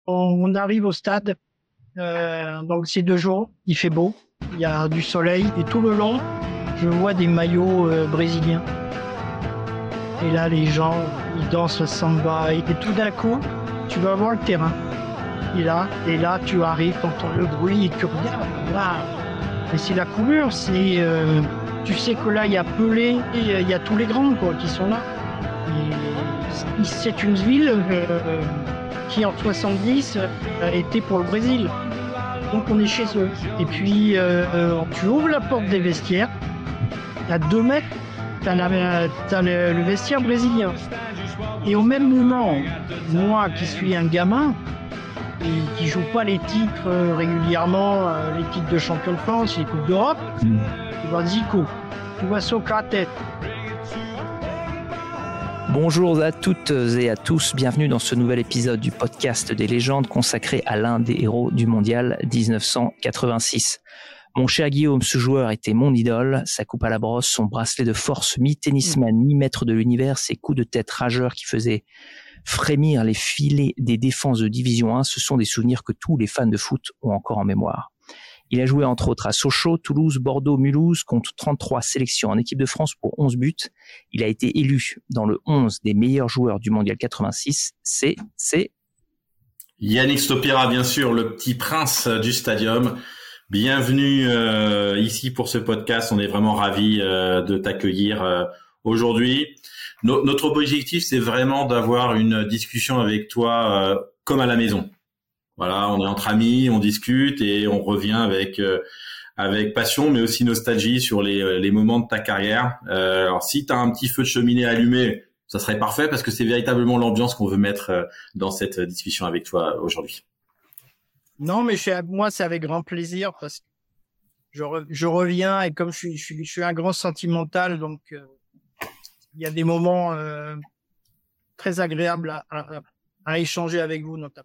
On arrive au stade, donc c'est 2 jours, il fait beau, il y a du soleil et tout le long, je vois des maillots brésiliens. Et là, les gens, ils dansent le samba et tout d'un coup, tu vas voir le terrain. Et là, tu arrives, t'entends le bruit et tu regardes. Waouh! Et c'est la couleur, tu sais que là, il y a Pelé et il y a tous les grands quoi, qui sont là. Et c'est une ville qui en 70 était pour le Brésil. Donc on est chez eux. Et puis tu ouvres la porte des vestiaires, à 2 mètres, t'as le vestiaire brésilien. Et au même moment, moi qui suis un gamin, et qui joue pas les titres régulièrement, les titres de champion de France, les coupes d'Europe, tu vois Zico, tu vois Socrates. Bonjour à toutes et à tous, bienvenue dans ce nouvel épisode du podcast des légendes consacré à l'un des héros du mondial 1986. Mon cher Guillaume, ce joueur était mon idole, sa coupe à la brosse, son bracelet de force, mi-tennisman, mi-maître de l'univers, ses coups de tête rageurs qui faisaient frémir les filets des défenses de Division 1, ce sont des souvenirs que tous les fans de foot ont encore en mémoire. Il a joué entre autres à Sochaux, Toulouse, Bordeaux, Mulhouse, compte 33 sélections en équipe de France pour 11 buts. Il a été élu dans le 11 des meilleurs joueurs du mondial 86. C'est Yannick Stopira, bien sûr, le petit prince du stadium. Bienvenue ici pour ce podcast. On est vraiment ravis de t'accueillir aujourd'hui. Notre objectif, c'est vraiment d'avoir une discussion avec toi comme à la maison. Voilà, on est entre amis, on discute et on revient avec passion, mais aussi nostalgie sur les moments de ta carrière. Alors, si tu as un petit feu de cheminée allumé, ça serait parfait parce que c'est véritablement l'ambiance qu'on veut mettre dans cette discussion avec toi aujourd'hui. Non, mais moi, c'est avec grand plaisir parce que je reviens et comme je suis un grand sentimental, donc il y a des moments très agréables à échanger avec vous, notamment.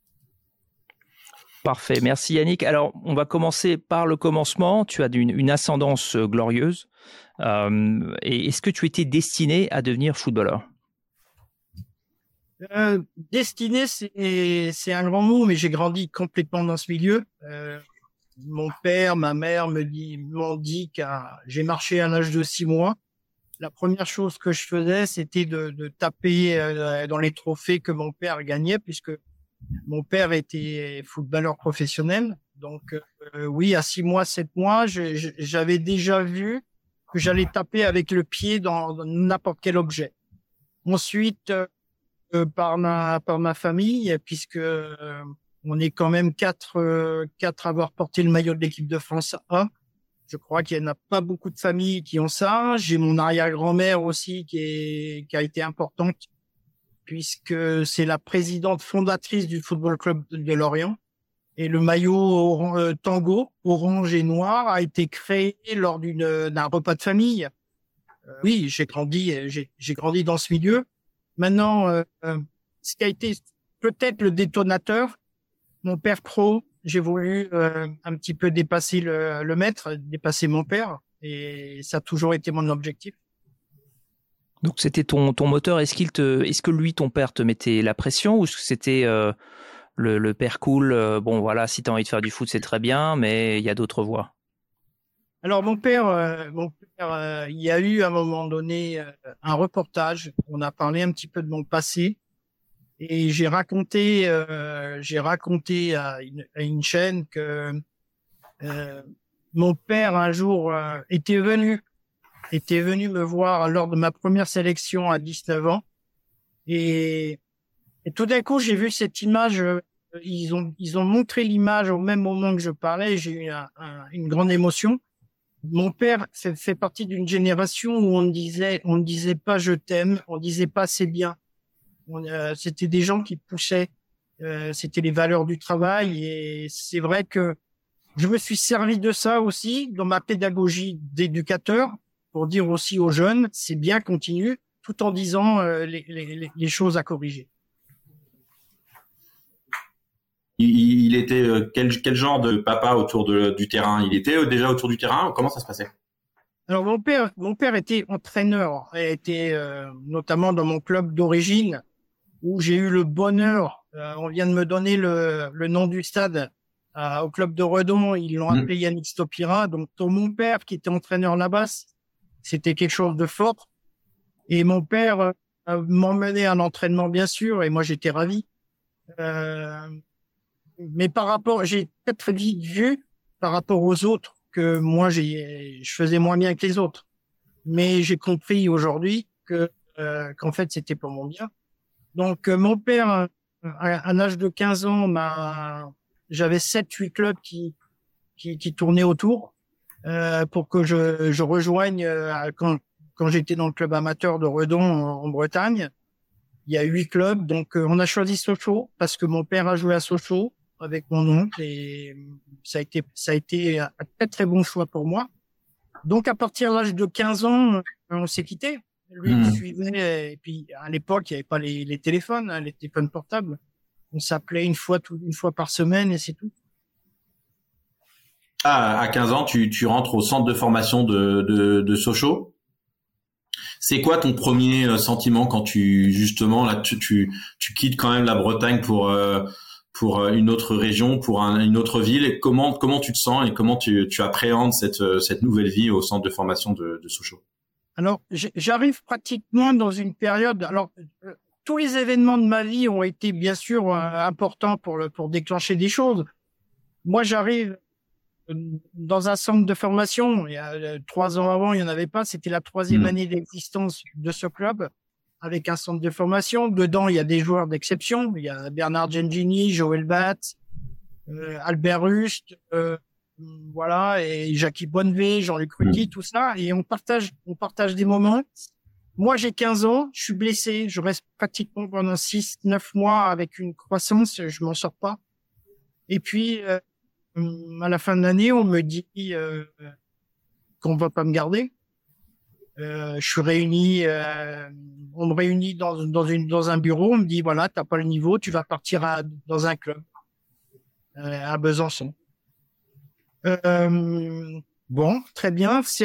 Parfait, merci Yannick. Alors, on va commencer par le commencement. Tu as une ascendance glorieuse. Et est-ce que tu étais destiné à devenir footballeur ? Destiné, c'est un grand mot, mais j'ai grandi complètement dans ce milieu. Mon père, ma mère m'ont dit que j'ai marché à l'âge de 6 mois. La première chose que je faisais, c'était de taper dans les trophées que mon père gagnait, puisque mon père était footballeur professionnel. Donc oui, à 6 mois, 7 mois, j'avais déjà vu que j'allais taper avec le pied dans n'importe quel objet. Ensuite, par ma famille, puisque on est quand même quatre à avoir porté le maillot de l'équipe de France A. Je crois qu'il n'y en a pas beaucoup de familles qui ont ça. J'ai mon arrière-grand-mère aussi qui a été importante, puisque c'est la présidente fondatrice du Football Club de Lorient. Et le maillot tango, orange et noir, a été créé lors d'un repas de famille. Oui, j'ai grandi dans ce milieu. Maintenant, ce qui a été peut-être le détonateur, mon père pro, j'ai voulu un petit peu dépasser le maître, dépasser mon père, et ça a toujours été mon objectif. Donc c'était ton moteur. Est-ce que lui, ton père, te mettait la pression ou est-ce que c'était le père cool, bon voilà, si tu as envie de faire du foot, c'est très bien, mais il y a d'autres voies? Alors mon père, il y a eu à un moment donné un reportage. On a parlé un petit peu de mon passé et j'ai raconté à une chaîne que mon père un jour était venu me voir lors de ma première sélection à 19 ans et tout d'un coup j'ai vu cette image. Ils ont montré l'image au même moment que je parlais. J'ai eu une grande émotion. Mon père fait partie d'une génération où on ne disait pas je t'aime, on disait pas c'est bien. C'était des gens qui poussaient, c'était les valeurs du travail et c'est vrai que je me suis servi de ça aussi dans ma pédagogie d'éducateur pour dire aussi aux jeunes c'est bien, continue, tout en disant les choses à corriger. Il était quel genre de papa autour du terrain? Il était déjà autour du terrain? Comment ça se passait? Alors mon père était entraîneur, était notamment dans mon club d'origine. où j'ai eu le bonheur, on vient de me donner le nom du stade au club de Redon, ils l'ont appelé Yannick Stopira. Donc pour mon père qui était entraîneur là-bas, c'était quelque chose de fort. Et mon père m'emmenait à l'entraînement bien sûr, et moi j'étais ravi. Mais j'ai peut-être vite vu par rapport aux autres que moi je faisais moins bien que les autres. Mais j'ai compris aujourd'hui qu'en fait c'était pour mon bien. Donc mon père à l'âge de 15 ans j'avais 7-8 clubs qui tournaient autour pour que je rejoigne quand j'étais dans le club amateur de Redon en Bretagne. Il y a 8 clubs, donc on a choisi Sochaux parce que mon père a joué à Sochaux avec mon oncle et ça a été un très très bon choix pour moi. Donc à partir de l'âge de 15 ans, on s'est quittés. Lui il suivait, et puis à l'époque il n'y avait pas les téléphones, les téléphones portables. On s'appelait une fois par semaine et c'est tout. Ah, à 15 ans, tu rentres au centre de formation de Sochaux. C'est quoi ton premier sentiment quand justement là tu quittes quand même la Bretagne pour une autre région, pour une autre ville, et comment tu te sens et comment tu appréhendes cette nouvelle vie au centre de formation de Sochaux? Alors, j'arrive pratiquement dans une période. Alors, tous les événements de ma vie ont été bien sûr importants pour déclencher des choses. Moi, j'arrive dans un centre de formation. Il y a 3 ans avant, il y en avait pas. C'était la 3e année d'existence de ce club avec un centre de formation. Dedans, il y a des joueurs d'exception. Il y a Bernard Gengini, Joël Batz, Albert Rust, voilà, et Jackie Bonnevé, Jean-Luc Ruti, tout ça. Et on partage des moments. Moi, j'ai 15 ans, je suis blessé. Je reste pratiquement pendant 6-9 mois avec une croissance. Je m'en sors pas. Et puis, à la fin de l'année, on me dit qu'on va pas me garder. Je suis réuni, on me réunit dans un bureau, on me dit voilà, t'as pas le niveau, tu vas partir dans un club à Besançon. Bon, très bien, c'est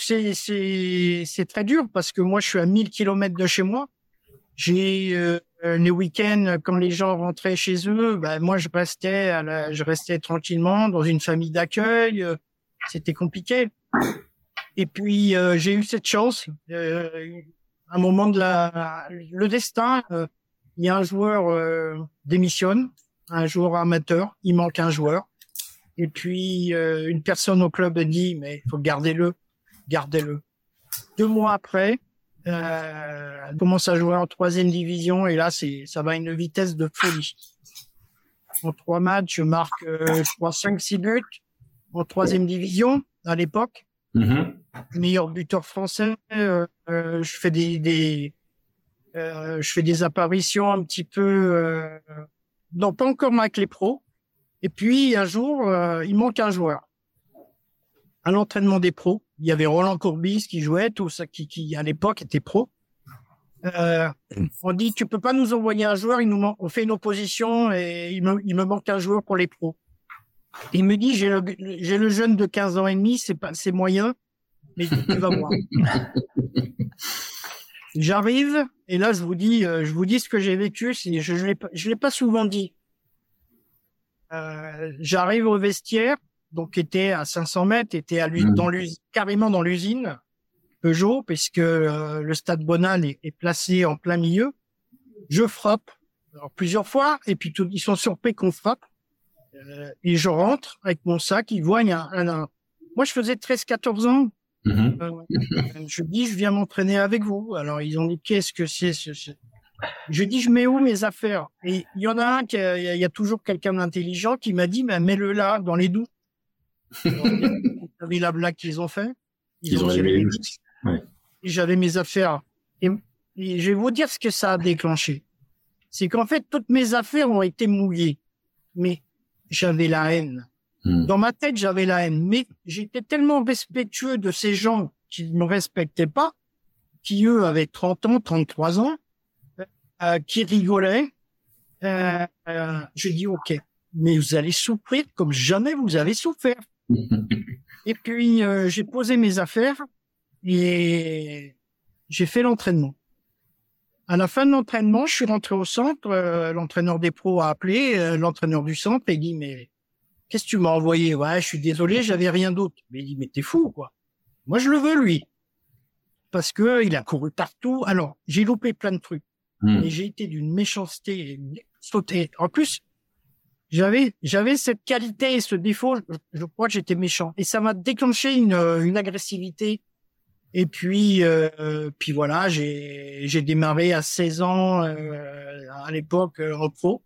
très dur parce que moi je suis à 1000 km de chez moi. J'ai les week-ends quand les gens rentraient chez eux, moi je restais tranquillement dans une famille d'accueil, c'était compliqué. Et puis j'ai eu cette chance, un moment le destin, il y a un joueur démissionne, un joueur amateur, il manque un joueur. Et puis une personne au club dit mais il faut gardez-le. 2 mois après, elle commence à jouer en 3e division et là ça va à une vitesse de folie. En 3 matchs, je marque 5-6 buts en 3e division à l'époque. Meilleur buteur français. Je fais des apparitions un petit peu, non pas encore avec les pros. Et puis un jour, il manque un joueur. À l'entraînement des pros, il y avait Roland Courbis qui jouait, tout ça, qui à l'époque était pro. On dit tu peux pas nous envoyer un joueur, on fait une opposition et il me manque un joueur pour les pros. Il me dit j'ai le jeune de 15 ans et demi, c'est moyen, mais tu vas voir. J'arrive et là je vous dis ce que j'ai vécu, je l'ai pas souvent dit. J'arrive au vestiaire, donc était à 500 mètres, était carrément dans l'usine Peugeot, puisque le stade Bonal est placé en plein milieu. Je frappe plusieurs fois, et puis ils sont surpris qu'on frappe. Et je rentre avec mon sac, ils voient moi je faisais 13-14 ans. Je dis je viens m'entraîner avec vous. Alors ils ont dit qu'est-ce que c'est Je dis je mets où mes affaires? Et il y en a il y a toujours quelqu'un d'intelligent qui m'a dit mais mets-le là dans les douches. Vous savez la blague qu'ils ont fait? Ils ont tiré les douches. Ouais. Et j'avais mes affaires. Et je vais vous dire ce que ça a déclenché. C'est qu'en fait toutes mes affaires ont été mouillées. Mais j'avais la haine. Dans ma tête, j'avais la haine. Mais j'étais tellement respectueux de ces gens qui ne me respectaient pas, qui eux avaient 30 ans, 33 ans, qui rigolaient. Je dis ok, mais vous allez souffrir comme jamais vous avez souffert. Et puis j'ai posé mes affaires et j'ai fait l'entraînement. À la fin de l'entraînement, je suis rentré au centre. L'entraîneur des pros a appelé l'entraîneur du centre et dit mais qu'est-ce que tu m'as envoyé? Ouais, je suis désolé, j'avais rien d'autre. Mais il dit mais t'es fou quoi. Moi je le veux lui parce que il a couru partout. Alors j'ai loupé plein de trucs, mais j'ai été d'une méchanceté sautée. En plus j'avais cette qualité et ce défaut. Je crois que j'étais méchant et ça m'a déclenché une agressivité. Et puis voilà, j'ai démarré à 16 ans à l'époque en pro.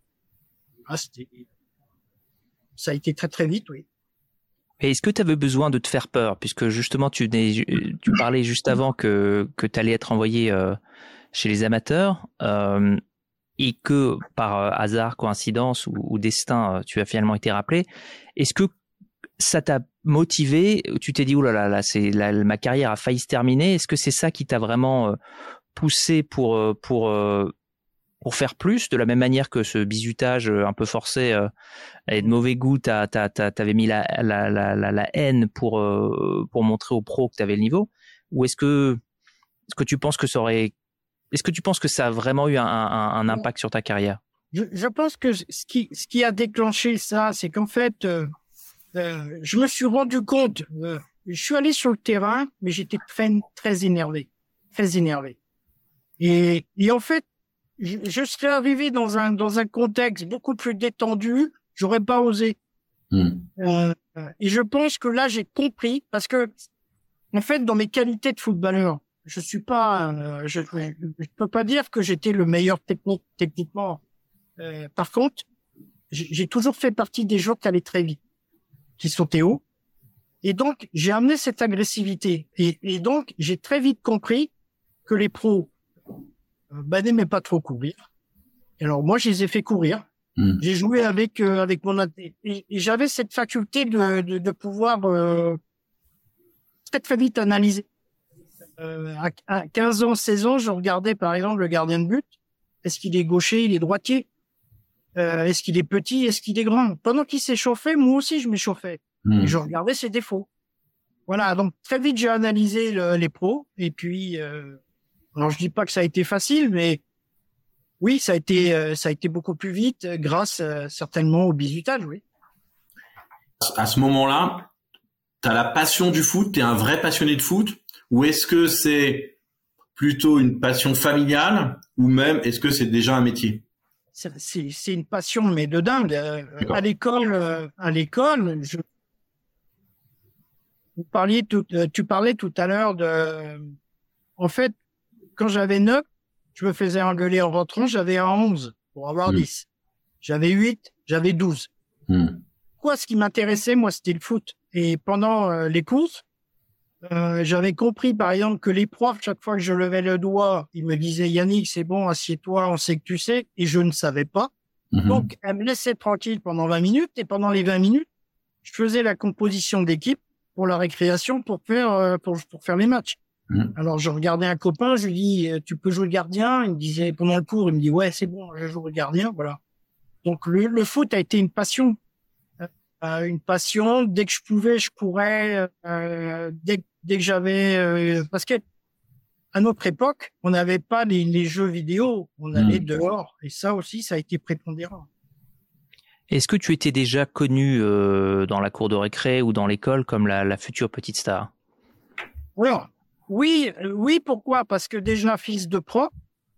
Ça a été très très vite, oui. Et est-ce que tu avais besoin de te faire peur, puisque justement tu parlais juste avant que tu allais être envoyé chez les amateurs et que par hasard, coïncidence ou destin, tu as finalement été rappelé. Est-ce que ça t'a motivé? Tu t'es dit oh là là, ma carrière a failli se terminer. Est-ce que c'est ça qui t'a vraiment poussé pour faire plus, de la même manière que ce bizutage un peu forcé et de mauvais goût, t'avais mis la haine pour montrer aux pros que t'avais le niveau? Ou est-ce que tu penses que ça a vraiment eu un impact sur ta carrière? Je pense que ce qui a déclenché ça, c'est qu'en fait je me suis rendu compte, je suis allé sur le terrain, mais j'étais très énervé. Et en fait, je serais arrivé dans un contexte beaucoup plus détendu, j'aurais pas osé. Et je pense que là, j'ai compris, parce que, en fait, dans mes qualités de footballeur, je suis pas, je peux pas dire que j'étais le meilleur techniquement. Par contre, j'ai toujours fait partie des joueurs qui allaient très vite, qui sautaient haut. Et donc, j'ai amené cette agressivité. Et donc, j'ai très vite compris que les pros n'aimaient pas trop courir. Et alors, moi, je les ai fait courir. J'ai joué avec mon et j'avais cette faculté de pouvoir très vite analyser. À 15 ans, 16 ans, je regardais par exemple le gardien de but. Est-ce qu'il est gaucher, il est droitier? Est-ce qu'il est petit, est-ce qu'il est grand? Pendant qu'il s'échauffait, moi aussi je m'échauffais. Et je regardais ses défauts. Voilà, donc très vite j'ai analysé les pros. Et puis, alors je dis pas que ça a été facile, mais oui, ça a été beaucoup plus vite grâce certainement au bizutage, oui. À ce moment-là, t'as la passion du foot, t'es un vrai passionné de foot, ou est-ce que c'est plutôt une passion familiale, ou même est-ce que c'est déjà un métier? C'est une passion, mais de dingue. À l'école, tu parlais tout à l'heure en fait, quand j'avais 9, je me faisais engueuler en rentrant, j'avais un 11 pour avoir 10. J'avais 8, j'avais 12. Quoi, ce qui m'intéressait, moi, c'était le foot. Et pendant les courses, j'avais compris, par exemple, que les profs, chaque fois que je levais le doigt, ils me disaient « Yannick, c'est bon, assieds-toi, on sait que tu sais ». Et je ne savais pas. Donc, elle me laissait tranquille pendant 20 minutes. Et pendant les 20 minutes, je faisais la composition d'équipe pour la récréation pour faire les matchs. Alors, je regardais un copain, je lui dis « Tu peux jouer le gardien ?» Il me disait, pendant le cours, il me dit « Ouais, c'est bon, je joue le gardien. » Voilà. Donc, le foot a été une passion. Dès que je pouvais, je courais. Dès que j'avais... parce que à notre époque, on n'avait pas les jeux vidéo. On allait dehors. Et ça aussi, ça a été prépondérant. Est-ce que tu étais déjà connu dans la cour de récré ou dans l'école comme la future petite star? Alors, oui, pourquoi? Parce que déjà, fils de pro,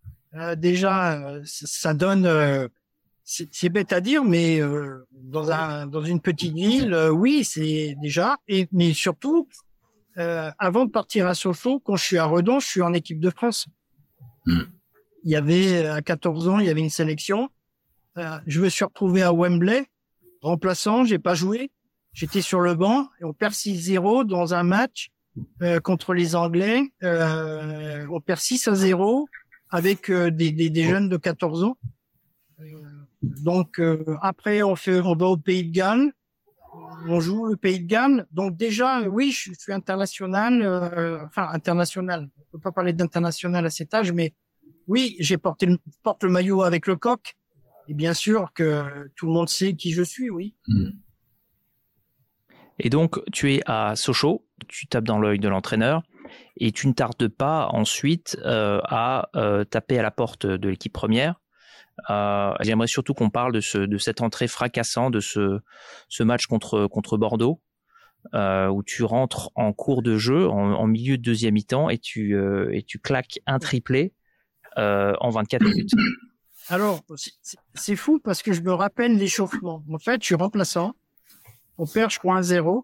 ça donne... c'est bête à dire, mais dans une petite ville, oui, c'est déjà... mais surtout, avant de partir à Sochaux, quand je suis à Redon, je suis en équipe de France. Il y avait, à 14 ans, il y avait une sélection. Je me suis retrouvé à Wembley, remplaçant, j'ai pas joué. J'étais sur le banc et on perd 6-0 dans un match contre les Anglais. On perd 6-0 avec des jeunes de 14 ans. Donc après, on va au Pays de Galles. On joue le Pays de Galles. Donc déjà, oui, je suis international. International. On peut pas parler d'international à cet âge, mais oui, je porte le maillot avec le coq. Et bien sûr que tout le monde sait qui je suis, oui. Et donc, tu es à Sochaux, tu tapes dans l'œil de l'entraîneur. et tu ne tardes pas ensuite à taper à la porte de l'équipe première. J'aimerais surtout qu'on parle de cette entrée fracassante de ce match contre Bordeaux, où tu rentres en cours de jeu, en milieu de deuxième mi-temps, et tu claques un triplé en 24 minutes. Alors, c'est fou parce que je me rappelle l'échauffement. En fait, je suis remplaçant. On perd, je crois, 1-0.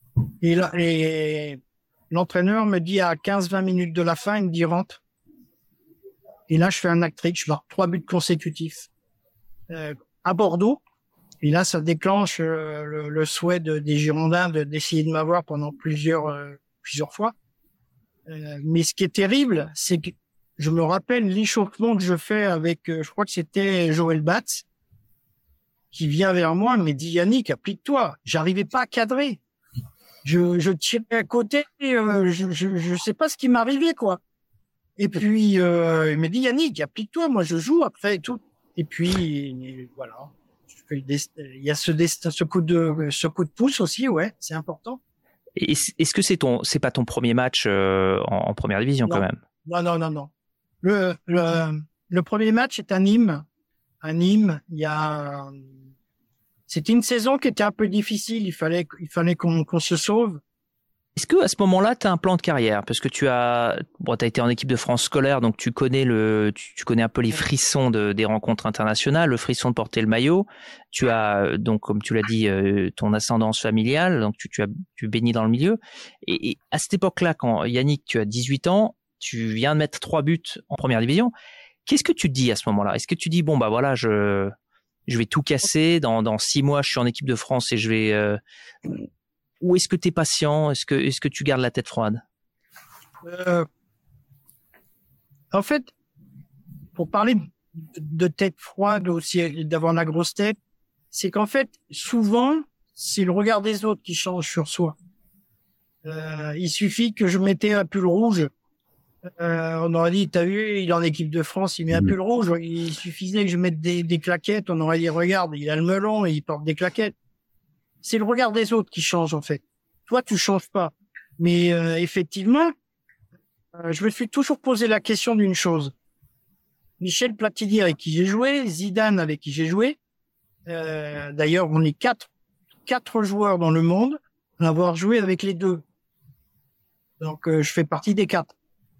Et l'entraîneur me dit à 15-20 minutes de la fin, il me dit rentre. Et là, je fais un hat-trick, je marque 3 buts consécutifs à Bordeaux. Et là, ça déclenche le souhait des Girondins d'essayer de m'avoir pendant plusieurs fois. Mais ce qui est terrible, c'est que je me rappelle l'échauffement que je fais avec, je crois que c'était Joël Batz, qui vient vers moi, il me dit Yannick, applique-toi. J'arrivais pas à cadrer. Je tirais à côté, je sais pas ce qui m'arrivait, quoi. Et puis, il me dit Yannick, applique-toi, moi je joue après et tout. Et puis, voilà. Il y a ce coup de pouce aussi, ouais, c'est important. Est-ce que c'est pas ton premier match en première division, non. Quand même? Non. Le premier match est à Nîmes. À Nîmes, c'était une saison qui était un peu difficile. Il fallait qu'on se sauve. Est-ce que à ce moment-là, tu as un plan de carrière? Parce que t'as été en équipe de France scolaire, donc tu connais tu connais un peu les frissons des rencontres internationales, le frisson de porter le maillot. Tu as donc, comme tu l'as dit, ton ascendance familiale, donc tu baignes dans le milieu. Et à cette époque-là, quand Yannick, tu as 18 ans, tu viens de mettre 3 buts en première division. Qu'est-ce que tu te dis à ce moment-là? Est-ce que tu dis bon bah voilà, je vais tout casser, dans 6 mois je suis en équipe de France et je vais ou est-ce que tu es patient? Est-ce que tu gardes la tête froide? En fait, pour parler de tête froide aussi, d'avoir la grosse tête, c'est qu'en fait, souvent, c'est le regard des autres qui change sur soi. Il suffit que je mettais un pull rouge. On aurait dit, t'as vu, il est en équipe de France, il met un pull rouge. Il suffisait que je mette des claquettes. On aurait dit, regarde, il a le melon et il porte des claquettes. C'est le regard des autres qui change, en fait. Toi, tu changes pas. Mais effectivement, je me suis toujours posé la question d'une chose. Michel Platini, avec qui j'ai joué, Zidane, avec qui j'ai joué. D'ailleurs, on est quatre joueurs dans le monde à avoir joué avec les deux. Donc, je fais partie des 4.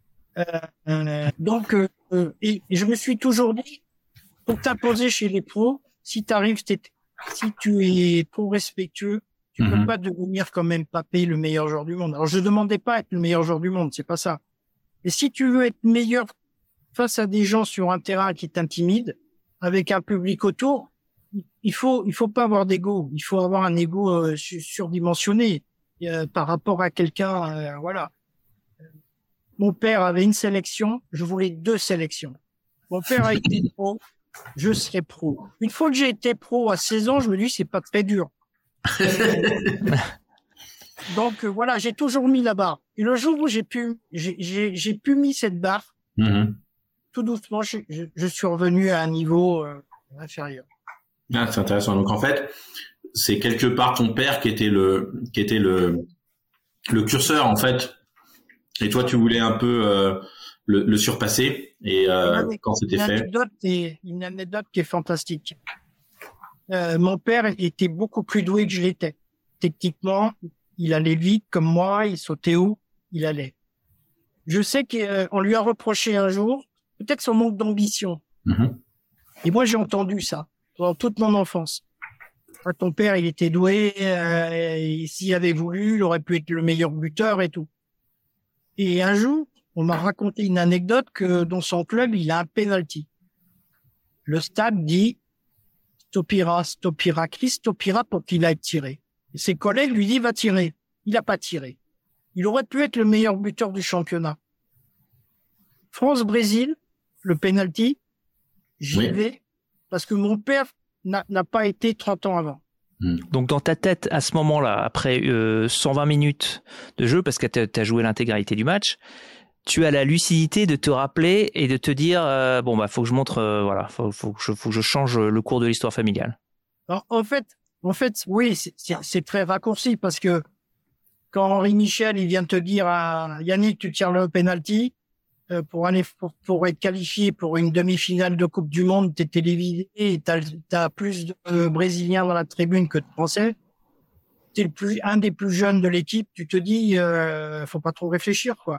Et je me suis toujours dit, pour t'imposer chez les pros, si tu es trop respectueux, tu peux pas devenir quand même Mbappé le meilleur joueur du monde. Alors, je demandais pas à être le meilleur joueur du monde, c'est pas ça. Et si tu veux être meilleur face à des gens sur un terrain qui t'intimident, avec un public autour, il faut pas avoir d'ego. Il faut avoir un ego surdimensionné par rapport à quelqu'un. Voilà. Mon père avait une sélection, je voulais 2 sélections. Mon père a été pro, je serai pro. Une fois que j'ai été pro à 16 ans, je me dis c'est pas très dur. Donc voilà, j'ai toujours mis la barre. Et le jour où j'ai pu mis cette barre, tout doucement, je suis revenu à un niveau inférieur. Ah, c'est intéressant. Donc en fait, c'est quelque part ton père qui était le curseur en fait. Et toi, tu voulais un peu le surpasser. Et quand c'était fait, une anecdote qui est fantastique. Mon père était beaucoup plus doué que je l'étais. Techniquement, il allait vite comme moi, il sautait haut, il allait. Je sais qu'on lui a reproché un jour, peut-être son manque d'ambition. Et moi, j'ai entendu ça pendant toute mon enfance. Ton père, il était doué, et s'il avait voulu, il aurait pu être le meilleur buteur et tout. Et un jour, on m'a raconté une anecdote que dans son club, il a un penalty. Le stade dit stoppira pour qu'il aille tirer. Et ses collègues lui disent va tirer. Il n'a pas tiré. Il aurait pu être le meilleur buteur du championnat. France-Brésil, le penalty, j'y vais parce que mon père n'a pas été 30 ans avant. Donc dans ta tête, à ce moment-là, après 120 minutes de jeu, parce que tu as joué l'intégralité du match, tu as la lucidité de te rappeler et de te dire bon bah faut que je montre faut que je change le cours de l'histoire familiale. Alors, en fait oui, c'est très raccourci parce que quand Henri Michel, il vient te dire à Yannick, tu tires le penalty, pour être qualifié pour une demi-finale de Coupe du Monde, t'es télévisé et t'as plus de Brésiliens dans la tribune que de Français. T'es un des plus jeunes de l'équipe, tu te dis, faut pas trop réfléchir, quoi.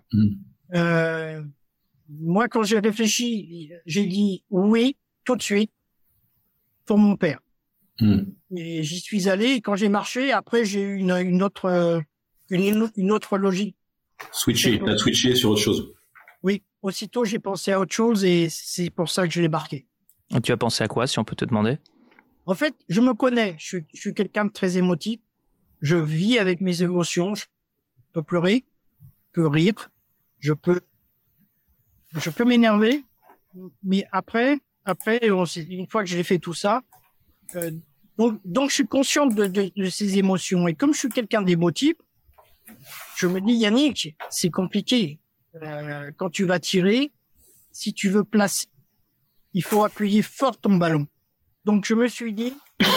Moi, quand j'ai réfléchi, j'ai dit oui, tout de suite, pour mon père. Et j'y suis allé, et quand j'ai marché, après, j'ai eu une autre logique. T'as switché sur autre chose. Oui, aussitôt, j'ai pensé à autre chose et c'est pour ça que je l'ai marqué. Et tu as pensé à quoi, si on peut te demander? En fait, je me connais, je suis quelqu'un de très émotif. Je vis avec mes émotions, je peux pleurer, je peux rire, je peux m'énerver, mais après, une fois que j'ai fait tout ça, donc je suis conscient de ces émotions. Et comme je suis quelqu'un d'émotif, je me dis, Yannick, c'est compliqué. Quand tu vas tirer, si tu veux placer, il faut appuyer fort ton ballon. Donc je me suis dit,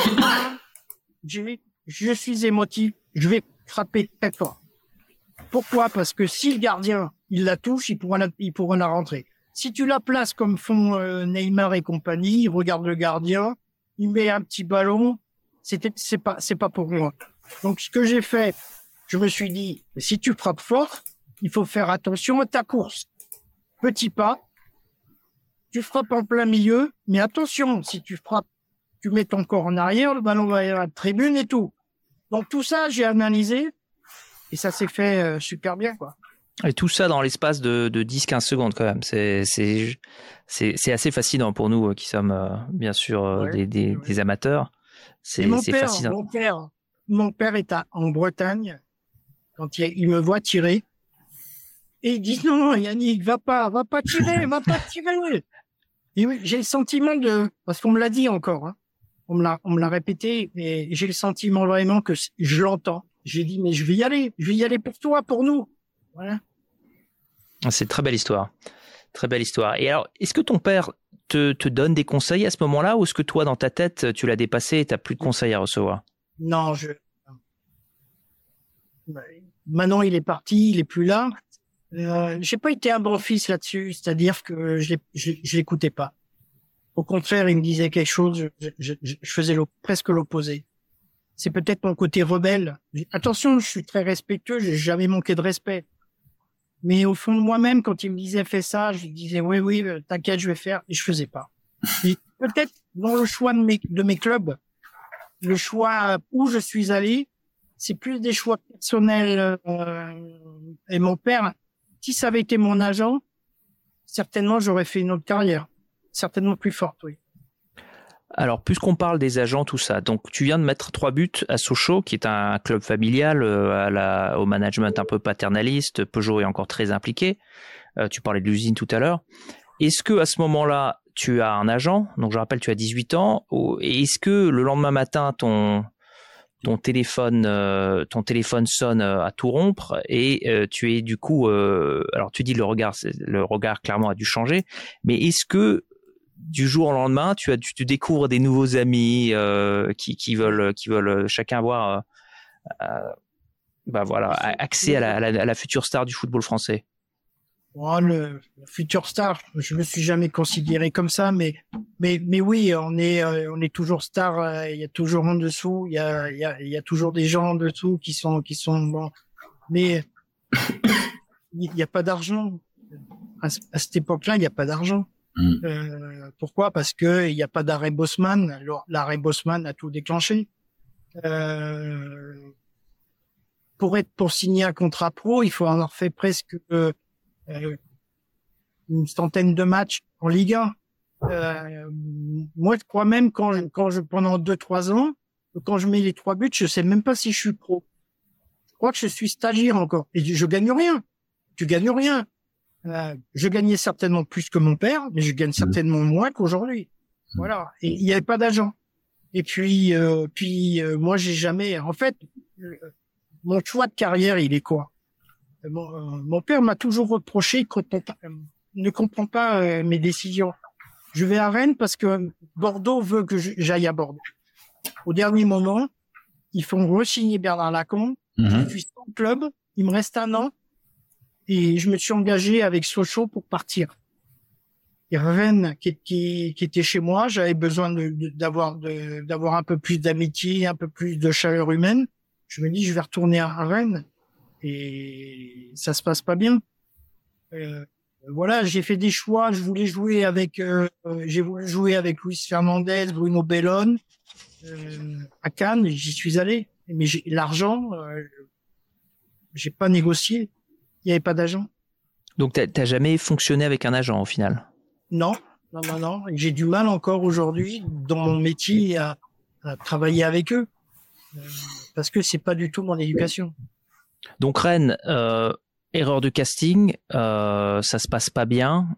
je suis émotif, je vais frapper très fort. Pourquoi? Parce que si le gardien il la touche, il pourra la rentrer. Si tu la places comme font Neymar et compagnie, il regarde le gardien, il met un petit ballon, c'est pas pour moi. Donc ce que j'ai fait, je me suis dit, si tu frappes fort, il faut faire attention à ta course. Petit pas, tu frappes en plein milieu, mais attention, si tu frappes, tu mets ton corps en arrière, le ballon va à la tribune et tout. Donc tout ça, j'ai analysé et ça s'est fait super bien, quoi. Et tout ça dans l'espace de 10-15 secondes quand même. C'est assez fascinant pour nous qui sommes bien sûr des amateurs. C'est fascinant. Mon père est en Bretagne quand il me voit tirer et il dit non Yannick, va pas tirer, va pas tirer. Et oui, j'ai le sentiment parce qu'on me l'a dit encore, hein. On me l'a répété, mais j'ai le sentiment vraiment que je l'entends. J'ai dit, mais je vais y aller pour toi, pour nous. Voilà. C'est une très belle histoire. Très belle histoire. Et alors, est-ce que ton père te donne des conseils à ce moment-là, ou est-ce que toi, dans ta tête, tu l'as dépassé et tu n'as plus de conseils à recevoir? Non, maintenant, il est parti, il est plus là. J'ai pas été un bon fils là-dessus, c'est-à-dire que je l'écoutais pas. Au contraire, il me disait quelque chose, je faisais presque l'opposé. C'est peut-être mon côté rebelle. Attention, je suis très respectueux, j'ai jamais manqué de respect. Mais au fond de moi-même, quand il me disait fais ça, je lui disais oui, t'inquiète, je vais faire, et je faisais pas. Et peut-être dans le choix de mes clubs, le choix où je suis allé, c'est plus des choix personnels. Et mon père, si ça avait été mon agent, certainement j'aurais fait une autre carrière. Certainement plus forte, oui. Alors, puisqu'on parle des agents, tout ça, donc tu viens de mettre 3 buts à Sochaux, qui est un club familial, au management un peu paternaliste. Peugeot est encore très impliqué. Tu parlais de l'usine tout à l'heure. Est-ce que à ce moment-là, tu as un agent? Donc, je rappelle, tu as 18 ans. Et est-ce que le lendemain matin, ton téléphone sonne à tout rompre et tu es du coup, alors tu dis le regard clairement a dû changer, mais est-ce que du jour au lendemain, tu découvres des nouveaux amis qui veulent chacun avoir accès à la future star du football français? Oh, le futur star, je me suis jamais considéré comme ça, mais oui, on est toujours star. Il y a toujours en dessous, il y a toujours des gens en dessous qui sont bons, mais il n'y a pas d'argent. À cette époque-là, il n'y a pas d'argent. Pourquoi? Parce que il n'y a pas d'arrêt Bosman. Alors, l'arrêt Bosman a tout déclenché. Pour signer un contrat pro, il faut avoir fait presque une centaine de matchs en Ligue 1. Moi, je crois même pendant 2-3 ans, quand je mets les 3 buts, je sais même pas si je suis pro. Je crois que je suis stagiaire encore. Et je gagne rien. Tu gagnes rien. Je gagnais certainement plus que mon père, mais je gagne certainement moins qu'aujourd'hui. Voilà. Et il n'y avait pas d'agent. Et puis, moi, j'ai jamais, en fait, mon choix de carrière, il est quoi? Mon père m'a toujours reproché qu'il ne comprend pas mes décisions. Je vais à Rennes parce que Bordeaux veut que j'aille à Bordeaux. Au dernier moment, ils font re-signer Bernard Lacombe Je suis sans club, il me reste 1 an et je me suis engagé avec Sochaux pour partir. Et Rennes qui était chez moi, j'avais besoin d'avoir un peu plus d'amitié, un peu plus de chaleur humaine. Je me dis je vais retourner à Rennes et ça se passe pas bien. Voilà, j'ai fait des choix, j'ai voulu jouer avec Luis Fernandez, Bruno Bellone à Cannes, j'y suis allé. Mais l'argent, j'ai pas négocié. Il y avait pas d'agent. Donc t'as jamais fonctionné avec un agent au final? Non. J'ai du mal encore aujourd'hui dans mon métier à travailler avec eux parce que c'est pas du tout mon éducation. Donc Rennes, erreur de casting, ça se passe pas bien,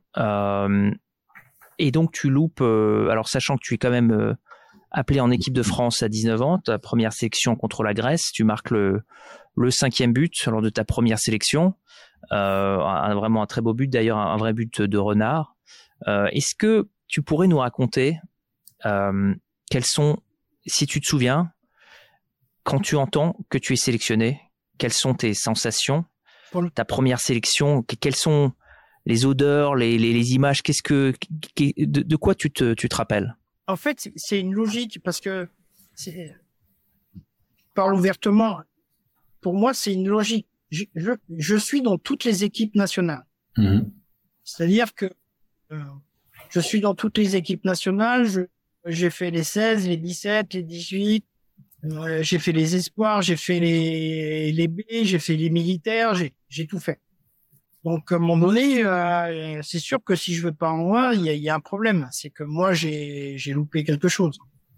et donc tu loupes. Alors sachant que tu es quand même appelé en équipe de France à 19 ans, ta première sélection contre la Grèce, tu marques le 5e but lors de ta première sélection, vraiment un très beau but d'ailleurs, un vrai but de renard. Est-ce que tu pourrais nous raconter quels sont, si tu te souviens, quand tu entends que tu es sélectionné, quelles sont tes sensations, ta première sélection, quelles sont les odeurs, les images, de quoi tu te rappelles? En fait, c'est une logique parce que je parle ouvertement. Pour moi, c'est une logique. Je suis dans toutes les équipes nationales. C'est-à-dire que je suis dans toutes les équipes nationales. J'ai fait les 16, les 17, les 18. J'ai fait les espoirs, j'ai fait les B, j'ai fait les militaires, j'ai tout fait. Donc à un moment donné, c'est sûr que si je veux pas en moi, il y a un problème. C'est que moi j'ai loupé quelque chose.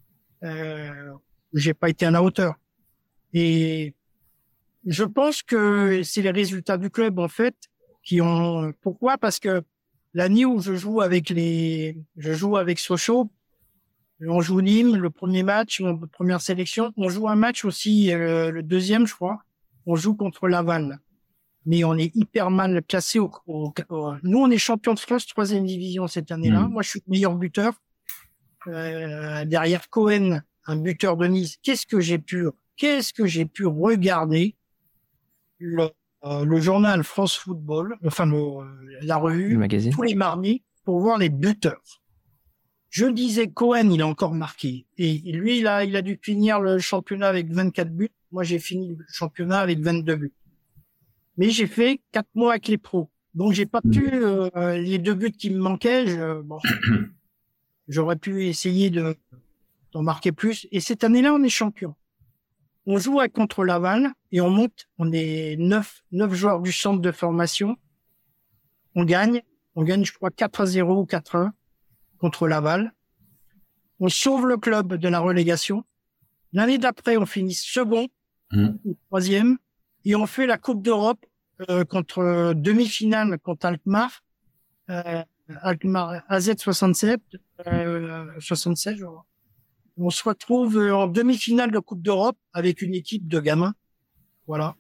J'ai pas été à la hauteur. Et je pense que c'est les résultats du club en fait qui ont. Pourquoi? Parce que l'année où je joue avec Sochaux, on joue Nîmes, le premier match, première sélection. On joue un match aussi, le deuxième, je crois. On joue contre Laval. Mais on est hyper mal classé. Nous, on est champion de France 3e division cette année-là. Moi, je suis le meilleur buteur. Derrière Cohen, un buteur de Nice. Qu'est-ce que j'ai pu regarder le journal France Football, enfin la revue, tous les mardis, pour voir les buteurs. Je disais Cohen, il a encore marqué. Et lui, il a dû finir le championnat avec 24 buts. Moi, j'ai fini le championnat avec 22 buts. Mais j'ai fait 4 mois avec les pros. Donc, j'ai pas pu, les 2 buts qui me manquaient, j'aurais pu essayer d'en marquer plus. Et cette année-là, on est champion. On joue contre Laval et on monte. On est 9 joueurs du centre de formation. On gagne, je crois, 4-0 ou 4-1 contre Laval. On sauve le club de la relégation. L'année d'après, on finit second ou 3e et on fait la Coupe d'Europe contre demi-finale contre Alkmaar. Alkmaar AZ 67, 67, je crois. On se retrouve en demi-finale de Coupe d'Europe avec une équipe de gamins. Voilà.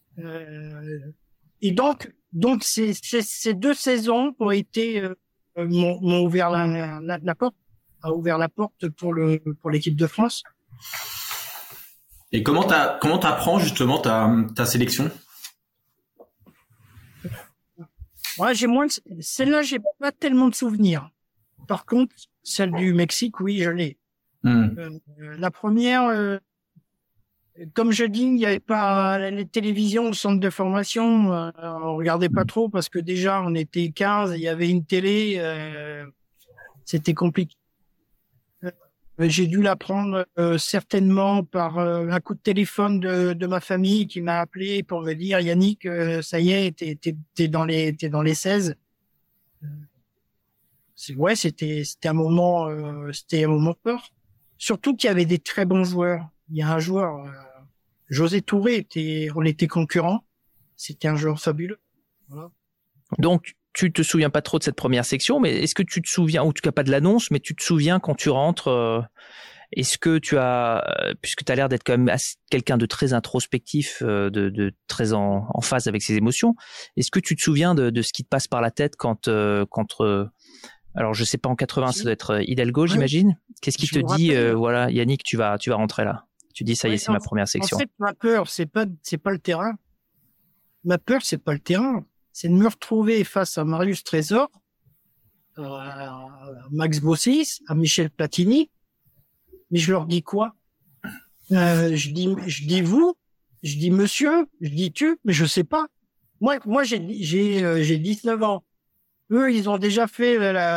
Et donc ces 2 saisons ont été m'ont ouvert la porte, a ouvert la porte pour l'équipe de France. Et comment t'apprends justement ta sélection? Ouais, celle-là, j'ai pas tellement de souvenirs. Par contre, celle du Mexique, oui, je l'ai. La première, comme je dis, il n'y avait pas les télévisions au centre de formation, on regardait pas trop parce que déjà on était 15, il y avait une télé, c'était compliqué. J'ai dû l'apprendre certainement par un coup de téléphone de ma famille qui m'a appelé pour me dire Yannick, ça y est, t'es dans les 16. C'était un moment fort. Surtout qu'il y avait des très bons joueurs. Il y a un joueur, José Touré, on était concurrents. C'était un joueur fabuleux. Voilà. Donc, tu te souviens pas trop de cette première section, mais est-ce que tu te souviens, en tout cas pas de l'annonce, mais tu te souviens quand tu rentres, est-ce que tu as, puisque tu as l'air d'être quand même quelqu'un de très introspectif, de très en phase avec ses émotions, est-ce que tu te souviens de ce qui te passe par la tête quand alors je sais pas, en 80, ça doit être Hidalgo, j'imagine. Qu'est-ce qui te dit, voilà, Yannick, tu vas rentrer là? Tu dis, ça y est, c'est ma première section. En fait, ma peur, c'est pas le terrain. Ma peur, c'est pas le terrain. C'est de me retrouver face à Marius Trésor, à Max Bossis, à Michel Platini. Mais je leur dis quoi? Je dis vous, je dis monsieur, je dis tu, mais je sais pas. Moi, j'ai 19 ans. Eux, ils ont déjà fait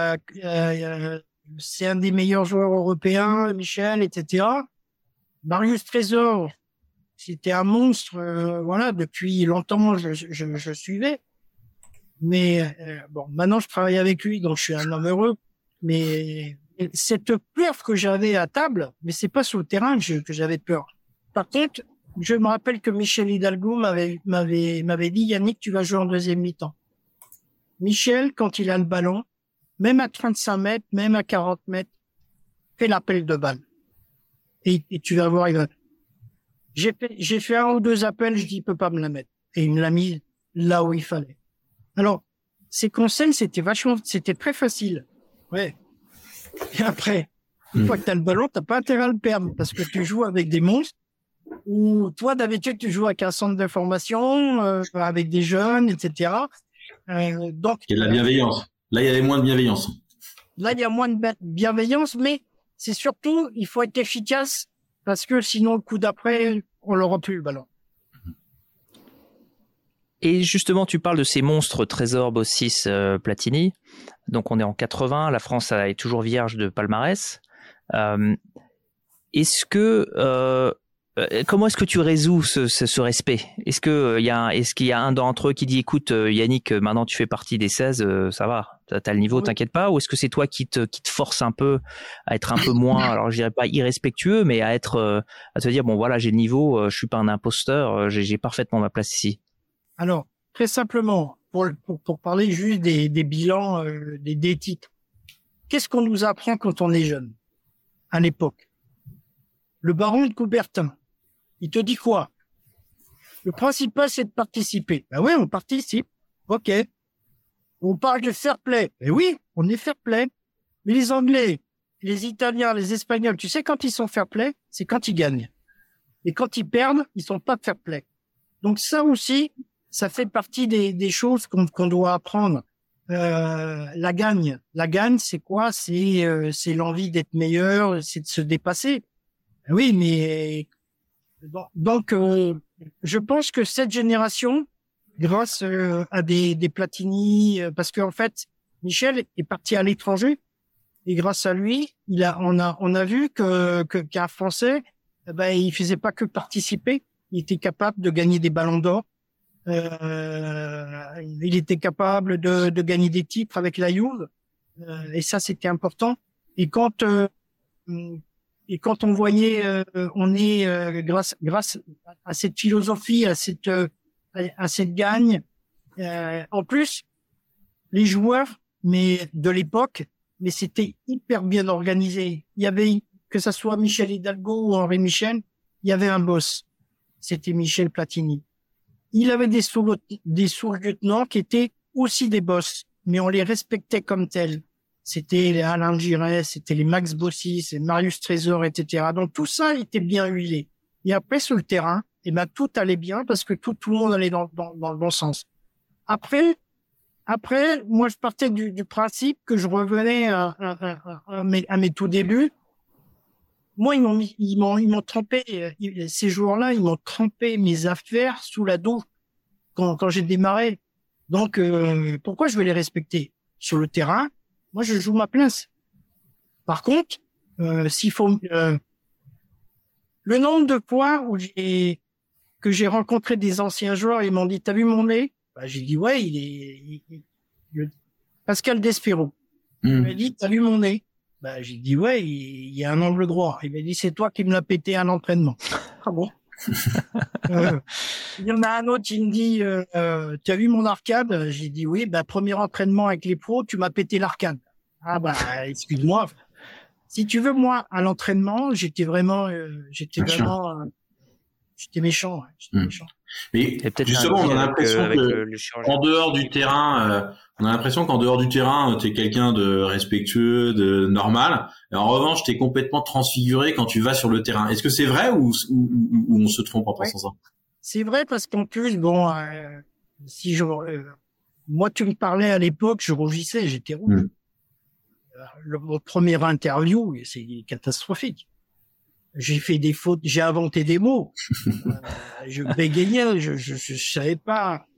c'est un des meilleurs joueurs européens, Michel, etc. Marius Trésor, c'était un monstre, voilà, depuis longtemps, je suivais. Mais bon, maintenant, je travaille avec lui, donc je suis un homme heureux. Mais cette peur que j'avais à table, mais c'est pas sur le terrain que j'avais peur. Par contre, je me rappelle que Michel Hidalgo m'avait dit, Yannick, tu vas jouer en deuxième mi-temps. Michel, quand il a le ballon, même à 35 mètres, même à 40 mètres, fais l'appel de balle. Et tu vas voir, j'ai fait un ou deux appels, je dis, il peut pas me la mettre. Et il me l'a mis là où il fallait. Alors, ces conseils, c'était très facile. Ouais. Et après, une fois que t'as le ballon, t'as pas intérêt à le perdre parce que tu joues avec des monstres ou toi, d'habitude, tu joues avec un centre de formation, avec des jeunes, etc. Donc, il y a de la bienveillance. Là, il y avait moins de bienveillance. Là, il y a moins de bienveillance, mais c'est surtout, il faut être efficace parce que sinon, le coup d'après, on l'aura plus le ballon. Et justement, tu parles de ces monstres Trésor, Bossis, Platini. Donc, on est en 80. La France est toujours vierge de palmarès. Comment est-ce que tu résous ce respect? Est-ce qu'il y a un d'entre eux qui dit, écoute, Yannick, maintenant tu fais partie des 16, ça va, t'as le niveau, t'inquiète pas? Ou est-ce que c'est toi qui te force un peu à être un peu moins, alors je dirais pas irrespectueux, mais à te dire, bon voilà, j'ai le niveau, je suis pas un imposteur, j'ai parfaitement ma place ici. Alors, très simplement, pour parler juste des bilans, des titres, qu'est-ce qu'on nous apprend quand on est jeune, à l'époque? Le baron de Coubertin, il te dit quoi? Le principal, c'est de participer. Ben oui, on participe. OK. On parle de fair play. Et oui, on est fair play. Mais les Anglais, les Italiens, les Espagnols, tu sais, quand ils sont fair play, c'est quand ils gagnent. Et quand ils perdent, ils sont pas fair play. Donc ça aussi, ça fait partie des choses qu'on doit apprendre. La gagne, c'est quoi? C'est l'envie d'être meilleur, c'est de se dépasser. Oui, mais donc je pense que cette génération, grâce à des Platini, parce qu'en fait Michel est parti à l'étranger et grâce à lui, on a vu qu'un Français, il faisait pas que participer, il était capable de gagner des ballons d'or. Il était capable de gagner des titres avec la Juve, et ça c'était important. Et quand on voyait, on est grâce à cette philosophie, à cette gagne. En plus, les joueurs, mais de l'époque, mais c'était hyper bien organisé. Il y avait, que ça soit Michel Hidalgo ou Henri Michel, il y avait un boss. C'était Michel Platini. Il avait des sous-lieutenants qui étaient aussi des boss, mais on les respectait comme tels. C'était les Alain Giresse, c'était les Max Bossis, les Marius Trésor, etc. Donc tout ça était bien huilé. Et après sur le terrain, tout allait bien parce que tout le monde allait dans le bon sens. Après, moi je partais du principe que je revenais à mes tout débuts. Moi ils m'ont trempé ces jours-là, ils m'ont trempé mes affaires sous la douche quand j'ai démarré. Donc pourquoi je vais les respecter sur le terrain? Moi, je joue ma place. Par contre, s'il faut, le nombre de fois que j'ai rencontré des anciens joueurs, ils m'ont dit, t'as vu mon nez? J'ai dit, ouais, Pascal Despero. Il m'a dit, t'as vu mon nez? J'ai dit, ouais, il y a un angle droit. Il m'a dit, c'est toi qui me l'as pété à l'entraînement. Ah bon? Il y en a un autre qui me dit, tu as vu mon arcade? J'ai dit oui, premier entraînement avec les pros, tu m'as pété l'arcade. Excuse-moi. Si tu veux, moi, à l'entraînement, j'étais vraiment J'étais méchant. Ouais. J'étais méchant. Mais justement, on a l'impression qu'en dehors du terrain, t'es quelqu'un de respectueux, de normal. Et en revanche, t'es complètement transfiguré quand tu vas sur le terrain. Est-ce que c'est vrai ou on se trompe en pensant ça? C'est vrai parce qu'en plus, bon, moi, tu me parlais à l'époque, je rougissais, j'étais rouge. Mon premier interview, c'est catastrophique. J'ai fait des fautes, j'ai inventé des mots. Je bégayais, je savais pas.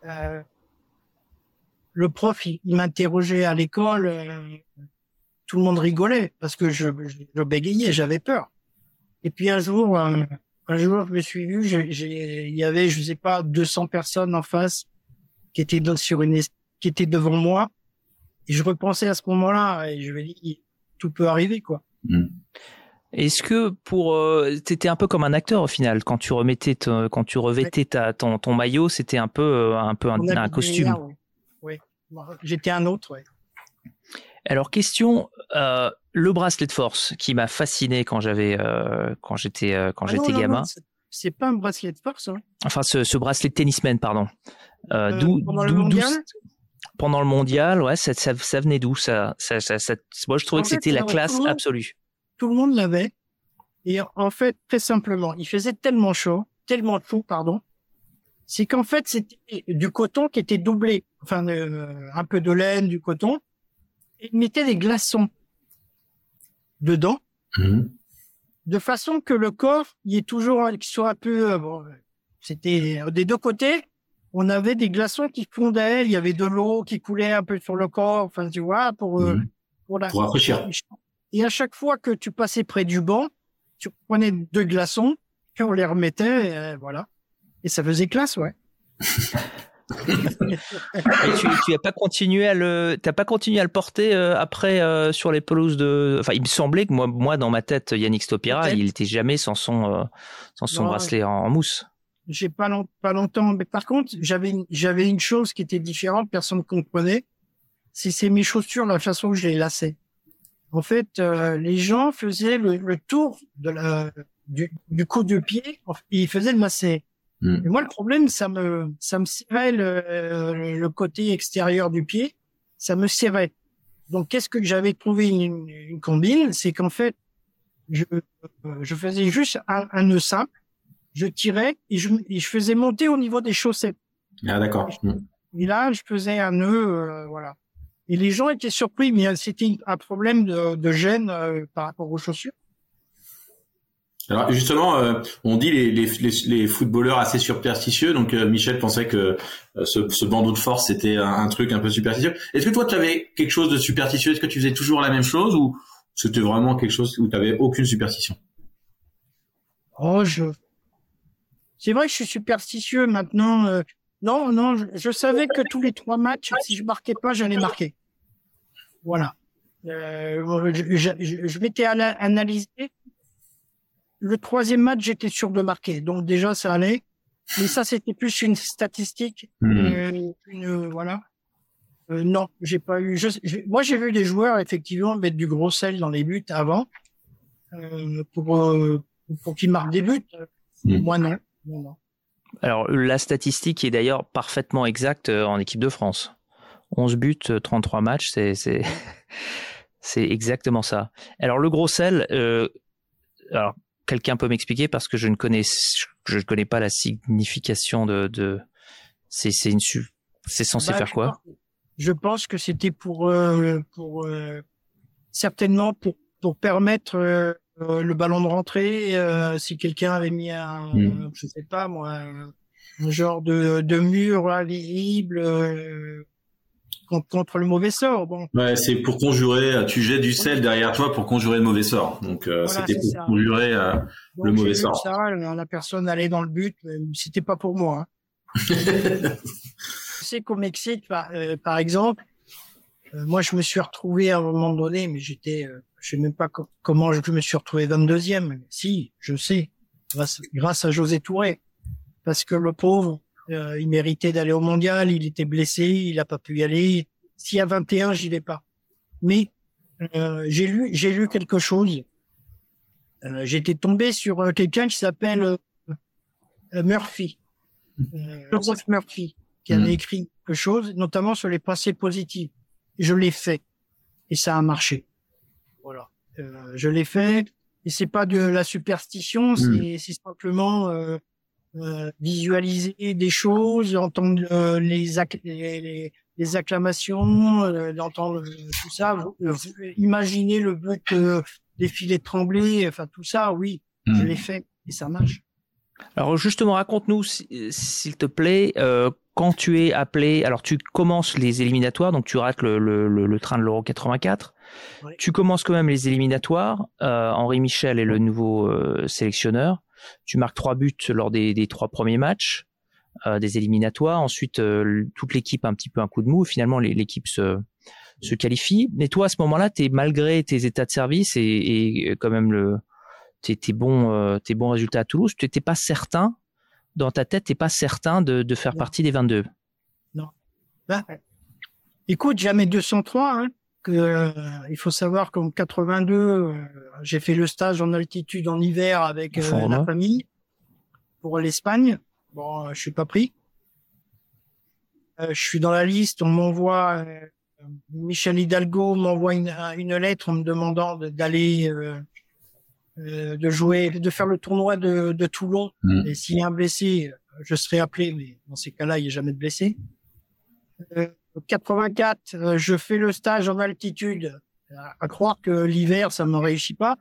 Le prof, il m'interrogeait à l'école, tout le monde rigolait parce que je bégayais, j'avais peur. Et puis un jour, je me suis vu, il y avait, je sais pas, 200 personnes en face qui étaient qui étaient devant moi. Et je repensais à ce moment-là et je me dis, tout peut arriver, quoi. Est-ce que t'étais un peu comme un acteur au final quand tu revêtais ton maillot, c'était un peu un costume. Oui. J'étais un autre, ouais. Alors question, le bracelet de force qui m'a fasciné quand j'étais gamin. Non, c'est pas un bracelet de force. Hein. Enfin, ce bracelet de tennisman, pardon. Pendant le mondial. Pendant le mondial, ouais, ça venait d'où ça moi, je trouvais que c'était la classe absolue. Tout le monde l'avait. Et en fait, très simplement, il faisait tellement chaud, c'est qu'en fait, c'était du coton qui était doublé. Enfin, un peu de laine, du coton. Et il mettait des glaçons dedans. De façon que le corps, qu'il soit un peu, c'était des deux côtés. On avait des glaçons qui fondaient, il y avait de l'eau qui coulait un peu sur le corps, enfin, tu vois, pour rafraîchir. Et à chaque fois que tu passais près du banc, tu prenais 2 glaçons, puis on les remettait, voilà. Et ça faisait classe, ouais. Et tu as pas continué à le porter après sur les pelouses enfin, il me semblait que moi dans ma tête, Yannick Stopira, il était jamais sans son bracelet en mousse. J'ai pas longtemps, mais par contre, j'avais une chose qui était différente, personne ne comprenait. C'est mes chaussures, la façon que je les laçais. En fait, les gens faisaient le tour du coup de pied, et ils faisaient le lacet. Et moi, le problème, ça me serrait le côté extérieur du pied, ça me serrait. Donc, qu'est-ce que j'avais trouvé une combine, c'est qu'en fait, je faisais juste un nœud simple, je tirais et je faisais monter au niveau des chaussettes. Ah, d'accord. Et là, je faisais un nœud, voilà. Et les gens étaient surpris, mais c'était un problème de gêne par rapport aux chaussures. Alors justement, on dit les footballeurs assez superstitieux. Donc Michel pensait que ce bandeau de force c'était un truc un peu superstitieux. Est-ce que toi tu avais quelque chose de superstitieux? Est-ce que tu faisais toujours la même chose ou c'était vraiment quelque chose où tu avais aucune superstition? C'est vrai que je suis superstitieux maintenant. Non, je savais que tous les 3 matchs, si je marquais pas, j'allais marquer. Voilà. Je m'étais analysé. Le 3e match, j'étais sûr de marquer. Donc déjà, ça allait. Mais ça, c'était plus une statistique. Voilà. Non, j'ai pas eu. Moi, j'ai vu des joueurs, effectivement, mettre du gros sel dans les buts avant pour qu'ils marquent des buts. Moi, non. Alors, la statistique est d'ailleurs parfaitement exacte en équipe de France. 11 buts, 33 matchs, c'est exactement ça. Alors, le gros sel, alors, quelqu'un peut m'expliquer parce que je ne connais pas la signification c'est censé faire quoi? Je pense que c'était certainement pour permettre le ballon de rentrée, si quelqu'un avait mis je sais pas moi, un genre de mur invisible contre le mauvais sort. Bon. Ouais, c'est pour conjurer. Tu jettes du sel derrière toi pour conjurer le mauvais sort. Donc voilà, c'était pour conjurer le mauvais sort. Ça, la personne allait dans le but, mais c'était pas pour moi. Hein. Je sais qu'au Mexique, par exemple, moi je me suis retrouvé à un moment donné, mais je sais même pas comment je me suis retrouvé 22e. Si, je sais, grâce à José Touré, parce que le pauvre. Il méritait d'aller au mondial, il était blessé, il a pas pu y aller. Si à 21, j'y vais pas. Mais j'ai lu quelque chose. J'étais tombé sur quelqu'un qui s'appelle Murphy, Joseph Murphy, qui avait écrit quelque chose, notamment sur les pensées positives. Je l'ai fait et ça a marché. Voilà, je l'ai fait et c'est pas de la superstition, c'est simplement visualiser des choses, entendre les acclamations, d'entendre tout ça, imaginer le but défiler de Tremblay, enfin tout ça, oui, je l'ai fait et ça marche. Alors justement, raconte-nous, s'il te plaît, quand tu es appelé, alors tu commences les éliminatoires, donc tu rates le train de l'Euro 84, oui. Tu commences quand même les éliminatoires, Henri Michel est le nouveau sélectionneur, tu marques 3 buts lors des 3 premiers matchs des éliminatoires, ensuite toute l'équipe a un petit peu un coup de mou, finalement l'équipe se qualifie, mais toi à ce moment-là, malgré tes états de service et quand même tes bons résultats à Toulouse, tu n'étais pas certain, dans ta tête, tu n'es pas certain de faire partie des 22. Non. Ben, écoute, jamais 203. Il faut savoir qu'en 82, j'ai fait le stage en altitude en hiver avec la famille pour l'Espagne. Bon, je suis pas pris. Je suis dans la liste, on m'envoie... Michel Hidalgo m'envoie une lettre en me demandant d'aller... de jouer, de faire le tournoi de Toulon. Et s'il y a un blessé, je serai appelé, mais dans ces cas-là, il n'y a jamais de blessé. 84, je fais le stage en altitude. À croire que l'hiver, ça me réussit pas.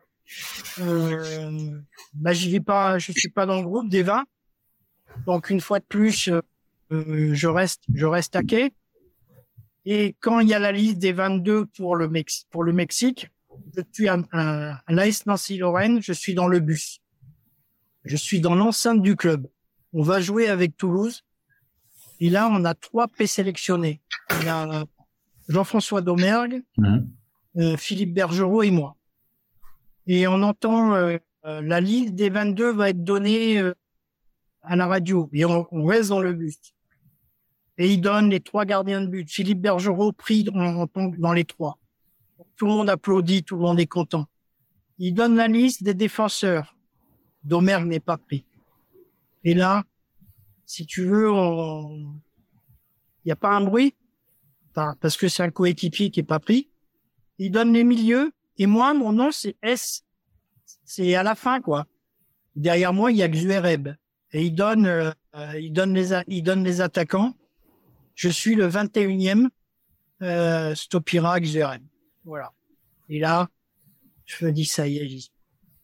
J'y vais pas, je suis pas dans le groupe des 20. Donc, une fois de plus, je reste à quai. Et quand il y a la liste des 22 pour le Mexique, je suis à l'AS Nancy-Lorraine, je suis dans le bus. Je suis dans l'enceinte du club. On va jouer avec Toulouse. Et là, on a 3 présélectionnés. Il y a Jean-François Domergue, Philippe Bergerot et moi. Et on entend la liste des 22 va être donnée à la radio. Et on reste dans le bus. Et il donne les 3 gardiens de but. Philippe Bergerot pris dans les 3. Tout le monde applaudit, tout le monde est content. Il donne la liste des défenseurs. Domergue n'est pas pris. Et là, si tu veux, il n'y a pas un bruit, parce que c'est un coéquipier qui est pas pris. Il donne les milieux, et moi, mon nom, c'est S. C'est à la fin, quoi. Derrière moi, il y a Xuereb. Et il donne les attaquants. Je suis le 21e, Stopira, Xuereb. Voilà. Et là, je me dis, ça y est, j'y suis.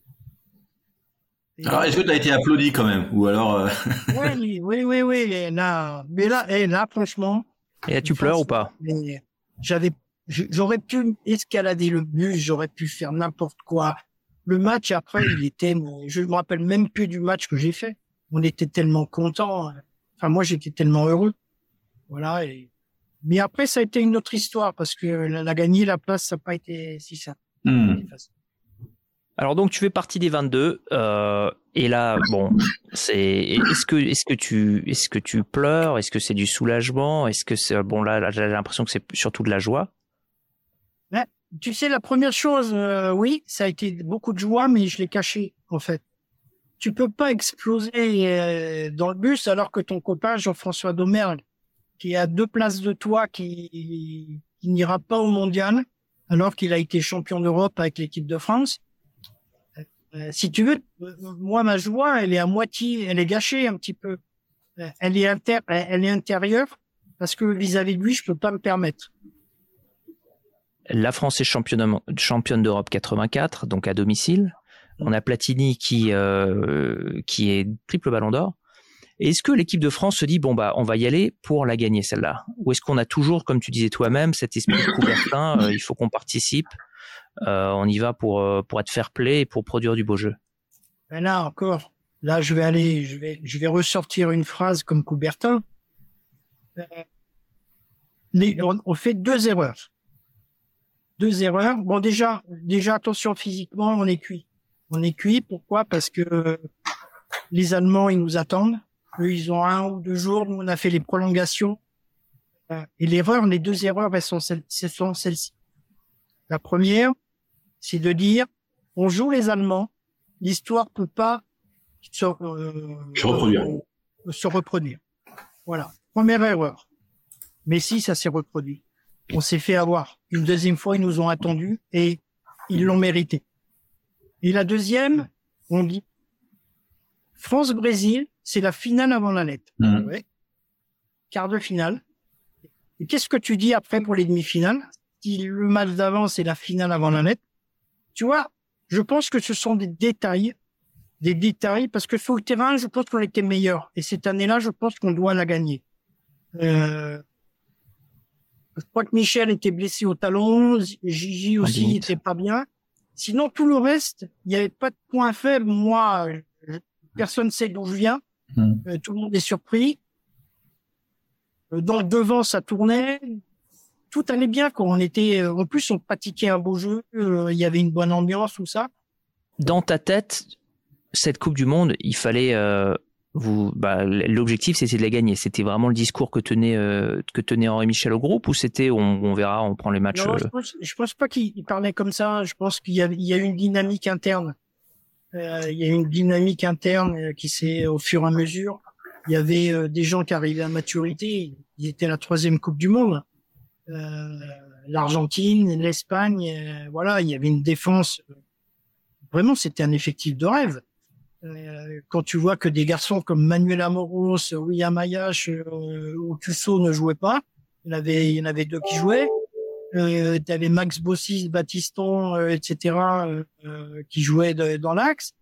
Alors, est-ce que tu as été applaudi quand même? Ou alors... Oui. Et là, franchement... Et là, tu pleures ou pas? J'aurais pu escalader le bus, j'aurais pu faire n'importe quoi. Le match, après, je me rappelle même plus du match que j'ai fait. On était tellement contents. Enfin, moi, j'étais tellement heureux. Voilà. Mais après, ça a été une autre histoire parce que la gagner la place, ça n'a pas été si simple. Alors donc tu fais partie des 22 et là bon est-ce que tu pleures, est-ce que c'est du soulagement, est-ce que c'est bon là j'ai l'impression que c'est surtout de la joie. Mais, tu sais, la première chose, oui, ça a été beaucoup de joie, mais je l'ai caché en fait. Tu peux pas exploser dans le bus alors que ton copain Jean-François Domergue, qui est à 2 places de toi, qui n'ira pas au mondial alors qu'il a été champion d'Europe avec l'équipe de France. Si tu veux, moi, ma joie, elle est à moitié, elle est gâchée un petit peu. Elle est intérieure parce que vis-à-vis de lui, je peux pas me permettre. La France est championne d'Europe 84, donc à domicile. On a Platini qui est triple ballon d'or. Et est-ce que l'équipe de France se dit, bon, bah, on va y aller pour la gagner, celle-là? Ou est-ce qu'on a toujours, comme tu disais toi-même, cet esprit de Coubertin, il faut qu'on participe? On y va pour être fair-play et pour produire du beau jeu. Ben là encore, je vais ressortir une phrase comme Coubertin. On fait 2 erreurs. 2 erreurs. Bon, déjà attention, physiquement, on est cuit. On est cuit. Pourquoi? Parce que les Allemands, ils nous attendent. Eux, ils ont 1 ou 2 jours. Nous, on a fait les prolongations. Et les 2 erreurs, ce sont celles-ci. La première, c'est de dire, on joue les Allemands, l'histoire peut pas se reproduire. Voilà. Première erreur. Messi, ça s'est reproduit. On s'est fait avoir. Une deuxième fois, ils nous ont attendus et ils l'ont mérité. Et la deuxième, on dit France-Brésil, c'est la finale avant la lettre. Ouais. Quart de finale. Et qu'est-ce que tu dis après pour les demi-finales? Si le match d'avant, c'est la finale avant la lettre. Tu vois, je pense que ce sont des détails, parce que sur le terrain, je pense qu'on était meilleur. Et cette année-là, je pense qu'on doit la gagner. Je crois que Michel était blessé au talon, Gigi aussi était pas bien. Sinon, tout le reste, il n'y avait pas de point faible. Moi, personne ne sait d'où je viens. Tout le monde est surpris. Donc, devant, ça tournait. Tout allait bien quand on était. En plus, on pratiquait un beau jeu. Il y avait une bonne ambiance, tout ça. Dans ta tête, cette Coupe du Monde, il fallait l'objectif, c'était de la gagner. C'était vraiment le discours que tenait Henri Michel au groupe, ou c'était on verra, on prend les matchs. Non, je pense pas qu'il parlait comme ça. Je pense qu'il y a une dynamique interne. Il y a une dynamique interne qui s'est au fur et à mesure. Il y avait des gens qui arrivaient à maturité. Ils étaient la 3e Coupe du Monde. L'Argentine, l'Espagne, voilà, il y avait une défense. Vraiment, c'était un effectif de rêve. Quand tu vois que des garçons comme Manuel Amoros, William Ayash ou Cusso ne jouaient pas, il y en avait 2 qui jouaient. T'avais Max Bossis, Battiston, etc. Qui jouaient dans l'axe.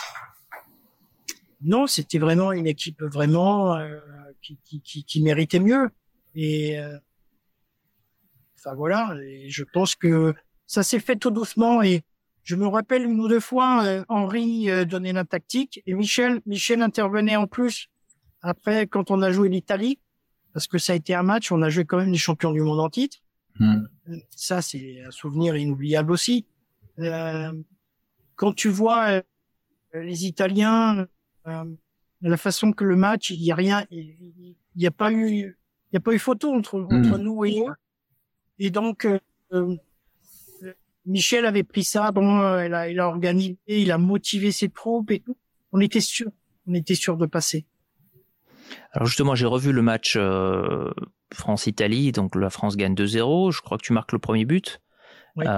Non, c'était vraiment une équipe vraiment qui méritait mieux. Et enfin voilà. Et je pense que ça s'est fait tout doucement. Et je me rappelle 1 ou 2 fois, Henri donnait la tactique et Michel intervenait en plus après quand on a joué l'Italie, parce que ça a été un match, on a joué quand même les champions du monde en titre. Ça, c'est un souvenir inoubliable aussi. Quand tu vois les Italiens, la façon que le match, il y a rien, il y a pas eu photo entre nous et eux. Et donc Michel avait pris ça, il a organisé, il a motivé ses troupes et tout. On était sûr de passer. Alors justement, j'ai revu le match France-Italie, donc la France gagne 2-0. Je crois que tu marques le premier but. Oui.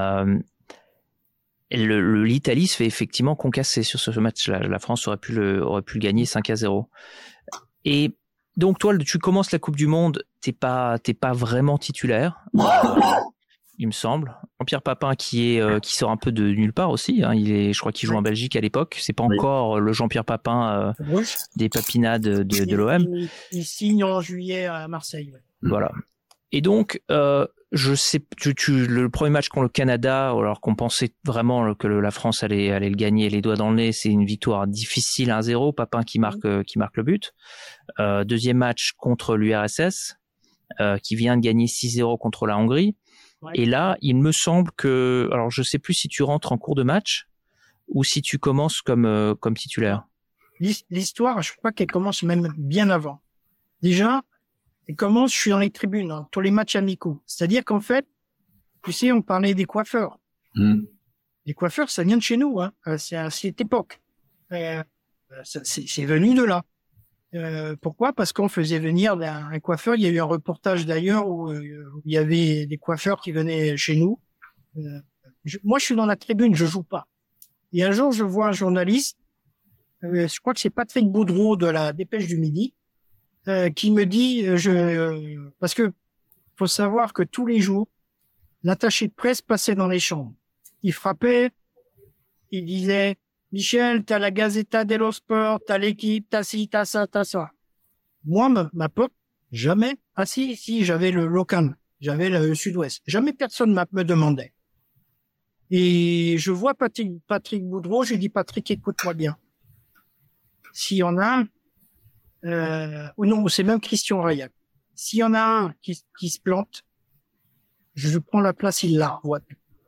L'Italie se fait effectivement concasser sur ce match-là. La France aurait pu le gagner 5-0. Et donc toi, tu commences la Coupe du Monde, t'es pas vraiment titulaire. Il me semble. Jean-Pierre Papin qui sort un peu de nulle part aussi. Hein. Je crois qu'il joue en Belgique à l'époque. C'est pas encore le Jean-Pierre Papin des papinades de l'OM. Il signe en juillet à Marseille. Voilà. Et donc, je sais, le premier match contre le Canada, alors qu'on pensait vraiment que la France allait le gagner les doigts dans le nez, c'est une victoire difficile 1-0. Papin qui marque le but. Deuxième match contre l'URSS, qui vient de gagner 6-0 contre la Hongrie. Ouais. Et là, il me semble que, alors je sais plus si tu rentres en cours de match ou si tu commences comme titulaire. L'histoire, je crois qu'elle commence même bien avant. Déjà, elle commence, je suis dans les tribunes, tous les matchs amicaux. C'est-à-dire qu'en fait, tu sais, on parlait des coiffeurs. Les coiffeurs, ça vient de chez nous, hein. C'est à cette époque. C'est venu de là. Pourquoi? Parce qu'on faisait venir un coiffeur. Il y a eu un reportage d'ailleurs où il y avait des coiffeurs qui venaient chez nous. Moi, je suis dans la tribune, je joue pas. Et un jour, je vois un journaliste, je crois que c'est Patrick Boudreau de la Dépêche du Midi, qui me dit, parce que faut savoir que tous les jours, l'attaché de presse passait dans les chambres. Il frappait, il disait: Michel, t'as la Gazzetta dello Sport, t'as l'équipe, t'as ci, t'as ça, t'as ça. Moi, ma pote, jamais. Ah si, j'avais le local, j'avais le Sud-Ouest. Jamais personne me demandait. Et je vois Patrick Boudreau, j'ai dit: Patrick, écoute-moi bien. S'il y en a un, ou non, c'est même Christian Rayac. S'il y en a un qui se plante, je prends la place, il la revoit.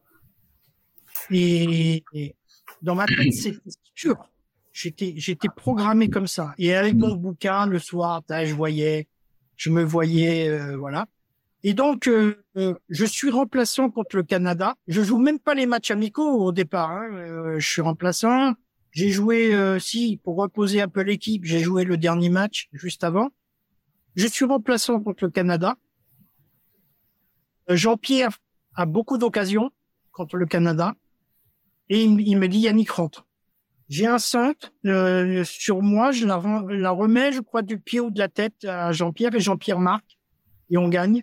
Et dans ma tête, c'est sûr. J'étais programmé comme ça. Et avec mon bouquin, le soir, je me voyais, voilà. Et donc, je suis remplaçant contre le Canada. Je joue même pas les matchs amicaux au départ. Je suis remplaçant. J'ai joué, pour reposer un peu l'équipe, j'ai joué le dernier match juste avant. Je suis remplaçant contre le Canada. Jean-Pierre a beaucoup d'occasions contre le Canada. Et il me dit, Yannick, rentre. J'ai un 5 sur moi, je la remets, je crois, du pied ou de la tête à Jean-Pierre, et Jean-Pierre marque, et on gagne.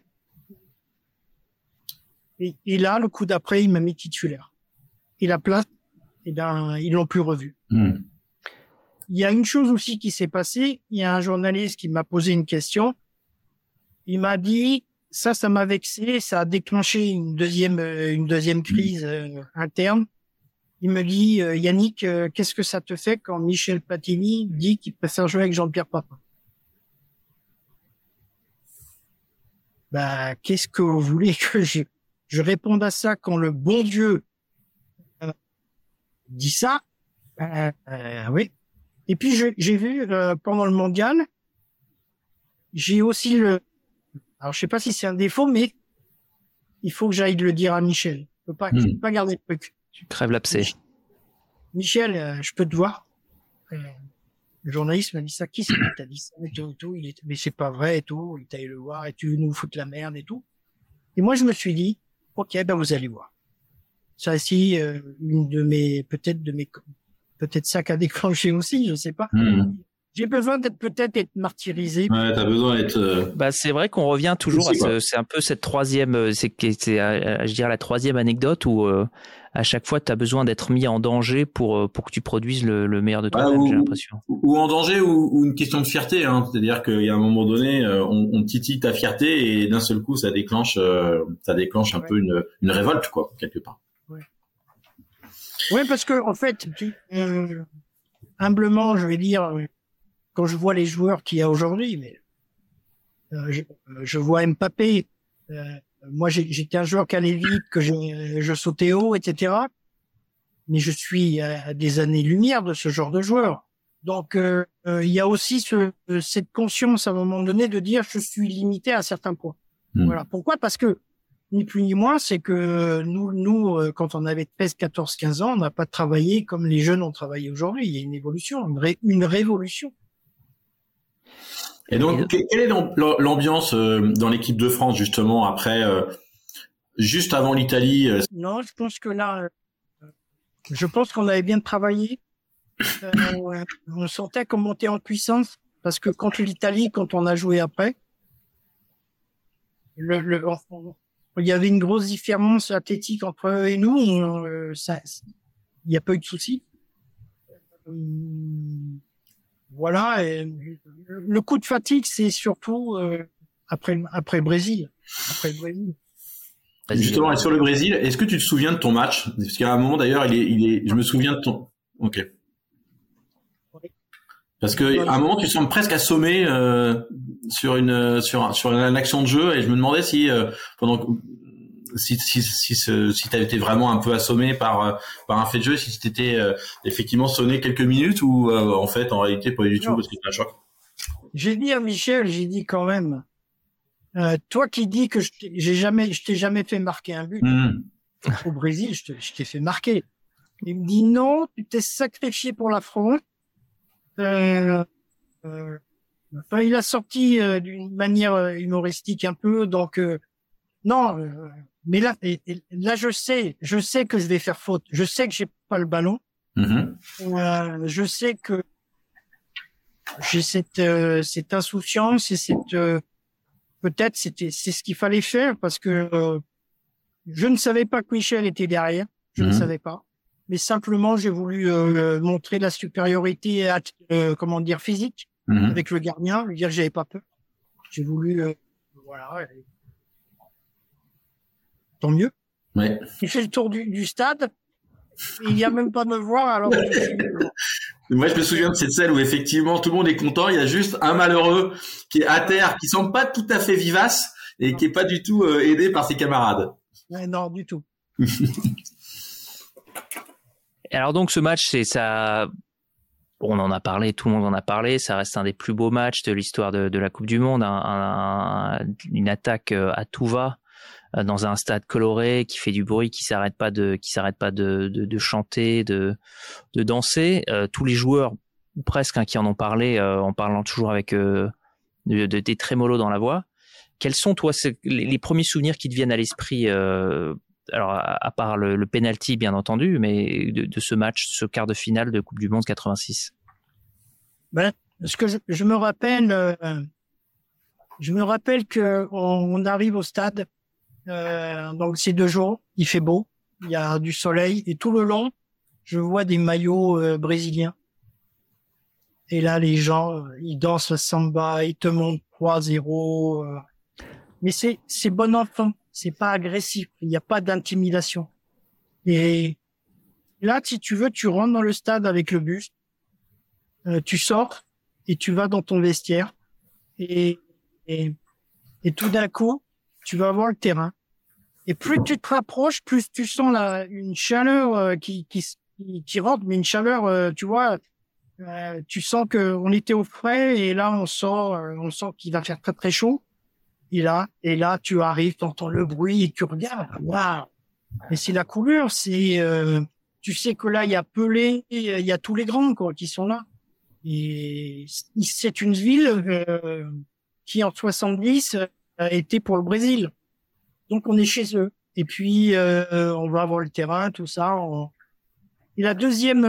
Et là, le coup d'après, il m'a mis titulaire. Et la place, eh ben, ils l'ont plus revue. Il y a une chose aussi qui s'est passée. Il y a un journaliste qui m'a posé une question. Il m'a dit, ça m'a vexé, ça a déclenché une deuxième crise interne. Il me dit, Yannick, qu'est-ce que ça te fait quand Michel Platini dit qu'il préfère jouer avec Jean-Pierre Papin? Bah, qu'est-ce que vous voulez que je réponde à ça quand le bon Dieu dit ça? Oui. Et puis j'ai vu pendant le mondial, j'ai aussi alors je sais pas si c'est un défaut, mais il faut que j'aille le dire à Michel. Je peux pas garder le truc. Tu crèves l'abcès. Michel, je peux te voir. Le journaliste m'a dit ça. Qui c'est qui t'a dit ça? Mais c'est pas vrai et tout. Il t'a allé le voir et tu veux nous foutre la merde et tout. Et moi je me suis dit, ok, ben vous allez voir. Ça aussi, une de mes peut-être ça qu'a déclenché aussi, je sais pas. J'ai besoin d'être martyrisé. Ouais, t'as besoin d'être. Bah, c'est vrai qu'on revient toujours c'est un peu cette troisième, je dirais la troisième anecdote où à chaque fois t'as besoin d'être mis en danger pour que tu produises le meilleur de toi-même, j'ai l'impression. Ou en danger ou une question de fierté, hein. C'est-à-dire qu'il y a un moment donné, on titille ta fierté et d'un seul coup ça déclenche un peu une révolte, quoi, quelque part. Ouais, parce que en fait, humblement, je vais dire, quand je vois les joueurs qu'il y a aujourd'hui, mais je vois Mbappé. Moi, j'étais un joueur qui allait vite, que je sautais haut, etc. Mais je suis à des années-lumière de ce genre de joueur. Donc, il y a aussi cette conscience à un moment donné de dire je suis limité à certains points. Voilà. Pourquoi? Parce que ni plus ni moins, c'est que nous, quand on avait 13, 14, 15 ans, on n'a pas travaillé comme les jeunes ont travaillé aujourd'hui. Il y a une évolution, une révolution. Et donc, quelle est l'ambiance dans l'équipe de France, justement, après, juste avant l'Italie? Non, je pense que là, qu'on avait bien travaillé. On sentait qu'on montait en puissance, parce que contre l'Italie, quand on a joué après, il y avait une grosse différence athlétique entre eux et nous. Il n'y a pas eu de souci. Voilà. Et le coup de fatigue, c'est surtout après le Brésil. Justement, et sur le Brésil, est-ce que tu te souviens de ton match? Parce qu'à un moment, d'ailleurs, je me souviens de ton. Ok. Parce que à un moment, tu sembles presque assommé sur une action de jeu, et je me demandais si t'avais été vraiment un peu assommé par un fait de jeu, si t'étais effectivement sonné quelques minutes, ou en fait, en réalité, pas du tout, parce que c'était un choc. J'ai dit à Michel, quand même, toi qui dis que je t'ai jamais fait marquer un but au Brésil, je t'ai fait marquer. Il me dit non, tu t'es sacrifié pour la France. Il a sorti d'une manière humoristique un peu, donc non, mais là, là je sais que je vais faire faute, je sais que j'ai pas le ballon, je sais que j'ai cette insouciance et peut-être c'est ce qu'il fallait faire, parce que je ne savais pas que Michel était derrière, je ne savais pas. Mais simplement, j'ai voulu montrer la supériorité, physique avec le gardien, lui dire que j'avais pas peur. J'ai voulu, voilà. Tant mieux. Ouais. Il fait le tour du stade. Il vient même pas me voir, alors que je suis... Moi, je me souviens de cette scène où effectivement tout le monde est content. Il y a juste un malheureux qui est à terre, qui semble pas tout à fait vivace et qui est pas du tout aidé par ses camarades. Ouais, non, du tout. Alors donc ce match, c'est ça. On en a parlé, tout le monde en a parlé. Ça reste un des plus beaux matchs de l'histoire de la Coupe du Monde. Une attaque à tout va, dans un stade coloré, qui fait du bruit, qui s'arrête pas de chanter, de danser. Tous les joueurs, ou presque, qui en ont parlé, en parlant toujours avec des trémolos dans la voix. Quels sont, toi, les premiers souvenirs qui te viennent à l'esprit, alors à part le penalty, bien entendu, mais de ce match, ce quart de finale de Coupe du Monde 86? Ce que je me rappelle que on arrive au stade, donc c'est 2 jours, il fait beau, il y a du soleil, et tout le long, je vois des maillots brésiliens. Et là, les gens, ils dansent le samba, ils te montrent 3-0. Mais c'est bon enfant, c'est pas agressif, il n'y a pas d'intimidation. Et là, si tu veux, tu rentres dans le stade avec le bus, tu sors et tu vas dans ton vestiaire et tout d'un coup, tu vas voir le terrain. Et plus tu te rapproches, plus tu sens une chaleur qui rentre, mais une chaleur, tu vois, tu sens que on était au frais et là on sent qu'il va faire très très chaud. Et là, tu arrives, t'entends le bruit et tu regardes. Waouh! Mais c'est la couleur, tu sais que là il y a Pelé, il y a tous les grands quoi qui sont là. Et c'est une ville qui en 70 a été pour le Brésil. Donc on est chez eux. Et puis on va voir le terrain, tout ça. Et la deuxième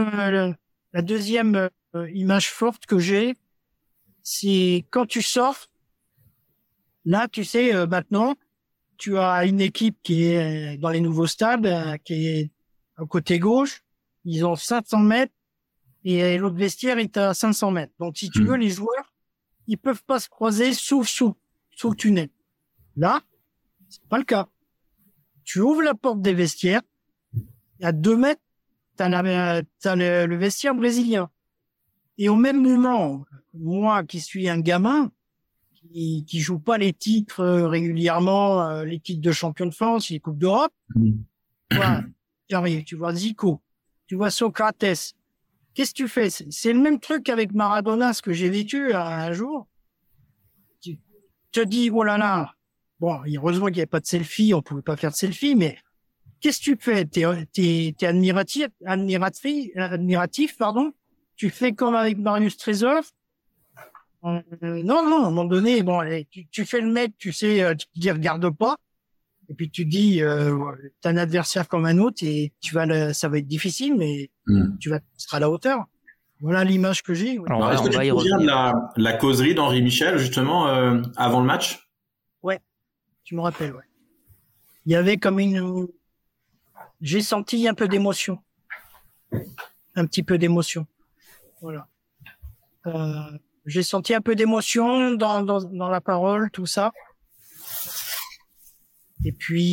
image forte que j'ai, c'est quand tu sors. Là, tu sais, maintenant, tu as une équipe qui est dans les nouveaux stades, qui est au côté gauche. Ils ont 500 mètres et l'autre vestiaire est à 500 mètres. Donc, si tu veux, les joueurs, ils peuvent pas se croiser sauf sous le tunnel. Là, c'est pas le cas. Tu ouvres la porte des vestiaires, à 2 mètres, t'as le vestiaire brésilien. Et au même moment, moi qui suis un gamin, qui joue pas les titres régulièrement, les titres de champion de France, les Coupes d'Europe, tu vois Zico, tu vois Socrates. Qu'est-ce que tu fais? C'est le même truc avec Maradona, ce que j'ai vécu un jour. Tu te dis, oh là là, bon, heureusement qu'il n'y avait pas de selfie, on pouvait pas faire de selfie, mais qu'est-ce que tu fais? T'es admiratif, pardon. Tu fais comme avec Marius Trésor. Non, à un moment donné, bon, tu fais le mec, tu sais, tu te dis regarde pas, et puis tu dis t'as un adversaire comme un autre et ça va être difficile, mais tu seras à la hauteur. Voilà l'image que j'ai. Ouais. Alors, est-ce que tu te souviens de la causerie d'Henri Michel justement avant le match? Ouais, tu me rappelles, ouais. Il y avait comme j'ai senti un peu d'émotion, un petit peu d'émotion, voilà. J'ai senti un peu d'émotion dans la parole, tout ça. Et puis,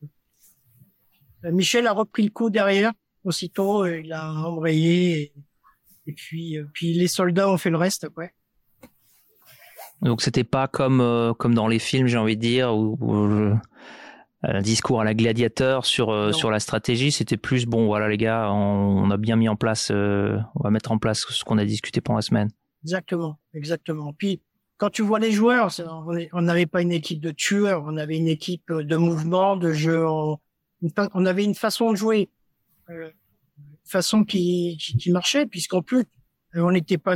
Michel a repris le coup derrière, aussitôt, il a embrayé, et puis les soldats ont fait le reste, ouais. Donc c'était pas comme dans les films, j'ai envie de dire, où un discours à la gladiateur sur la stratégie, c'était plus, bon, voilà les gars, on a bien mis en place, on va mettre en place ce qu'on a discuté pendant la semaine. Exactement. Puis, quand tu vois les joueurs, on n'avait pas une équipe de tueurs, on avait une équipe de mouvement, de jeu. On avait une façon de jouer, une façon qui marchait, puisqu'en plus, on n'était pas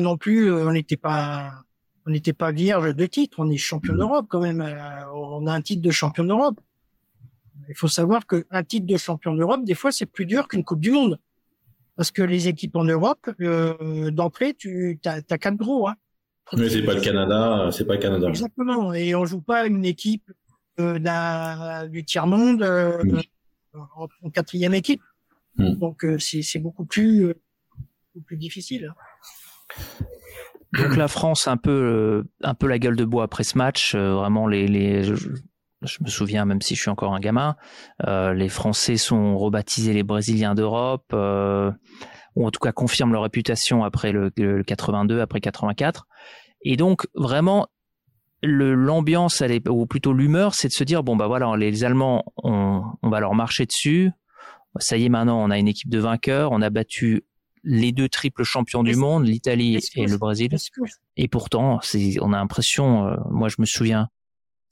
vierge de titre. On est champion d'Europe quand même. On a un titre de champion d'Europe. Il faut savoir qu'un titre de champion d'Europe, des fois, c'est plus dur qu'une Coupe du Monde. Parce que les équipes en Europe, d'entrée, t'as 4 gros, hein. Mais c'est pas le Canada. Exactement. Et on joue pas une équipe du tiers-monde en 4e équipe. Donc c'est beaucoup plus difficile. Donc la France un peu la gueule de bois après ce match. Vraiment je me souviens, même si je suis encore un gamin, les Français sont rebaptisés les Brésiliens d'Europe, ou en tout cas confirment leur réputation après le 82, après 84. Et donc vraiment l'ambiance, ou plutôt l'humeur, c'est de se dire bon bah voilà, les Allemands, on va leur marcher dessus. Ça y est, maintenant on a une équipe de vainqueurs, on a battu les 2 triples champions du monde, l'Italie et le Brésil. Et pourtant, on a l'impression, moi je me souviens,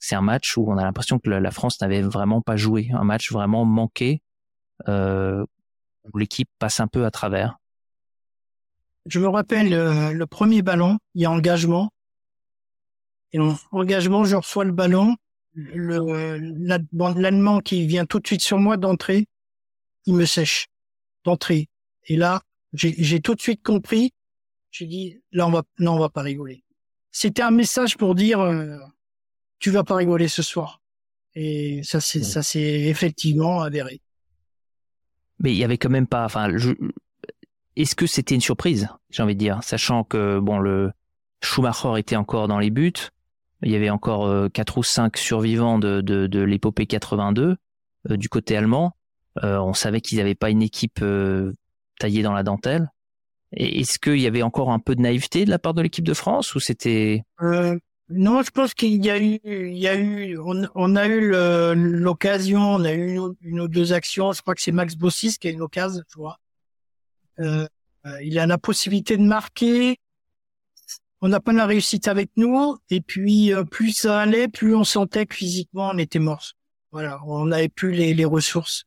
c'est un match où on a l'impression que la France n'avait vraiment pas joué, un match vraiment manqué, où l'équipe passe un peu à travers. Je me rappelle le premier ballon, il y a engagement. Et en engagement, je reçois le ballon. L'Allemand qui vient tout de suite sur moi d'entrée, il me sèche d'entrée. Et là, j'ai tout de suite compris. J'ai dit, là, on va pas rigoler. C'était un message pour dire, tu vas pas rigoler ce soir. Et ça s'est effectivement avéré. Mais il y avait quand même pas, est-ce que c'était une surprise, j'ai envie de dire, sachant que, le Schumacher était encore dans les buts, il y avait encore 4 ou 5 survivants de l'épopée 82 du côté allemand. On savait qu'ils n'avaient pas une équipe taillée dans la dentelle. Et est-ce qu'il y avait encore un peu de naïveté de la part de l'équipe de France ou c'était Non, je pense qu'il y a eu, on a eu l'occasion, on a eu une ou deux actions. Je crois que c'est Max Bossis qui a une occasion, tu vois. Il a la possibilité de marquer. On n'a pas la réussite avec nous. Et puis, plus ça allait, plus on sentait que physiquement, on était morts. Voilà, on n'avait plus les ressources.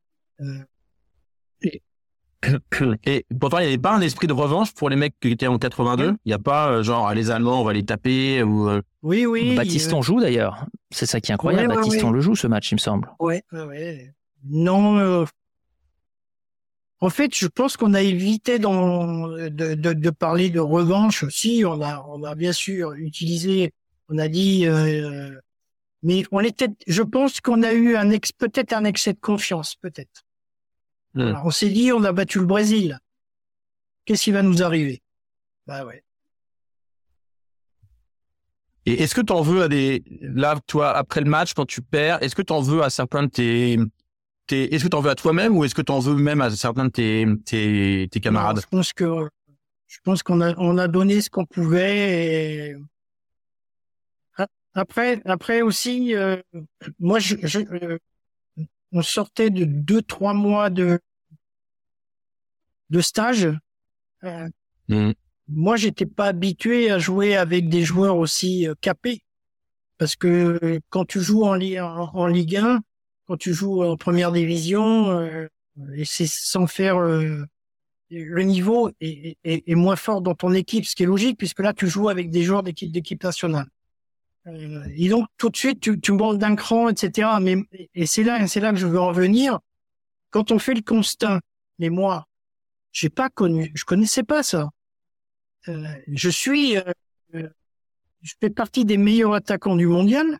Et pourtant, il n'y avait pas un esprit de revanche pour les mecs qui étaient en 82. Il n'y a pas les Allemands, on va les taper ou. Oui. Baptiston joue d'ailleurs. C'est ça qui est incroyable. Ouais, Baptiston le joue ce match, il me semble. Ouais. Non. En fait, je pense qu'on a évité de parler de revanche aussi. On a bien sûr utilisé. On a dit. Mais je pense qu'on a eu peut-être un excès de confiance, peut-être. Alors, on s'est dit, on a battu le Brésil. Qu'est-ce qui va nous arriver? Bah ouais. Et est-ce que t'en veux là, toi, après le match, quand tu perds, est-ce que t'en veux à certains de est-ce que t'en veux à toi-même ou est-ce que t'en veux même à certains de tes camarades? Non, je pense qu'on a donné ce qu'on pouvait et après aussi, moi, on sortait de 2-3 mois de stage. Moi, j'étais pas habitué à jouer avec des joueurs aussi capés. Parce que quand tu joues en Ligue 1, quand tu joues en première division, et c'est sans faire le niveau est moins fort dans ton équipe, ce qui est logique, puisque là, tu joues avec des joueurs d'équipe nationale. Et donc tout de suite tu montes d'un cran, etc. Et c'est là que je veux en venir. Quand on fait le constat, mais moi, je connaissais pas ça. Je fais partie des meilleurs attaquants du mondial,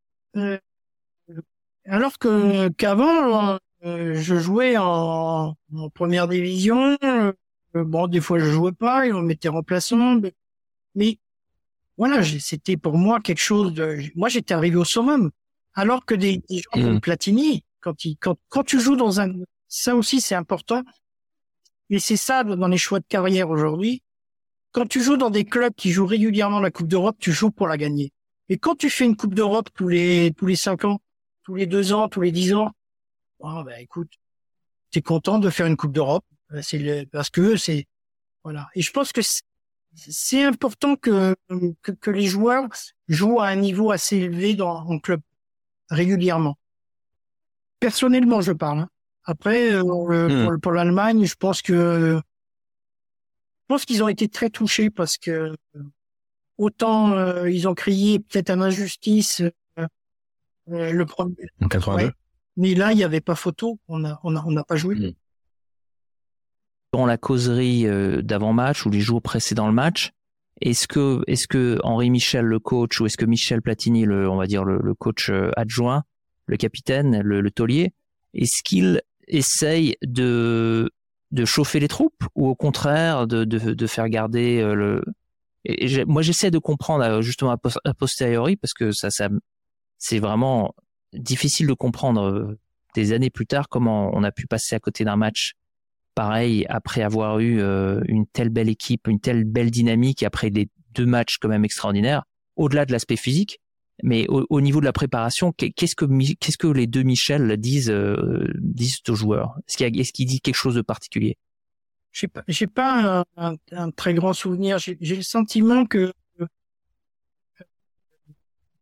alors qu'avant je jouais en première division. Des fois je jouais pas, et on m'était remplaçant, mais voilà, c'était pour moi quelque chose de. Moi, j'étais arrivé au summum, alors que des gens comme Platini, quand tu joues dans ça aussi c'est important. Et c'est ça dans les choix de carrière aujourd'hui. Quand tu joues dans des clubs qui jouent régulièrement la Coupe d'Europe, tu joues pour la gagner. Et quand tu fais une Coupe d'Europe tous les 5 ans, tous les 2 ans, tous les 10 ans, écoute, t'es content de faire une Coupe d'Europe. Parce que c'est voilà. Et je pense que c'est important que les joueurs jouent à un niveau assez élevé en club régulièrement. Personnellement, je parle. Après, pour l'Allemagne, je pense qu'ils ont été très touchés parce que autant ils ont crié peut-être à l'injustice le premier. En 82. Ouais, mais là, il n'y avait pas photo. On n'a pas joué. Dans la causerie d'avant-match ou les jours précédant le match, est-ce que Henri Michel, le coach, ou est-ce que Michel Platini, le coach adjoint, le capitaine, le taulier, est-ce qu'il essaye de chauffer les troupes ou au contraire de faire garder moi j'essaie de comprendre justement a posteriori parce que ça c'est vraiment difficile de comprendre des années plus tard comment on a pu passer à côté d'un match pareil après avoir eu une telle belle équipe, une telle belle dynamique après des 2 matchs quand même extraordinaires, au-delà de l'aspect physique, mais au niveau de la préparation, qu'est-ce que les deux Michel disent aux joueurs? Est-ce qu'ils disent quelque chose de particulier? J'ai pas un très grand souvenir. J'ai le sentiment que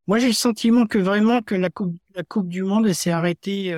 Moi, j'ai le sentiment que vraiment que la coupe du monde, elle s'est arrêtée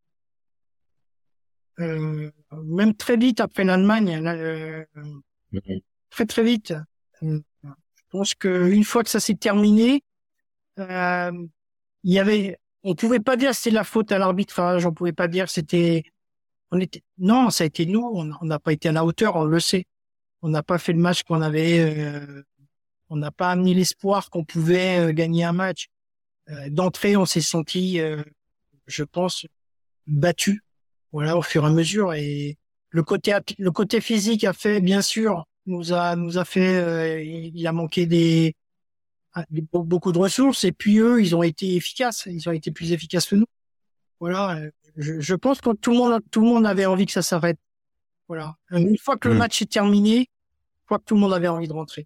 même très vite après l'Allemagne, très très vite. Je pense que une fois que ça s'est terminé, euh, on pouvait pas dire que c'était la faute à l'arbitrage, on pouvait pas dire que non, ça a été nous, on n'a pas été à la hauteur, on le sait. On n'a pas fait le match qu'on avait, on n'a pas amené l'espoir qu'on pouvait gagner un match. D'entrée, on s'est senti, je pense, battu. Voilà, au fur et à mesure. Et le côté physique a fait, bien sûr, nous a fait, il a manqué beaucoup de ressources. Et puis eux, ils ont été efficaces. Ils ont été plus efficaces que nous. Voilà. Je pense que tout le monde avait envie que ça s'arrête. Voilà. Une fois que le match est terminé, je crois que tout le monde avait envie de rentrer.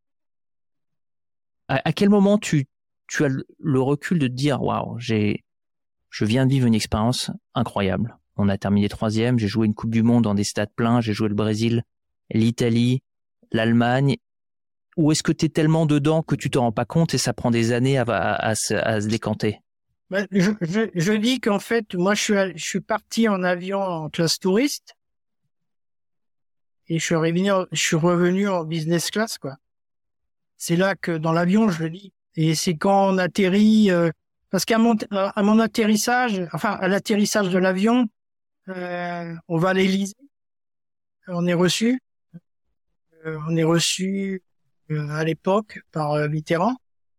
À quel moment tu as le recul de te dire, waouh, je viens de vivre une expérience incroyable. On a terminé 3e, j'ai joué une Coupe du Monde dans des stades pleins, j'ai joué le Brésil, l'Italie, l'Allemagne. Ou est-ce que tu es tellement dedans que tu te rends pas compte et ça prend des années à se décanter? Je dis qu'en fait, moi, je suis parti en avion en classe touriste et je suis revenu en business class, quoi. C'est là que dans l'avion, je le dis. Et c'est quand on atterrit, parce qu'à mon atterrissage, enfin à l'atterrissage de l'avion, on va à l'Élysée. On est reçu à l'époque par Mitterrand.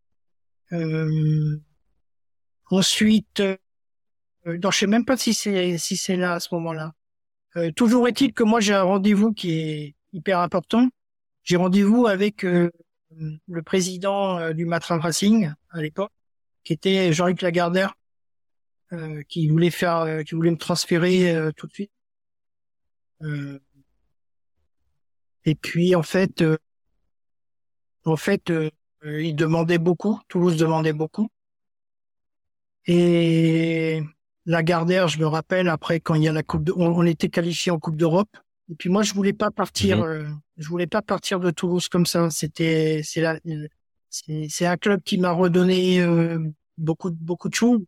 Ensuite, non, je sais même pas si c'est là à ce moment-là. Toujours est-il que moi j'ai un rendez-vous qui est hyper important. J'ai rendez-vous avec le président du Matra Racing à l'époque, qui était Jean-Luc Lagardère, qui voulait me transférer tout de suite. Et puis en fait, il demandait beaucoup. Toulouse demandait beaucoup. Et Lagardère, je me rappelle, après quand il y a on était qualifié en Coupe d'Europe. Et puis moi, je voulais pas partir de Toulouse comme ça. C'est un club qui m'a redonné beaucoup de choses.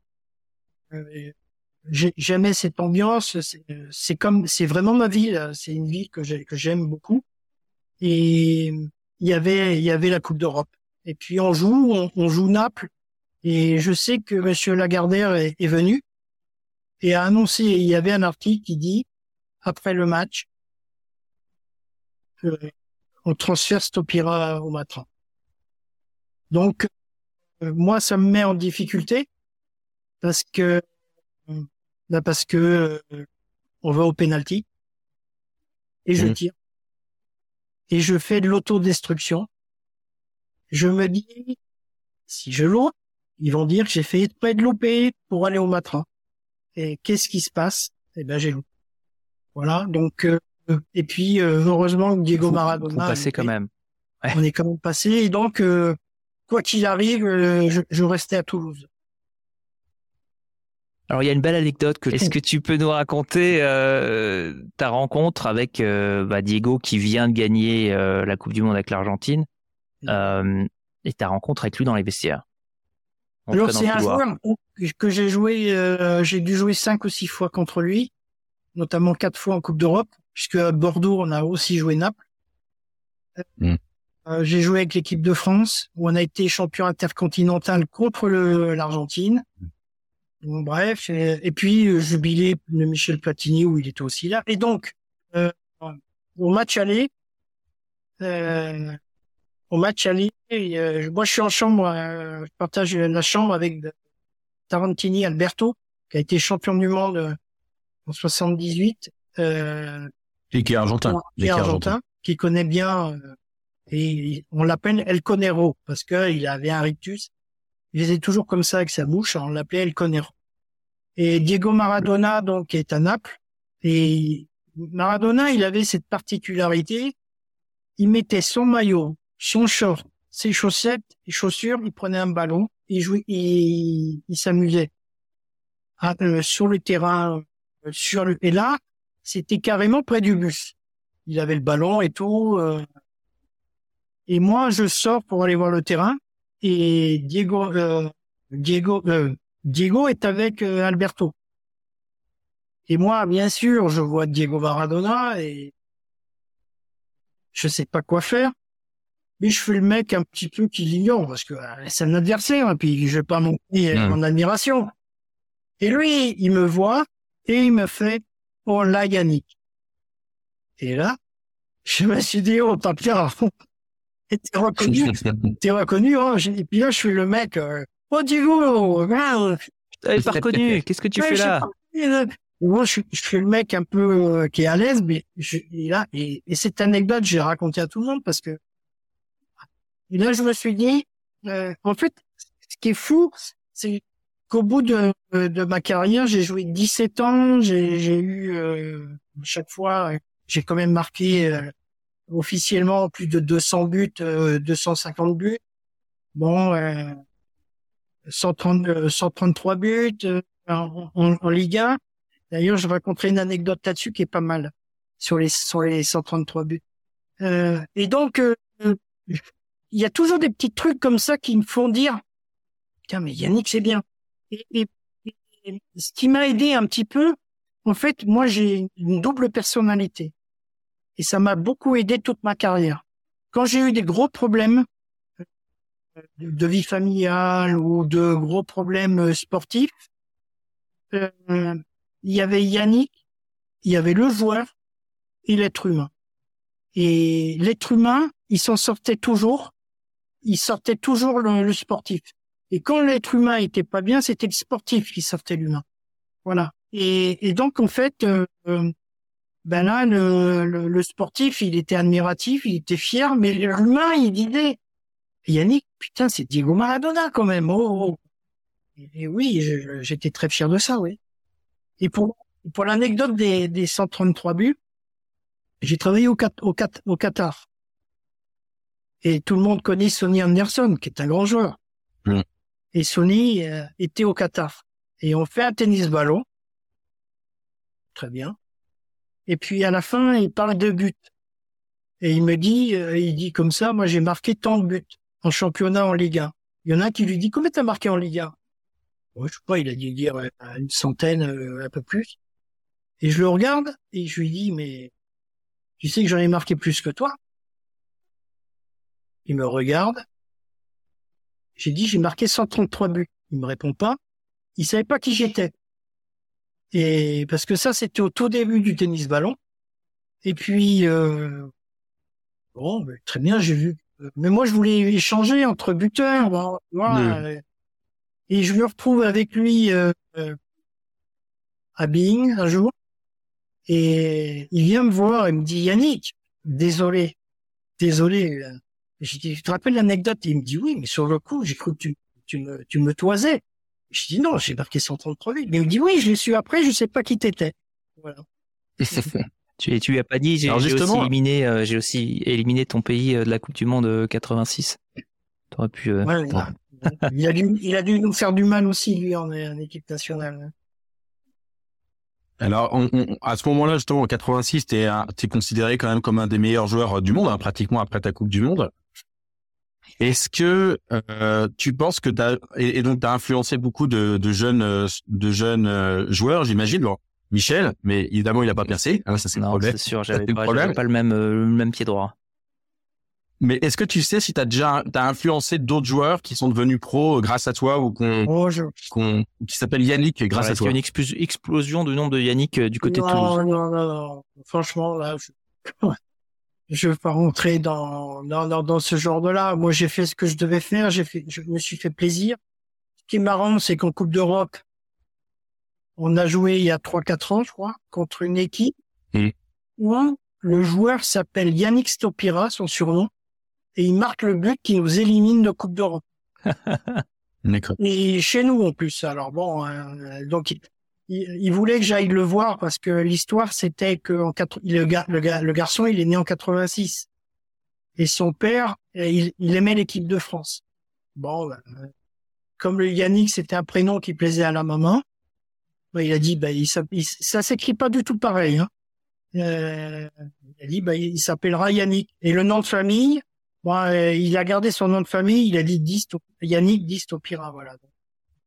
J'aimais cette ambiance. C'est vraiment ma ville. C'est une ville que j'aime beaucoup. Et il y avait la Coupe d'Europe. Et puis on joue Naples. Et je sais que Monsieur Lagardère est venu et a annoncé. Il y avait un article qui dit après le match, on transfère Stopira au Matra. Donc moi, ça me met en difficulté parce que on va au penalty et je tire et je fais de l'autodestruction. Je me dis, si je loupe, ils vont dire que j'ai fait exprès de louper pour aller au Matra. Et qu'est-ce qui se passe? Eh ben, j'ai loupé. Voilà. Donc, et puis, heureusement, Diego Maradona. Faut passer quand même. Ouais. On est quand même passé. Et donc, quoi qu'il arrive, je restais à Toulouse. Alors, il y a une belle anecdote. Est-ce que tu peux nous raconter ta rencontre avec Diego qui vient de gagner la Coupe du Monde avec l'Argentine et ta rencontre avec lui dans les vestiaires? Alors, c'est un joueur que j'ai dû jouer 5 ou 6 fois contre lui, notamment 4 fois en Coupe d'Europe, puisque à Bordeaux, on a aussi joué Naples. J'ai joué avec l'équipe de France, où on a été champion intercontinental contre l'Argentine. Bon, bref, et puis jubilé de Michel Platini, où il était aussi là. Et donc, au match aller, moi je suis en chambre, je partage la chambre avec Tarantini Alberto, qui a été champion du monde en 78. Et qui est argentin. Qui connaît bien, et on l'appelle El Conero, parce qu'il avait un rictus. Il faisait toujours comme ça avec sa bouche, on l'appelait El Conero. Et Diego Maradona, donc, est à Naples. Et Maradona, il avait cette particularité, il mettait son maillot, son short, ses chaussettes et chaussures, il prenait un ballon, il s'amusait sur le terrain, et là, c'était carrément près du bus. Il avait le ballon et tout. Et moi, je sors pour aller voir le terrain. Et Diego Diego est avec Alberto. Et moi, bien sûr, je vois Diego Maradona et je sais pas quoi faire. Mais je fais le mec un petit peu qui l'ignore parce que c'est un adversaire et puis je vais pas montrer mon admiration. Et lui, il me voit et il me fait « Oh là, Yannick ». Et là, je me suis dit « Oh, t'as bien, t'es reconnu, hein ». Et puis là, je suis le mec « Oh, Diego, regarde ». Je t'avais pas reconnu, qu'est-ce que tu fais là? Moi, je suis le mec un peu qui est à l'aise, mais et cette anecdote, j'ai raconté à tout le monde parce que et là, je me suis dit, en fait, ce qui est fou, c'est qu'au bout de ma carrière, j'ai joué 17 ans, j'ai eu chaque fois, j'ai quand même marqué officiellement plus de 200 buts, 250 buts. Bon, 133 buts en Ligue 1. D'ailleurs, je raconterai une anecdote là-dessus qui est pas mal sur les 133 buts. Et donc, il y a toujours des petits trucs comme ça qui me font dire, tiens, mais Yannick, c'est bien. Et ce qui m'a aidé un petit peu, en fait, moi, j'ai une double personnalité. Et ça m'a beaucoup aidé toute ma carrière. Quand j'ai eu des gros problèmes de vie familiale ou de gros problèmes sportifs, il y avait Yannick, il y avait le joueur et l'être humain. Et l'être humain, il s'en sortait toujours. Il sortait toujours le sportif. Et quand l'être humain était pas bien, c'était le sportif qui sortait l'humain. Voilà. Et donc, en fait, ben là, le sportif, il était admiratif, il était fier, mais l'humain, il disait, Yannick, putain, c'est Diego Maradona quand même. Oh. Et oui, j'étais très fier de ça, oui. Et pour l'anecdote des 133 buts, j'ai travaillé au Qatar. Et tout le monde connaît Sonny Anderson, qui est un grand joueur. Et Sonny était au Qatar. Et on fait un tennis-ballon. Très bien. Et puis à la fin, il parle de buts. Et il me dit, il dit comme ça, moi j'ai marqué tant de buts en championnat, en Ligue 1. Il y en a un qui lui dit, combien t'as marqué en Ligue 1? Ouais, je sais pas, il a dû dire une centaine, un peu plus. Et je le regarde et je lui dis, mais tu sais que j'en ai marqué plus que toi? Il me regarde. J'ai dit, j'ai marqué 133 buts. Il me répond pas. Il savait pas qui j'étais. Et parce que ça, c'était au tout début du tennis-ballon. Et puis, bon, très bien, j'ai vu. Mais moi, je voulais échanger entre buteurs. Bon, voilà. Et je me retrouve avec lui à Bing un jour. Et il vient me voir et me dit, Yannick, désolé. Je dis, tu te rappelles l'anecdote? Et il me dit, oui, mais sur le coup, j'ai cru que tu me toisais. Je dis, non, j'ai marqué 133 buts. Mais il me dit, oui, je l'ai su après, je sais pas qui t'étais. Voilà. Tu lui as pas dit, j'ai aussi éliminé ton pays de la Coupe du Monde 86. T'aurais pu, ouais, il a dû nous faire du mal aussi, lui, en équipe nationale. Alors, à ce moment-là, justement, en 86, t'es considéré quand même comme un des meilleurs joueurs du monde, hein, pratiquement après ta Coupe du Monde. Est-ce que tu penses que donc t'as influencé beaucoup de jeunes joueurs, j'imagine. Bon, Michel, mais évidemment il a pas percé. Hein, ça c'est le problème. C'est sûr, j'avais pas le même pied droit. Mais est-ce que tu sais si t'as influencé d'autres joueurs qui sont devenus pros grâce à toi ou qui s'appellent Yannick grâce à toi? Est-ce qu'il y a une explosion du nombre de Yannick du côté de Toulouse? Non. Franchement, là, je veux pas rentrer dans ce genre-là. Moi, j'ai fait ce que je devais faire. Je me suis fait plaisir. Ce qui est marrant, c'est qu'en Coupe d'Europe, on a joué il y a 3-4 ans, je crois, contre une équipe où le joueur s'appelle Yannick Stopira, son surnom, et il marque le but qui nous élimine de Coupe d'Europe. D'accord. Et chez nous, en plus. Alors bon, donc il voulait que j'aille le voir parce que l'histoire, c'était que le garçon, il est né en 86. Et son père, il aimait l'équipe de France. Bon, comme le Yannick, c'était un prénom qui plaisait à la maman, il a dit, ça s'écrit pas du tout pareil, hein. Il a dit, il s'appellera Yannick. Et le nom de famille, il a gardé son nom de famille, il a dit Yannick Di Stopira, voilà.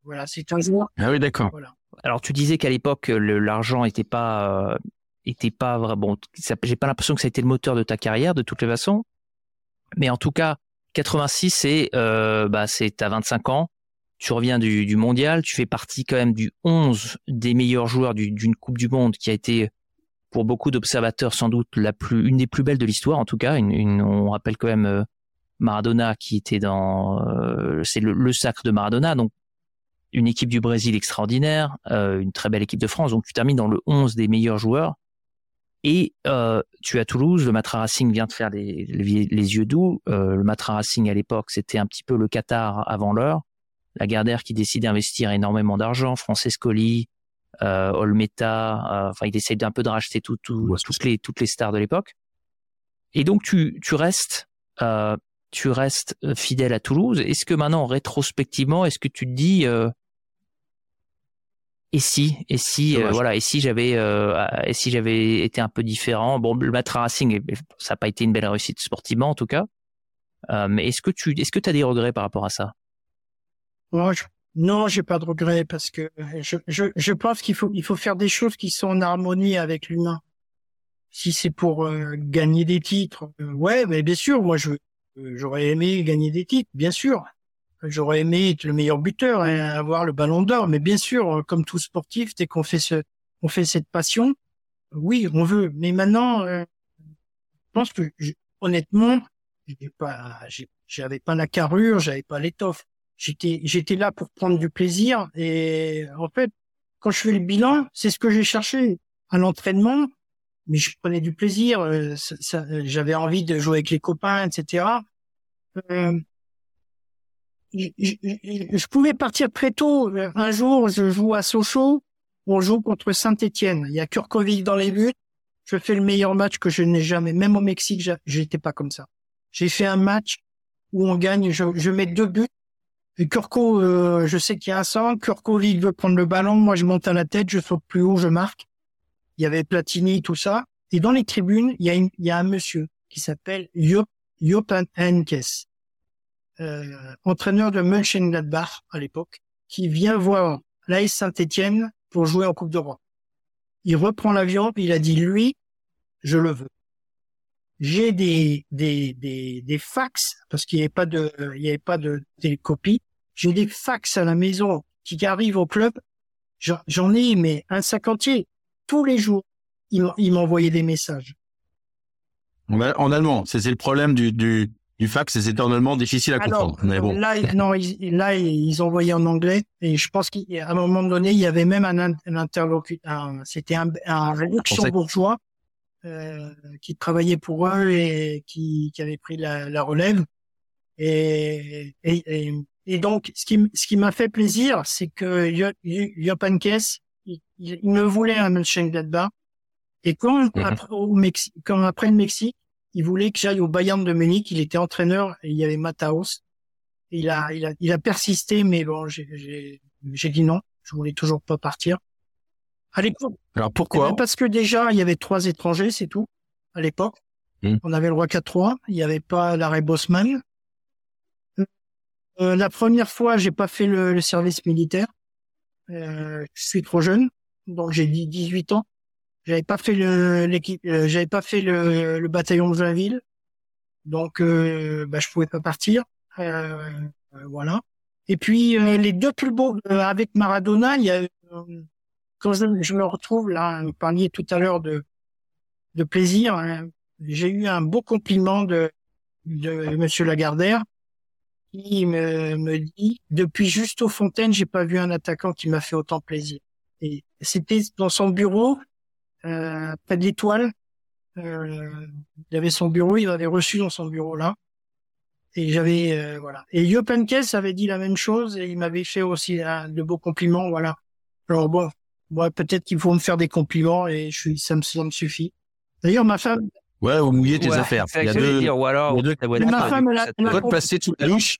Voilà, c'est un joueur. Ah oui, d'accord. Voilà. Alors, tu disais qu'à l'époque, l'argent était pas vrai. Bon, j'ai pas l'impression que ça a été le moteur de ta carrière de toutes les façons. Mais en tout cas, 86, c'est t'as 25 ans. Tu reviens du mondial. Tu fais partie quand même du 11 des meilleurs joueurs d'une Coupe du Monde qui a été, pour beaucoup d'observateurs, sans doute une des plus belles de l'histoire, en tout cas. On rappelle quand même Maradona qui était c'est le sacre de Maradona. Donc, une équipe du Brésil extraordinaire, une très belle équipe de France. Donc, tu termines dans le 11 des meilleurs joueurs. Et tu es à Toulouse, le Matra Racing vient de faire les yeux doux. Le Matra Racing, à l'époque, c'était un petit peu le Qatar avant l'heure. Lagardère qui décide d'investir énormément d'argent, Francescoli, Olmeta, il essaye un peu de racheter toutes les stars de l'époque. Et donc, tu restes fidèle à Toulouse. Est-ce que maintenant, rétrospectivement, est-ce que tu te dis... Et si j'avais été un peu différent. Bon, le Matra Racing, ça n'a pas été une belle réussite sportivement en tout cas. Mais est-ce que tu as des regrets par rapport à ça? Non, j'ai pas de regrets parce que je pense qu'il faut faire des choses qui sont en harmonie avec l'humain. Si c'est pour gagner des titres, ouais, mais bien sûr, moi j'aurais aimé gagner des titres, bien sûr. J'aurais aimé être le meilleur buteur et avoir le ballon d'or, mais bien sûr, comme tout sportif, dès qu'on fait cette passion, oui, on veut. Mais maintenant, je pense que honnêtement, j'avais pas la carrure, j'avais pas l'étoffe. J'étais là pour prendre du plaisir et en fait, quand je fais le bilan, c'est ce que j'ai cherché à l'entraînement, mais je prenais du plaisir, j'avais envie de jouer avec les copains, etc. Je pouvais partir très tôt. Un jour, je joue à Sochaux. On joue contre Saint-Étienne. Il y a Kurkovic dans les buts. Je fais le meilleur match que je n'ai jamais. Même au Mexique, j'étais pas comme ça. J'ai fait un match où on gagne. Je mets 2 buts. Et Kurko, je sais qu'il y a un centre. Kurkovic veut prendre le ballon. Moi, je monte à la tête. Je saute plus haut. Je marque. Il y avait Platini, tout ça. Et dans les tribunes, il y a un monsieur qui s'appelle Jupp Heynckes. Entraîneur de Mönchengladbach à l'époque, qui vient voir l'AS Saint-Étienne pour jouer en Coupe d'Europe. Il reprend l'avion, il a dit, lui, je le veux. J'ai des fax, parce qu'il n'y avait pas de télécopie. J'ai des fax à la maison qui arrivent au club. J'en ai, mais un sac entier. Tous les jours, il m'envoyait des messages. En allemand, c'est le problème du fax, c'est en allemand difficile à comprendre. Mais bon. Là, ils envoyaient en anglais et je pense qu'à un moment donné, il y avait même un interlocuteur, c'était un luxembourgeois qui travaillait pour eux et qui avait pris la relève. Et donc, ce qui m'a fait plaisir, c'est que Jupp Heynckes, il me voulait à Mönchengladbach. Et quand après le Mexique, il voulait que j'aille au Bayern de Munich. Il était entraîneur et il y avait Mataos. Il a persisté, mais bon, j'ai dit non. Je voulais toujours pas partir. À l'époque. Alors pourquoi? Parce que déjà, il y avait 3 étrangers, c'est tout. À l'époque. On avait le roi 4-3. Il n'y avait pas l'arrêt Bosman. La première fois, j'ai pas fait le service militaire. Je suis trop jeune. Donc j'ai dit 18 ans. J'avais pas fait le bataillon de Joinville, donc je pouvais pas partir. Voilà. Et puis les 2 plus beaux avec Maradona, il y a quand je me retrouve là, vous parliez tout à l'heure de plaisir. Hein, j'ai eu un beau compliment de Monsieur Lagardère qui me dit depuis Justo Fontaine, j'ai pas vu un attaquant qui m'a fait autant plaisir. Et c'était dans son bureau. Près de l'Étoile, il avait son bureau, il m'avait reçu dans son bureau là, et j'avais voilà. Et Jupp Heynckes avait dit la même chose et il m'avait fait aussi de beaux compliments, voilà. Alors bon, peut-être qu'il faut me faire des compliments et ça me suffit. D'ailleurs, ma femme. Ouais, vous mouillez tes affaires. Il y a deux. Dire, ou alors, ma femme, elle a passer toute la louche.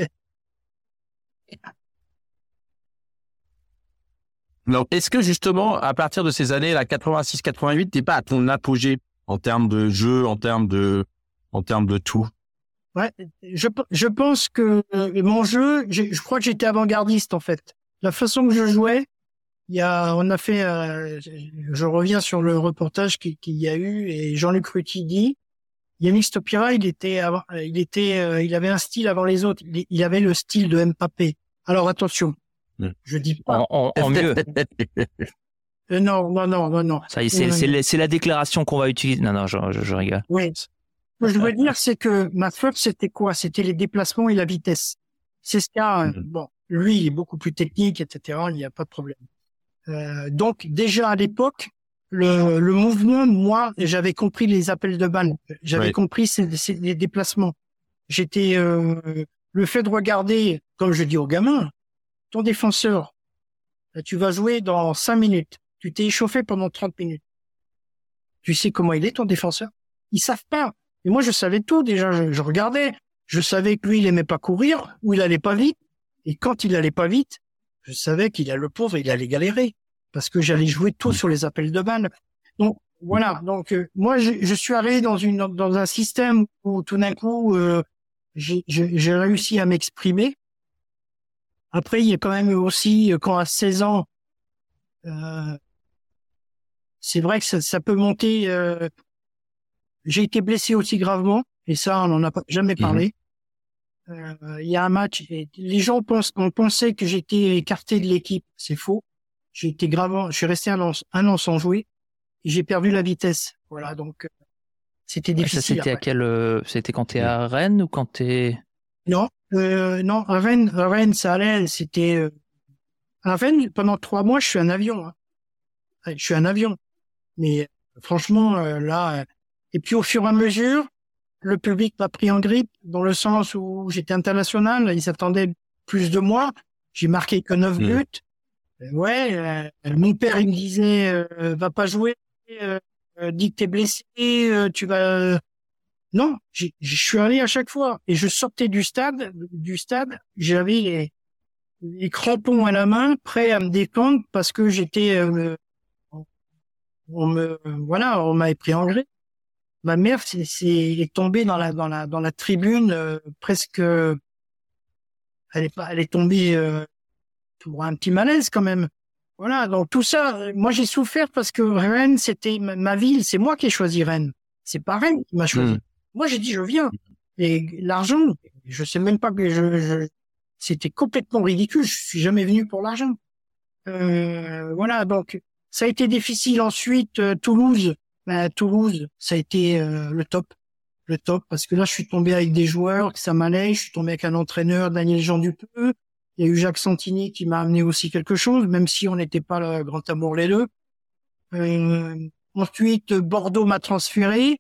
Donc, est-ce que justement, à partir de ces années, la 86-88, t'es pas à ton apogée en termes de jeu, en termes de tout? Ouais, je pense que mon jeu, je crois que j'étais avant-gardiste en fait. la façon que je jouais, on a fait, je reviens sur le reportage qu'il y a eu, et Jean-Luc Ruti dit, Yannick Stopira, il avait un style avant les autres. Il avait le style de Mbappé. Alors attention, je dis pas. En mieux. Non. Ça y est, c'est la déclaration qu'on va utiliser. Non, je rigole. Oui. Ce que je veux dire, c'est que ma force, c'était quoi? C'était les déplacements et la vitesse. C'est ce qu'a, bon, lui, il est beaucoup plus technique, etc. Il n'y a pas de problème. Donc, déjà à l'époque, le mouvement, moi, j'avais compris les appels de balles. J'avais compris les déplacements. J'étais, le fait de regarder, comme je dis aux gamins, ton défenseur, tu vas jouer dans 5 minutes. Tu t'es échauffé pendant 30 minutes. Tu sais comment il est, ton défenseur? Ils savent pas. Et moi, je savais tout. Déjà, je regardais. Je savais que lui, il aimait pas courir, ou il allait pas vite. Et quand il allait pas vite, je savais le pauvre, il allait galérer. Parce que j'allais jouer tout sur les appels de balles. Donc, voilà. Donc, moi, je suis arrivé dans un système où tout d'un coup, j'ai réussi à m'exprimer. Après, il y a quand même aussi, quand à 16 ans, c'est vrai que ça peut monter. J'ai été blessé aussi gravement, et ça, on n'en a jamais parlé. Il y a un match, et les gens ont pensé que j'étais écarté de l'équipe. C'est faux. Je suis resté un an sans jouer, et j'ai perdu la vitesse. Voilà, donc c'était difficile. Ça, c'était quand t'es à Rennes ou quand t'es... Non, à Rennes, ça allait. C'était à Rennes, pendant 3 mois, je suis un avion. Hein. Je suis un avion. Mais franchement, là... Et puis au fur et à mesure, le public m'a pris en grippe, dans le sens où j'étais international, ils attendaient plus de moi. J'ai marqué que 9 buts. Mon père, il me disait, va pas jouer, dis que t'es blessé, tu vas... Non, je suis allé à chaque fois. Et je sortais du stade, j'avais les crampons à la main, prêt à me défendre, parce que j'étais... on m'avait pris en grippe. Ma mère est tombée dans la tribune, presque, elle est tombée pour un petit malaise quand même. Voilà, donc tout ça, moi j'ai souffert parce que Rennes, c'était ma ville, c'est moi qui ai choisi Rennes. C'est pas Rennes qui m'a choisi. Moi j'ai dit je viens. Et l'argent, je sais même pas que c'était complètement ridicule, je suis jamais venu pour l'argent. Voilà, donc ça a été difficile. Ensuite, Toulouse, ça a été le top, parce que là je suis tombé avec des joueurs, que ça m'allait, je suis tombé avec un entraîneur, Daniel Jean Dupeux, il y a eu Jacques Santini qui m'a amené aussi quelque chose, même si on n'était pas le grand amour les deux. Ensuite, Bordeaux m'a transféré,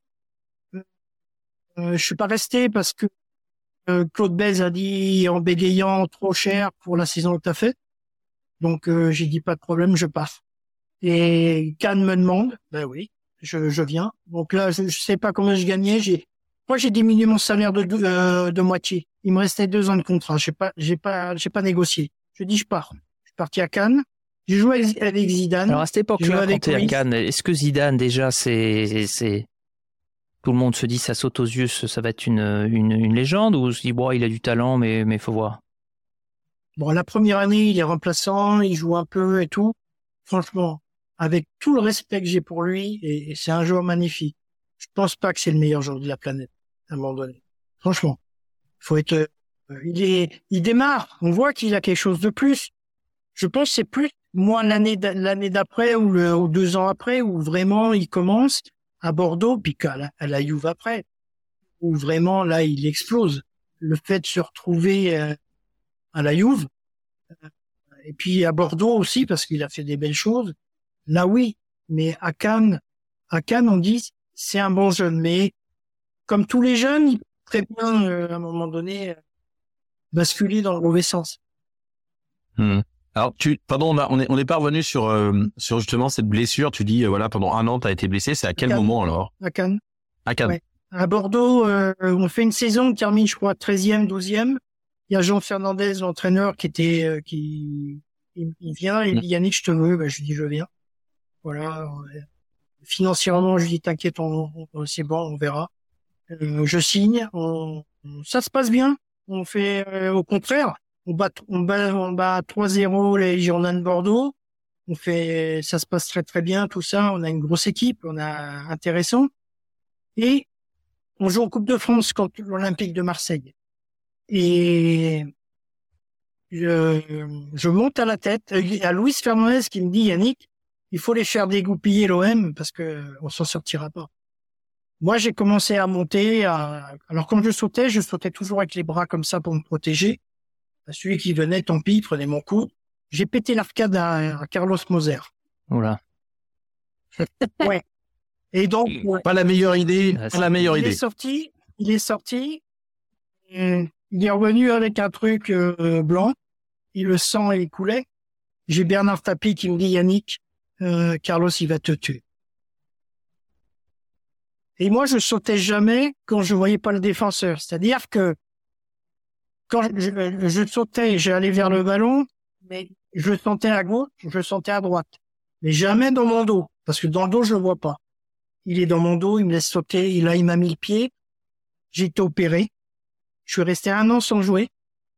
je suis pas resté parce que Claude Bèze a dit en bégayant trop cher pour la saison que t'as fait, donc j'ai dit pas de problème, je pars. Et Cannes me demande, ben oui. Je viens. Donc là, je sais pas combien je gagnais. Moi, j'ai diminué mon salaire de moitié. Il me restait 2 ans de contrat. J'ai pas négocié. Je dis, je pars. Je suis parti à Cannes. J'ai joué avec Zidane. Alors à cette époque-là, quand t'es à Cannes, est-ce que Zidane déjà, c'est tout le monde se dit, ça saute aux yeux, ça va être une légende, ou on se dit, bon, il a du talent, mais faut voir. Bon, la première année, il est remplaçant, il joue un peu et tout. Franchement, avec tout le respect que j'ai pour lui, et c'est un joueur magnifique. Je pense pas que c'est le meilleur joueur de la planète, à un moment donné. Franchement. Faut être, il démarre. On voit qu'il a quelque chose de plus. Je pense que c'est plus, moi, l'année d'après, ou 2 ans après, où vraiment il commence à Bordeaux, puis à la Juve après, où vraiment, là, il explose. Le fait de se retrouver à la Juve, et puis à Bordeaux aussi, parce qu'il a fait des belles choses. Là, oui, mais à Cannes, on dit c'est un bon jeune, mais comme tous les jeunes, il peut très bien à un moment donné basculer dans le mauvais sens. Alors, on n'est pas revenu sur justement cette blessure. Tu dis voilà, pendant 1 an, tu as été blessé. C'est à quel moment alors? À Cannes. À Cannes. Ouais. À Bordeaux, on fait une saison, on termine, je crois, 13e, 12e. Il y a Jean Fernandez, l'entraîneur, il vient, il dit Yannick, je te veux. Ben, je lui dis je viens. Voilà. Financièrement, je lui dis t'inquiète, c'est bon, on verra. Je signe. Ça se passe bien. On fait au contraire. on bat 3-0 les Girondins de Bordeaux. Ça se passe très très bien, tout ça. On a une grosse équipe, on a intéressant. Et on joue en Coupe de France contre l'Olympique de Marseille. Et je monte à la tête. Il y a Luis Fernandez qui me dit, Yannick, il faut les faire dégoupiller l'OM parce que on s'en sortira pas. Moi, j'ai commencé à monter. Alors, quand je sautais toujours avec les bras comme ça pour me protéger. Celui qui venait, tant pis, prenait mon coup. J'ai pété l'arcade à Carlos Moser. Voilà. Ouais. Et donc, pas la meilleure idée. Pas la meilleure idée. Il est sorti. Il est revenu avec un truc blanc. Le sang, il coulait. J'ai Bernard Tapie qui me dit, Yannick, Carlos, il va te tuer. Et moi, je sautais jamais quand je voyais pas le défenseur. C'est-à-dire que quand je sautais, j'allais vers le ballon, mais je le sentais à gauche, je le sentais à droite. Mais jamais dans mon dos, parce que dans le dos, je le vois pas. Il est dans mon dos, il me laisse sauter, il m'a mis le pied. J'ai été opéré. Je suis resté 1 an sans jouer.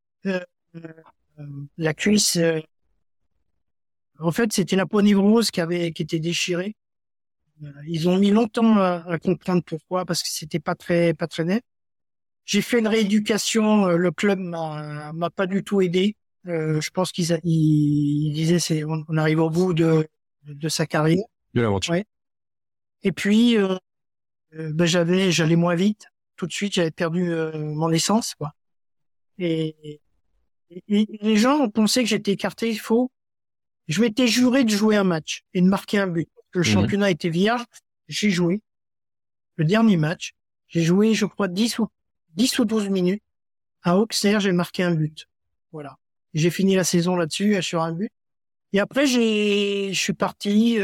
La cuisse, en fait, c'était la ponévrose qui était déchirée. Ils ont mis longtemps à comprendre pourquoi, parce que c'était pas très net. J'ai fait une rééducation, le club m'a pas du tout aidé. Je pense qu'ils disaient on arrive au bout de sa carrière. De l'aventure. Ouais. Et puis j'allais moins vite. Tout de suite, j'avais perdu mon essence, quoi. Et les gens ont pensé que j'étais écarté. Je m'étais juré de jouer un match et de marquer un but. Le championnat était vierge. J'ai joué le dernier match. J'ai joué, je crois, 10 ou 12 minutes. À Auxerre, j'ai marqué un but. Voilà. J'ai fini la saison là-dessus, sur un but. Et après, je suis parti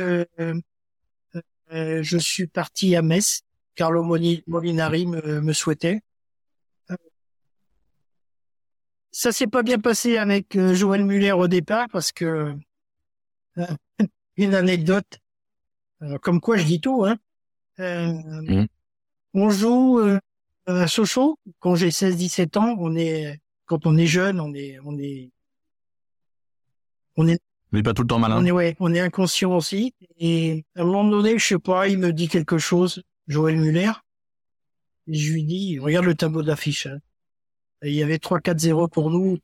à Metz. Carlo Molinari me souhaitait. Ça s'est pas bien passé avec Joël Muller au départ parce que une anecdote, comme quoi je dis tout, hein. On joue à Sochaux quand j'ai 16-17 ans. Quand on est jeune, on n'est pas tout le temps malin. On est inconscient aussi. Et à un moment donné, je sais pas, il me dit quelque chose, Joël Muller. Et je lui dis, regarde le tableau d'affiche. Hein. Et il y avait 3-4-0 pour nous.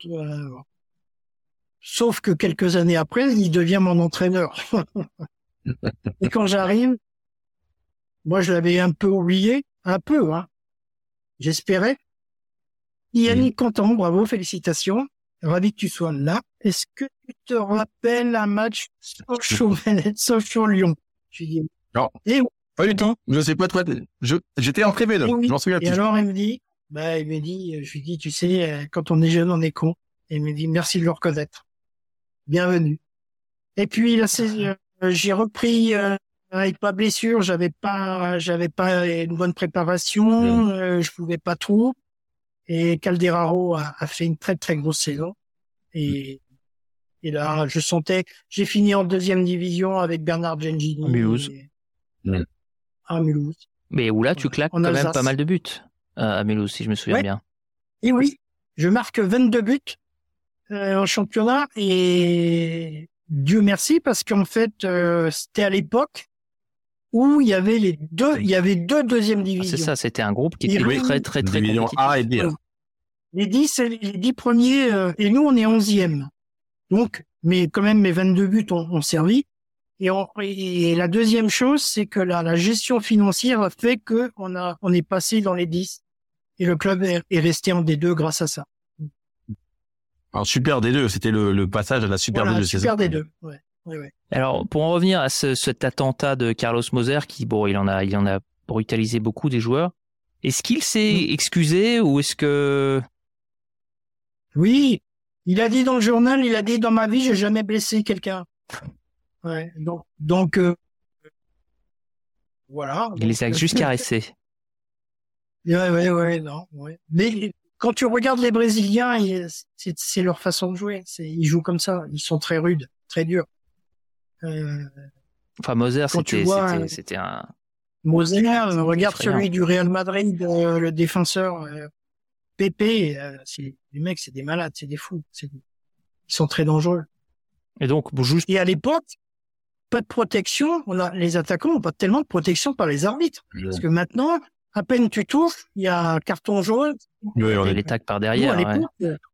Sauf que quelques années après, il devient mon entraîneur. Et quand j'arrive, moi, je l'avais un peu oublié. Un peu, hein. J'espérais. Yannick Content, bravo, félicitations. Ravi que tu sois là. Est-ce que tu te rappelles un match Sochaux-Lyon? Je dis, non. Pas du tout. Je sais pas de quoi. J'étais en privé, donc. Oui. Je m'en souviens plus. Et alors, je lui dis, tu sais, quand on est jeune, on est con. Et il me dit, merci de le reconnaître. Bienvenue. Et puis, là, j'ai repris, avec ma blessure, j'avais pas une bonne préparation, je pouvais pas trop. Et Calderaro a fait une très très grosse saison. Et là, j'ai fini en 2e division avec Bernard Gengini. Mulhouse. À Mulhouse. Mais où là, tu claques quand même pas mal de buts à Mulhouse, si je me souviens bien. Et oui, je marque 22 buts en championnat et Dieu merci parce qu'en fait, c'était à l'époque où il y avait deux deuxièmes divisions. C'est ça, c'était un groupe qui était très, très, très division compétitif. A et B. Les 10 premiers, et nous, on est 11e. Donc, mais quand même, mes 22 buts ont servi. Et la deuxième chose, c'est que la gestion financière a fait que on est passé dans les 10. Et le club est resté en D2 grâce à ça. Alors, Super D2, c'était le passage à la Super D2. Super D2, ouais. Alors, pour en revenir à cet attentat de Carlos Moser, qui, bon, il en a brutalisé beaucoup des joueurs. Est-ce qu'il s'est excusé ou est-ce que... Oui, il a dit dans le journal, dans ma vie, j'ai jamais blessé quelqu'un. Ouais, donc voilà. Il les a juste caressés. Ouais, non, ouais. Mais quand tu regardes les Brésiliens, c'est leur façon de jouer. Ils jouent comme ça. Ils sont très rudes, très durs. Enfin, Moser, c'était un... Moser, regarde celui du Real Madrid, le défenseur Pépé, les mecs, c'est des malades, c'est des fous. Ils sont très dangereux. Et donc, juste... Et à l'époque, pas de protection. Les attaquants n'ont pas tellement de protection par les arbitres. Parce que maintenant, à peine tu touches, il y a un carton jaune. Oui, on les tacs par derrière. Nous, à l'époque,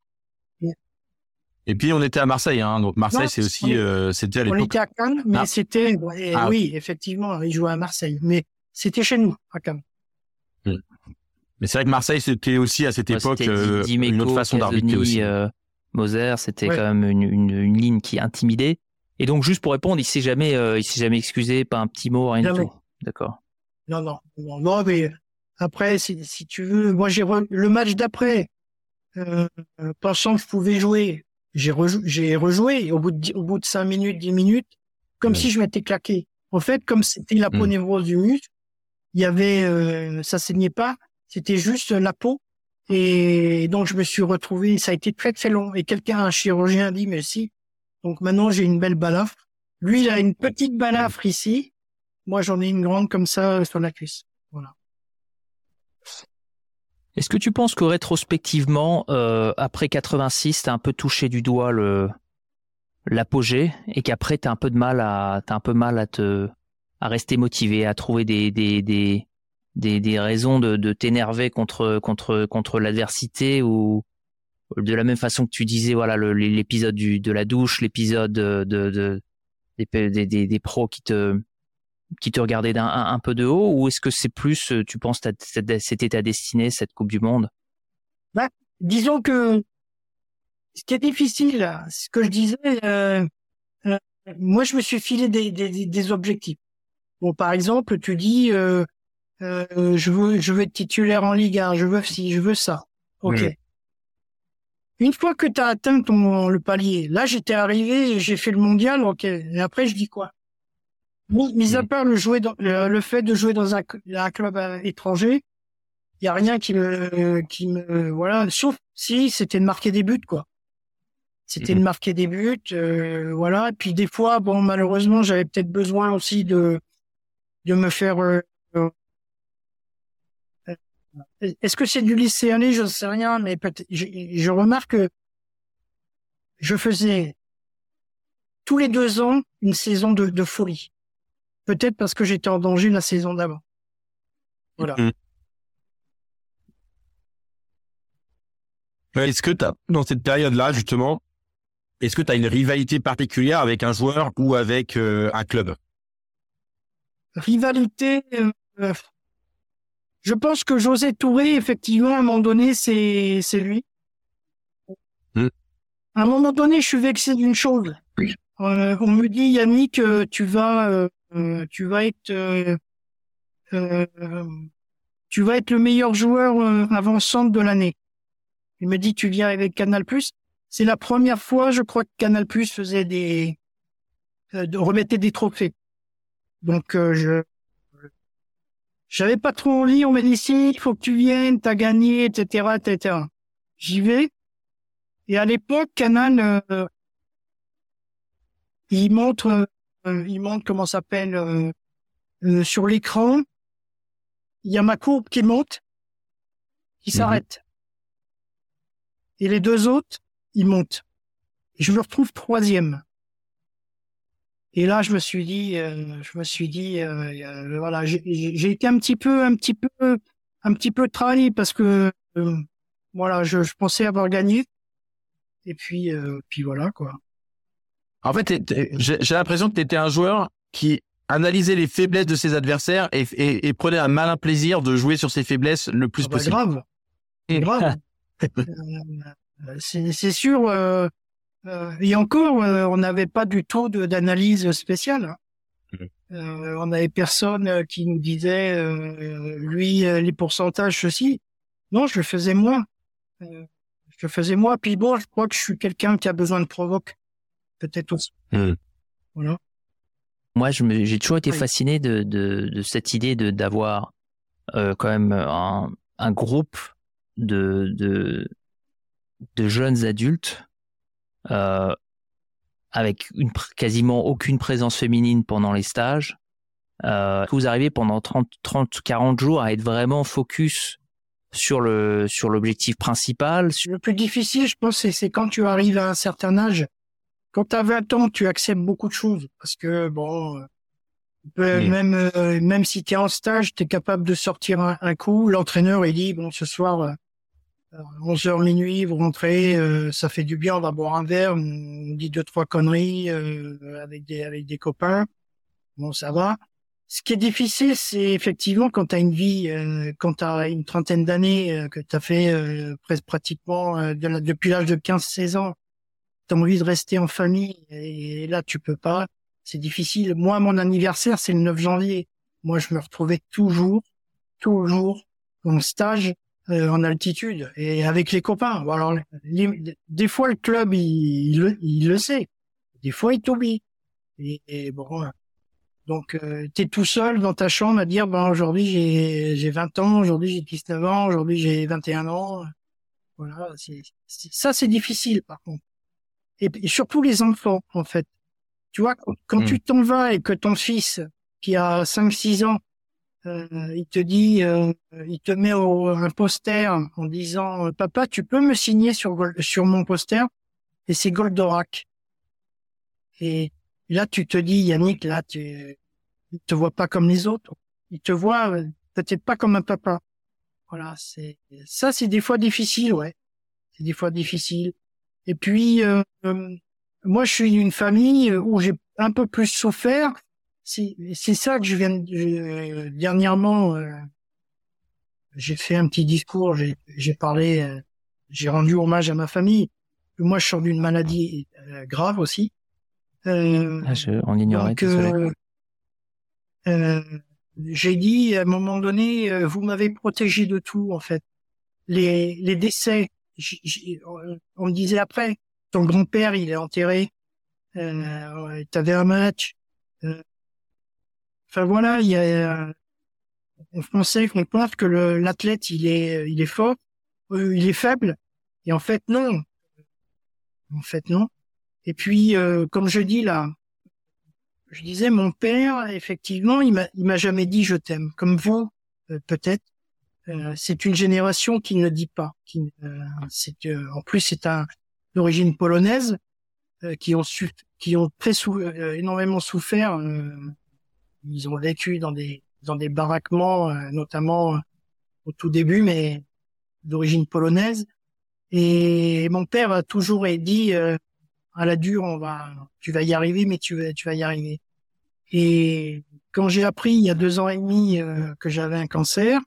Et puis on était à Marseille, hein. Donc Marseille, non, c'est aussi, c'était à on l'époque. était à Cannes, mais c'était, oui, effectivement, ils jouaient à Marseille, mais c'était chez nous, à Cannes. Mais c'est vrai que Marseille, c'était aussi à cette époque une autre façon d'arbitrer aussi. Moser, c'était quand même une ligne qui intimidait. Et donc, juste pour répondre, il s'est jamais excusé, pas un petit mot, rien du tout. D'accord. Non, mais après, si tu veux, moi, le match d'après, pensant que je pouvais jouer, j'ai rejoué au bout de 5 minutes, 10 minutes, comme si je m'étais claqué. En fait, comme c'était l'aponévrose du muscle, il y avait, ça saignait pas, c'était juste la peau. Et donc, je me suis retrouvé, ça a été très, très long. Et un chirurgien a dit, mais si. Donc maintenant, j'ai une belle balafre. Lui, il a une petite balafre ici. Moi, j'en ai une grande comme ça sur la cuisse. Voilà. Est-ce que tu penses que rétrospectivement, après 86, t'as un peu touché du doigt l'apogée et qu'après t'as un peu mal à rester motivé, à trouver des raisons de t'énerver contre l'adversité, ou de la même façon que tu disais, voilà, l'épisode de la douche, l'épisode des pros qui te regardaient un peu de haut, ou est-ce que c'est plus, tu penses, c'était ta destinée, cette Coupe du Monde? Disons que ce qui est difficile, ce que je disais, moi je me suis filé des objectifs. Bon, par exemple, tu dis je veux être titulaire en Ligue 1, je veux ça. Ok. Une fois que tu as atteint le palier, là j'étais arrivé, j'ai fait le mondial, ok. Et après je dis quoi? Mis à part le fait de jouer dans un club étranger, il y a rien qui me voilà, sauf si c'était de marquer des buts, quoi. C'était de marquer des buts, voilà. Et puis des fois, bon, malheureusement, j'avais peut-être besoin aussi de me faire. Est-ce que c'est du lycéané? Je ne sais rien, mais je remarque que je faisais tous les 2 ans une saison de folie. Peut-être parce que j'étais en danger la saison d'avant. Voilà. Est-ce que dans cette période-là, justement, est-ce que tu as une rivalité particulière avec un joueur ou avec un club? Rivalité, je pense que José Touré, effectivement, à un moment donné, c'est lui. À un moment donné, je suis vexé d'une chose. On me dit, Yannick, tu vas être le meilleur joueur avant-centre de l'année. Il me dit, tu viens avec Canal+. C'est la première fois, je crois, que Canal+ faisait remettait des trophées. Donc, j'avais pas trop envie. On m'a dit, si, il faut que tu viennes, t'as gagné, etc., etc. J'y vais. Et à l'époque, Canal, il montre comment ça s'appelle, sur l'écran. Il y a ma courbe qui monte, qui s'arrête. Et les 2 autres, ils montent. Et je me retrouve 3e. Et là, je me suis dit, voilà, j'ai été un petit peu trahi parce que, voilà, je pensais avoir gagné. Et puis voilà, quoi. En fait, j'ai l'impression que tu étais un joueur qui analysait les faiblesses de ses adversaires et prenait un malin plaisir de jouer sur ses faiblesses le plus possible. Grave. C'est sûr. Et encore, on n'avait pas du tout d'analyse spéciale. On n'avait personne qui nous disait, lui, les pourcentages, ceci. Non, je le faisais moi. Puis bon, je crois que je suis quelqu'un qui a besoin de provoque. Peut-être aussi. Voilà. Moi, j'ai toujours été fasciné de cette idée d'avoir quand même un groupe de jeunes adultes avec quasiment aucune présence féminine pendant les stages. Vous arrivez pendant 30, 40 jours à être vraiment focus sur l'objectif principal. Le plus difficile, je pense, c'est quand tu arrives à un certain âge. Quand tu as 20 ans, tu acceptes beaucoup de choses parce que même si tu es en stage, tu es capable de sortir un coup. L'entraîneur, il dit, bon, ce soir, 11h minuit, vous rentrez, ça fait du bien, on va boire un verre, on dit 2-3 conneries avec des copains. Bon, ça va. Ce qui est difficile, c'est effectivement quand tu as une vie, quand tu as une trentaine d'années, que tu as fait pratiquement depuis l'âge de 15-16 ans, tu as envie de rester en famille et là, tu peux pas. C'est difficile. Moi, mon anniversaire, c'est le 9 janvier. Moi, je me retrouvais toujours en stage en altitude et avec les copains. Bon, alors, des fois, le club, il le sait. Des fois, il t'oublie. Et bon, donc, t'es tout seul dans ta chambre à dire, ben, aujourd'hui, j'ai 20 ans, aujourd'hui, j'ai 19 ans, aujourd'hui, j'ai 21 ans. Voilà. Ça, c'est difficile, par contre. Et surtout les enfants, en fait. Tu vois, quand tu t'en vas et que ton fils, qui a 5-6 ans, il te dit, il te met un poster en disant, papa, tu peux me signer sur mon poster? Et c'est Goldorak. Et là, tu te dis, Yannick, là, il te voit pas comme les autres. Il te voit peut-être pas comme un papa. Voilà, c'est des fois difficile, ouais. C'est des fois difficile. Et puis, moi, je suis d'une famille où j'ai un peu plus souffert. C'est ça que dernièrement, j'ai fait un petit discours, j'ai parlé, j'ai rendu hommage à ma famille. Moi, je sors d'une maladie grave aussi. On ignorait. J'ai dit à un moment donné, vous m'avez protégé de tout, en fait. Les décès, on me disait après, ton grand-père, il est enterré, t'avais un match. Enfin voilà, il y a en français qu'on pense que l'athlète il est fort, il est faible, et en fait non. Et puis comme je dis là, je disais mon père effectivement il m'a jamais dit je t'aime comme vous peut-être. C'est une génération qui ne dit pas, en plus c'est d'origine polonaise qui ont énormément souffert. Ils ont vécu dans des baraquements, notamment au tout début, mais d'origine polonaise. Et mon père a toujours dit à la dure, tu vas y arriver, mais tu vas y arriver. Et quand j'ai appris il y a 2 ans et demi que j'avais un cancer,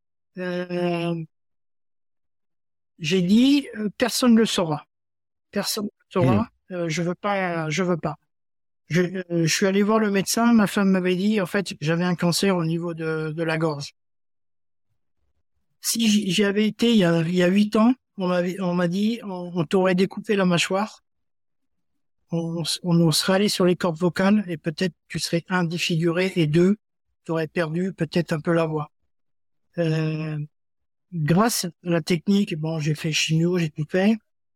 j'ai dit personne ne le saura. Personne ne le saura. Je veux pas. Je suis allé voir le médecin, ma femme m'avait dit, en fait, j'avais un cancer au niveau de la gorge. Si j'y avais été il y a 8 ans, on m'a dit, on t'aurait découpé la mâchoire, on serait allé sur les cordes vocales et peut-être tu serais défiguré et 2, tu aurais perdu peut-être un peu la voix. Grâce à la technique, bon, j'ai fait chimio, j'ai tout fait.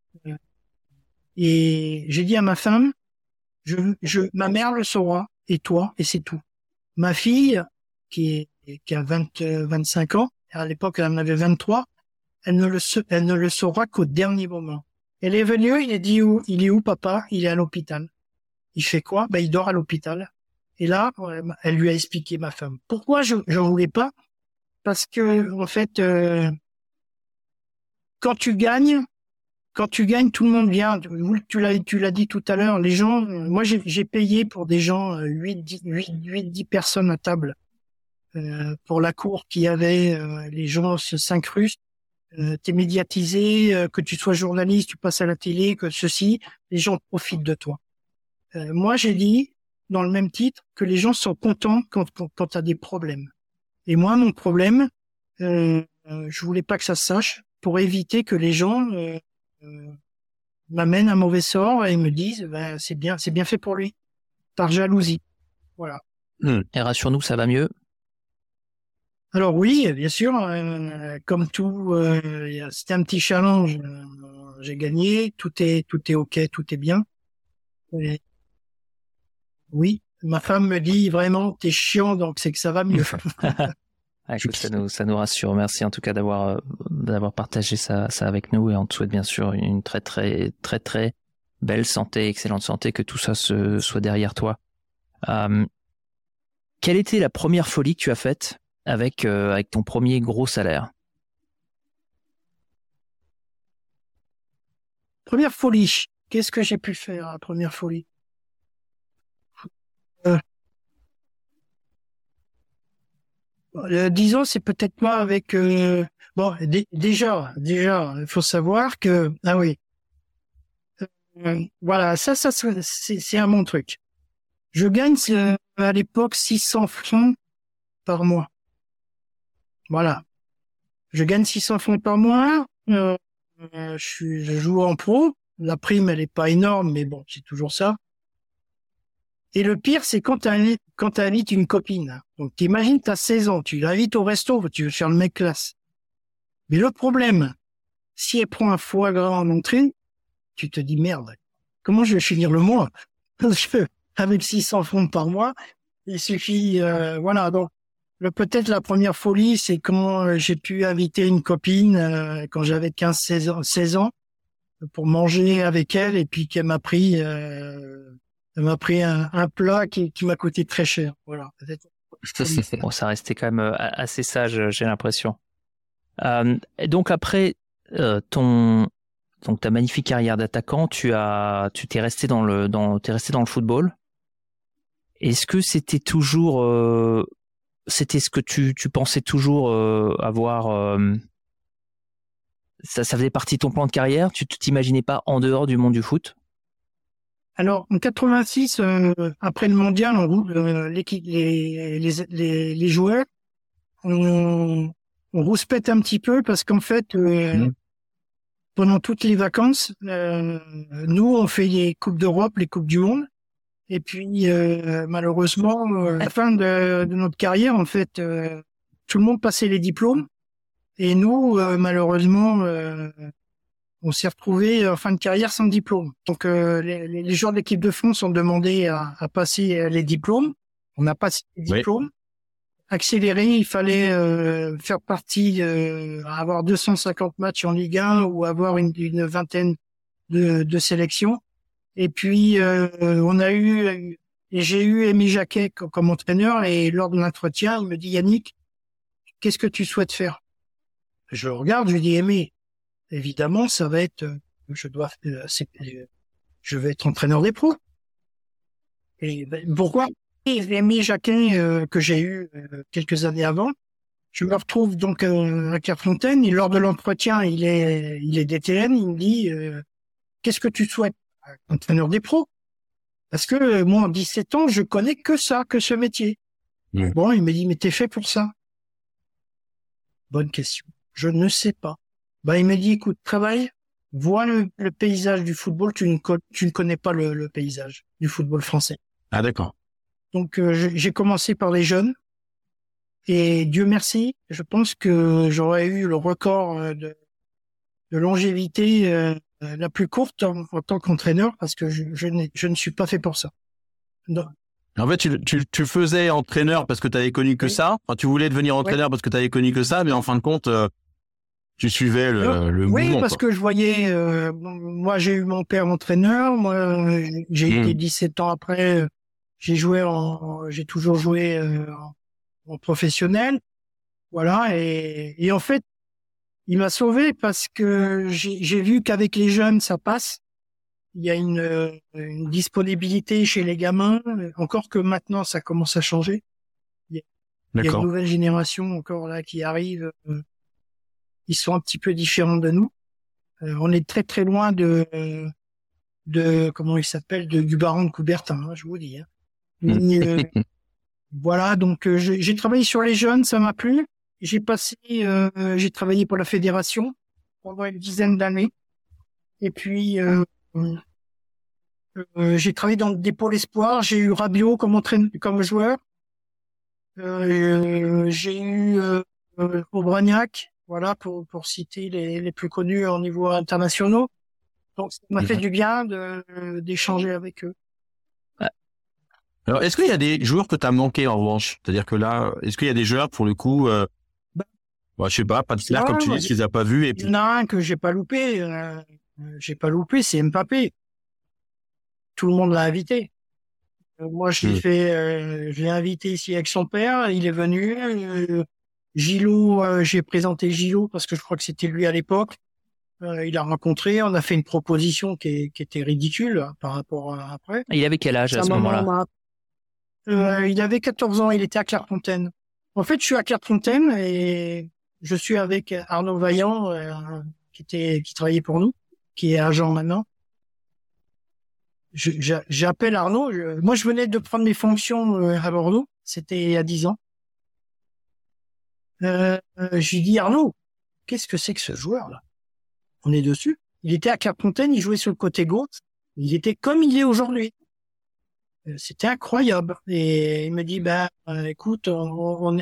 Et j'ai dit à ma femme, ma mère le saura, et toi, et c'est tout. Ma fille, qui a 25 ans, à l'époque, elle en avait 23, elle ne le saura qu'au dernier moment. Elle est venue, il est où, papa? Il est à l'hôpital. Il fait quoi? Il dort à l'hôpital. Et là, elle lui a expliqué, ma femme. Pourquoi j'en voulais pas? Parce que, en fait, quand tu gagnes, tout le monde vient. Tu l'as dit tout à l'heure. Les gens, moi, j'ai payé pour des gens 8-10 personnes à table pour la cour qui avait les gens s'incrustent. T'es médiatisé, que tu sois journaliste, tu passes à la télé, que ceci, les gens profitent de toi. Moi, j'ai dit dans le même titre que les gens sont contents quand t'as des problèmes. Et moi, mon problème, je voulais pas que ça se sache pour éviter que les gens m'amènent un mauvais sort et me disent c'est bien fait pour lui, par jalousie. Voilà. Et rassure-nous, ça va mieux. Alors oui, bien sûr, comme tout, c'était un petit challenge. J'ai gagné, tout est ok, tout est bien. Et oui, ma femme me dit vraiment t'es chiant, donc c'est que ça va mieux. Écoute, ça nous rassure. Merci en tout cas d'avoir partagé ça avec nous, et on te souhaite bien sûr une très très très très belle santé, excellente santé, que tout ça soit derrière toi. Quelle était la première folie que tu as faite avec ton premier gros salaire? Première folie. Qu'est-ce que j'ai pu faire à première folie? Disons, c'est peut-être pas avec... Bon, déjà, il faut savoir que... Ah oui. Voilà, ça c'est un bon truc. Je gagne à l'époque 600 francs par mois. Voilà. Je gagne 600 francs par mois. Je joue en pro. La prime, elle est pas énorme, mais bon, c'est toujours ça. Et le pire, c'est quand t'invites une copine. Donc, t'imagines, t'as 16 ans, tu l'invites au resto, tu veux faire le mec classe. Mais le problème, si elle prend un foie gras en entrée, tu te dis merde, comment je vais finir le mois? Avec 600 francs par mois, il suffit, voilà. Donc, peut-être la première folie, c'est quand j'ai pu inviter une copine quand j'avais 16 ans, pour manger avec elle, et puis qu'elle m'a pris un plat qui m'a coûté très cher. Voilà. Bon, ça restait quand même assez sage, j'ai l'impression. Et donc après donc ta magnifique carrière d'attaquant, tu t'es resté dans le football. Est-ce que c'était toujours c'était ce que tu pensais toujours avoir ça faisait partie de ton plan de carrière? Tu t'imaginais pas en dehors du monde du foot? Alors, en 86, après le mondial, l'équipe, les joueurs, on rouspète un petit peu parce qu'en fait, pendant toutes les vacances, nous, on fait les Coupes d'Europe, les Coupes du Monde. Et puis, malheureusement, à la fin de notre carrière, en fait, tout le monde passait les diplômes. Et nous, malheureusement, on s'est retrouvés en fin de carrière sans diplôme. Donc, les joueurs de l'équipe de France ont demandé à passer les diplômes. On a passé les diplômes. Accéléré, il fallait faire partie, avoir 250 matchs en Ligue 1 ou avoir une vingtaine de sélections. Et puis, j'ai eu Aimé Jacquet comme entraîneur, et lors de l'entretien, il me dit, Yannick, qu'est-ce que tu souhaites faire? Je le regarde, je lui dis, Aimé, évidemment, ça va être, je vais être entraîneur des pros. Et pourquoi? Aimé Jacquet, que j'ai eu quelques années avant, je me retrouve donc à Clairefontaine, et lors de l'entretien, il est DTN, il me dit, qu'est-ce que tu souhaites? Entraîneur des pros. Parce que moi, en 17 ans, je connais que ça, que ce métier. Bon, il me dit, mais t'es fait pour ça? Bonne question. Je ne sais pas. Il me dit, écoute, travaille, vois le paysage du football, tu ne connais pas le paysage du football français. Ah, d'accord. Donc, j'ai commencé par les jeunes, et Dieu merci, je pense que j'aurais eu le record de longévité la plus courte en tant qu'entraîneur, parce que je ne suis pas fait pour ça. Non. En fait, tu faisais entraîneur parce que tu avais connu que ça. Enfin, tu voulais devenir entraîneur parce que tu avais connu que ça, mais en fin de compte, tu suivais le mouvement. Oui, parce que je voyais, moi j'ai eu mon père entraîneur, moi j'ai été 17 ans après, j'ai toujours joué en professionnel, voilà, et en fait, il m'a sauvé parce que j'ai vu qu'avec les jeunes ça passe. Il y a une disponibilité chez les gamins, encore que maintenant ça commence à changer. Il y a une nouvelle génération encore là qui arrive. Ils sont un petit peu différents de nous. On est très très loin de comment il s'appelle, du baron de Coubertin, hein, je vous dis. Hein. Mais, voilà, donc j'ai travaillé sur les jeunes, ça m'a plu. J'ai travaillé pour la fédération pendant une dizaine d'années. Et puis j'ai travaillé dans des pôles espoirs. J'ai eu Rabiot comme joueur. J'ai eu Aubragnac, voilà, pour citer les plus connus au niveau international. Donc ça m'a fait du bien d'échanger avec eux. Alors, est-ce qu'il y a des joueurs que tu as manqué en revanche? C'est-à-dire que là, est-ce qu'il y a des joueurs pour le coup, je sais pas de flair comme tu dis, qu'ils n'ont pas vu et puis. Il y en a un que j'ai pas loupé, c'est Mbappé. Tout le monde l'a invité. Moi, je l'ai invité ici avec son père. Il est venu. Giloud, j'ai présenté Giloud parce que je crois que c'était lui à l'époque. Il a rencontré. On a fait une proposition qui était ridicule par rapport à après. Il avait quel âge à ce moment-là? Il avait 14 ans. Il était à Clairefontaine. En fait, je suis à Clairefontaine et je suis avec Arnaud Vaillant, qui travaillait pour nous, qui est agent maintenant. J'appelle Arnaud. Moi, je venais de prendre mes fonctions à Bordeaux. C'était il y a 10 ans. J'ai dit, Arnaud, qu'est-ce que c'est que ce joueur-là? On est dessus. Il était à Clairefontaine, il jouait sur le côté gauche. Il était comme il est aujourd'hui. C'était incroyable. Et il me dit, écoute, on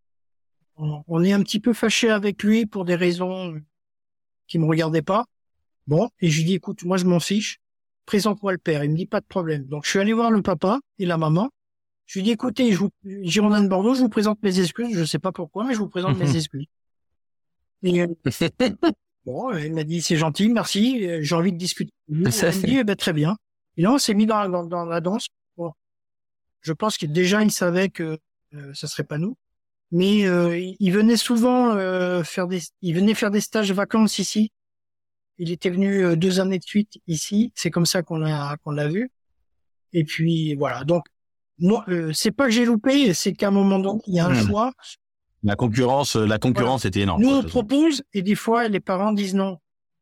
est un petit peu fâché avec lui pour des raisons qui me regardaient pas. Bon, et je lui dis, écoute, moi je m'en fiche. Présente-moi le père. Il me dit, pas de problème. Donc je suis allé voir le papa et la maman. Je lui dis, écoutez, Girondins de Bordeaux, je vous présente mes excuses. Je sais pas pourquoi, mais je vous présente mes excuses. Et, bon, il m'a dit, c'est gentil, merci, j'ai envie de discuter. Il me dit, très bien. Et là, on s'est mis dans la danse. Bon. Je pense que déjà, il savait que ça serait pas nous. Mais il venait souvent faire des stages de vacances ici. Il était venu 2 années de suite ici. C'est comme ça qu'on l'a vu. Et puis, voilà. Donc, moi, c'est pas que j'ai loupé, c'est qu'à un moment donné, il y a un choix. La concurrence était énorme. Nous, on propose, et des fois, les parents disent non.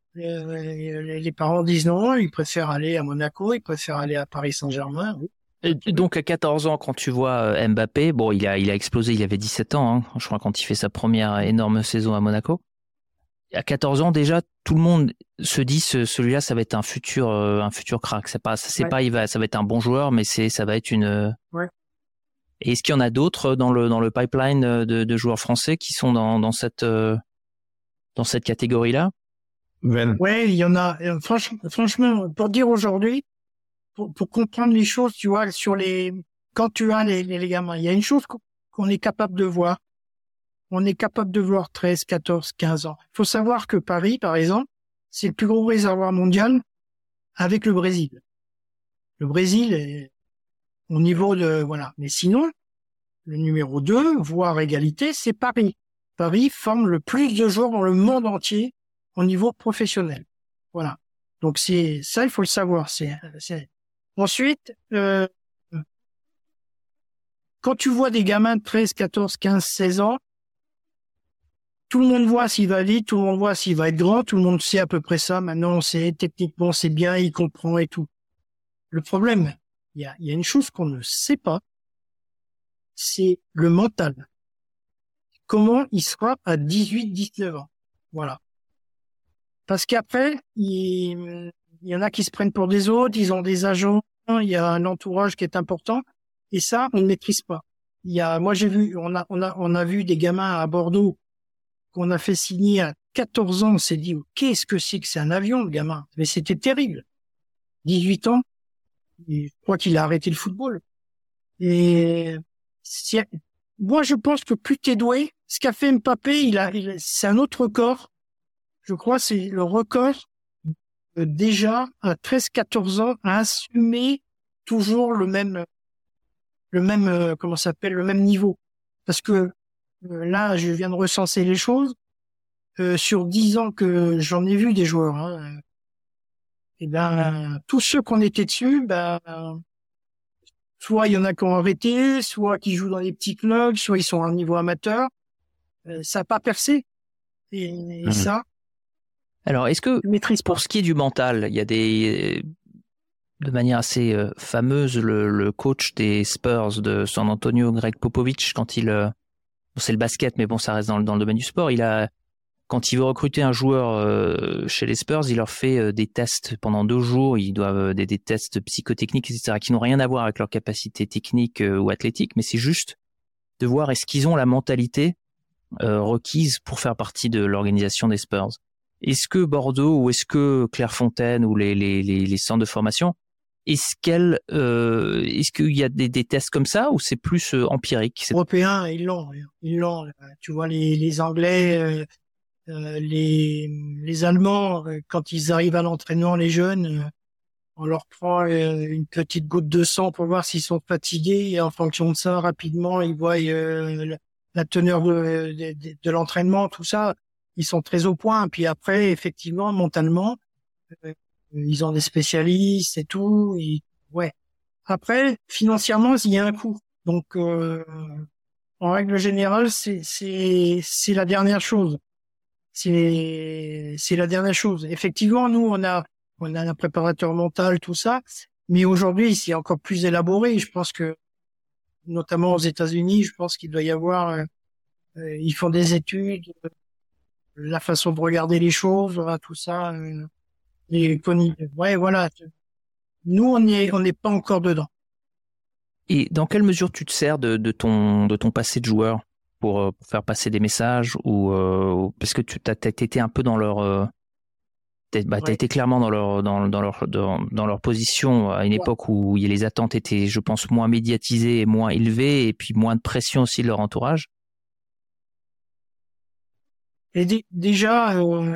Les parents disent non, ils préfèrent aller à Monaco, ils préfèrent aller à Paris Saint-Germain. Oui. Et donc, à 14 ans, quand tu vois Mbappé, bon, il a explosé, il avait 17 ans, hein, je crois, quand il fait sa première énorme saison à Monaco. À 14 ans, déjà, tout le monde se dit, celui-là, ça va être un futur crack. Ça va être un bon joueur, mais ça va être une. Ouais. Et est-ce qu'il y en a d'autres dans le pipeline de joueurs français qui sont dans cette catégorie-là? Ouais, il y en a. Franchement, pour dire aujourd'hui, pour comprendre les choses, tu vois, quand tu as les gamins, il y a une chose qu'on est capable de voir. On est capable de voir 13, 14, 15 ans. Il faut savoir que Paris, par exemple, c'est le plus gros réservoir mondial avec le Brésil. Le Brésil est au niveau de, voilà. Mais sinon, le numéro 2, voire égalité, c'est Paris. Paris forme le plus de joueurs dans le monde entier au niveau professionnel. Voilà. Donc c'est ça, il faut le savoir. Ensuite, quand tu vois des gamins de 13, 14, 15, 16 ans, tout le monde voit s'il va vite, tout le monde voit s'il va être grand, tout le monde sait à peu près ça. Maintenant, on sait techniquement, c'est bien, il comprend et tout. Le problème, il y a une chose qu'on ne sait pas, c'est le mental. Comment il sera à 18, 19 ans. Voilà. Parce qu'après, il y en a qui se prennent pour des autres, ils ont des agents, il y a un entourage qui est important, et ça, on ne maîtrise pas. Moi j'ai vu, on a vu des gamins à Bordeaux qu'on a fait signer à 14 ans, on s'est dit, qu'est-ce que c'est un avion, le gamin? Mais c'était terrible. 18 ans, et je crois qu'il a arrêté le football. Et moi, je pense que plus t'es doué, ce qu'a fait Mbappé, c'est un autre record. Je crois c'est le record déjà à 13, 14 ans à assumer toujours le même niveau. Parce que là, je viens de recenser les choses. Sur 10 ans que j'en ai vu des joueurs, hein, tous ceux qu'on était dessus, soit il y en a qui ont arrêté, soit qui jouent dans des petits clubs, soit ils sont à un niveau amateur. Ça n'a pas percé. Et ça. Alors, est-ce que, pour ce qui est du mental, il y a de manière assez fameuse, le coach des Spurs de San Antonio, Greg Popovich, quand c'est le basket, mais bon, ça reste dans le domaine du sport, quand il veut recruter un joueur chez les Spurs, il leur fait des tests pendant 2 jours. Ils doivent des tests psychotechniques, etc., qui n'ont rien à voir avec leur capacité technique ou athlétique, mais c'est juste de voir est-ce qu'ils ont la mentalité requise pour faire partie de l'organisation des Spurs. Est-ce que Bordeaux ou est-ce que Clairefontaine ou les centres de formation, est-ce qu'il y a des tests comme ça ou c'est plus empirique? Les Européens, ils l'ont. Tu vois, les Anglais, les Allemands, quand ils arrivent à l'entraînement, les jeunes, on leur prend une petite goutte de sang pour voir s'ils sont fatigués et en fonction de ça, rapidement, ils voient la teneur de l'entraînement, tout ça. Ils sont très au point. Puis après, effectivement, mentalement, ils ont des spécialistes et tout. Ouais. Après, financièrement, il y a un coût. Donc, en règle générale, c'est la dernière chose. C'est la dernière chose. Effectivement, nous, on a un préparateur mental, tout ça. Mais aujourd'hui, c'est encore plus élaboré. Je pense que, notamment aux États-Unis, je pense qu'il doit y avoir, ils font des études, la façon de regarder les choses, voilà, tout ça. Ouais, voilà. Nous, on n'est pas encore dedans. Et dans quelle mesure tu te sers de ton passé de joueur pour faire passer des messages ou parce que tu t'as été un peu dans leur t'as été clairement dans leur position à une époque où les attentes étaient, je pense, moins médiatisées et moins élevées et puis moins de pression aussi de leur entourage. Et déjà,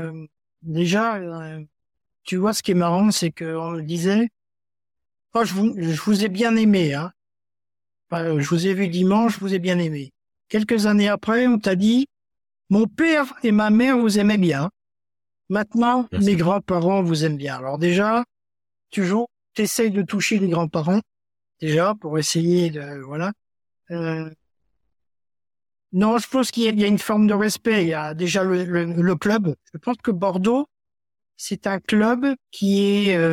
tu vois, ce qui est marrant, c'est qu'on me disait, oh, je vous ai bien aimé, hein. Enfin, je vous ai vu dimanche, je vous ai bien aimé. Quelques années après, on t'a dit, mon père et ma mère vous aimaient bien. Maintenant, merci. Mes grands-parents vous aiment bien. Alors déjà, toujours, t'essayes de toucher les grands-parents, déjà, pour essayer de, voilà. Non, je pense qu'il y a une forme de respect. Il y a déjà le club. Je pense que Bordeaux, c'est un club qui est,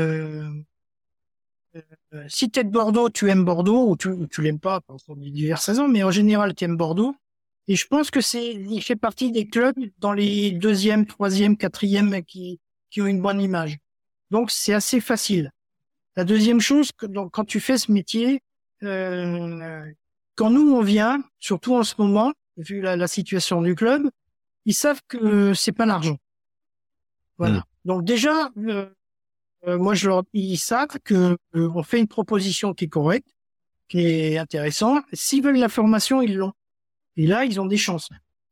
si t'es de Bordeaux, tu aimes Bordeaux, ou tu l'aimes pas, pour diverses raisons, mais en général, tu aimes Bordeaux. Et je pense que il fait partie des clubs dans les 2e, 3e, 4e qui ont une bonne image. Donc, c'est assez facile. La deuxième chose, quand tu fais ce métier, quand nous, on vient, surtout en ce moment, vu la situation du club, ils savent que c'est pas l'argent. Voilà. Donc déjà, moi, ils savent que on fait une proposition qui est correcte, qui est intéressante. S'ils veulent la formation, ils l'ont. Et là, ils ont des chances.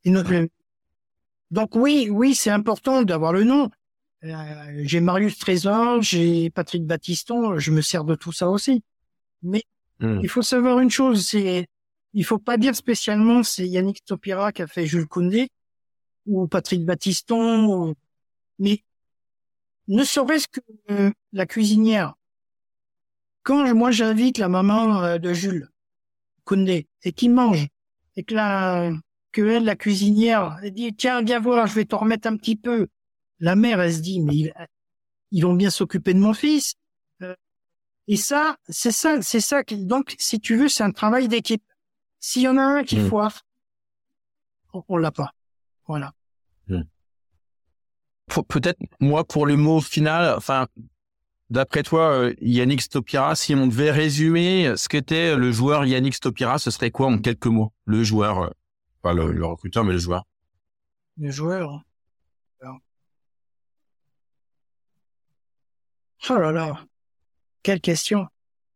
Donc oui, c'est important d'avoir le nom. J'ai Marius Trésor, j'ai Patrick Battiston, je me sers de tout ça aussi. Mais il faut savoir une chose, il faut pas dire spécialement c'est Yannick Stopira qui a fait Jules Koundé ou Patrick Battiston, mais ne serait-ce que la cuisinière. Quand moi j'invite la maman de Jules Koundé et qui mange et que la cuisinière, elle dit tiens viens voir, je vais t'en remettre un petit peu. La mère elle se dit mais ils vont bien s'occuper de mon fils. Et ça, c'est ça. Donc si tu veux, c'est un travail d'équipe. S'il y en a un qui foire, on l'a pas. Voilà. Peut-être, moi, pour le mot final, enfin, d'après toi, Yannick Stopira, si on devait résumer ce qu'était le joueur Yannick Stopira, ce serait quoi en quelques mots? Le joueur, pas le recruteur, mais le joueur. Le joueur. Oh là là. Quelle question.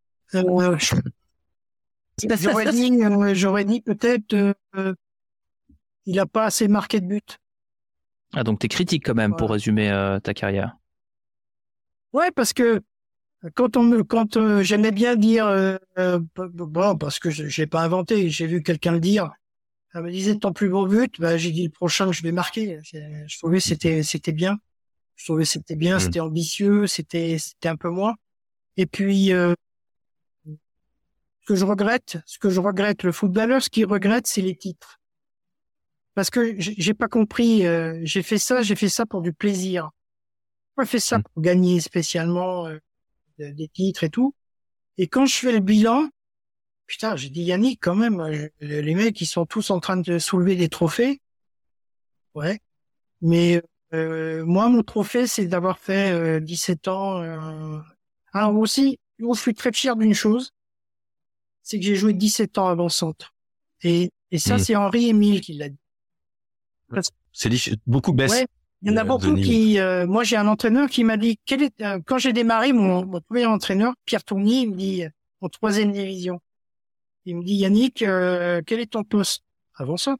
J'aurais dit peut-être, il a pas assez marqué de but. Ah, donc t'es critique quand même, pour résumer ta carrière. Ouais, parce que quand j'aimais bien dire, bon, parce que je l'ai pas inventé, j'ai vu quelqu'un le dire. Ça me disait ton plus beau but, j'ai dit le prochain que je vais marquer. Je trouvais c'était bien. Je trouvais c'était bien, c'était ambitieux, c'était un peu moi. Et puis ce que je regrette, le footballeur, ce qu'il regrette, c'est les titres. Parce que j'ai pas compris, j'ai fait ça pour du plaisir. J'ai fait ça pour gagner spécialement des titres et tout. Et quand je fais le bilan, putain, j'ai dit Yannick, quand même, les mecs, ils sont tous en train de soulever des trophées. Ouais. Mais moi, mon trophée, c'est d'avoir fait 17 ans. Alors aussi, je suis très fier d'une chose, c'est que j'ai joué 17 ans avant-centre. Et ça, c'est Henri Émile qui l'a dit. C'est beaucoup baisse. Ouais. Il y en a beaucoup qui... moi, j'ai un entraîneur qui m'a dit... quand j'ai démarré, mon premier entraîneur, Pierre Tournier, il me dit, en 3e division, il me dit, Yannick, quel est ton poste? Avant ça?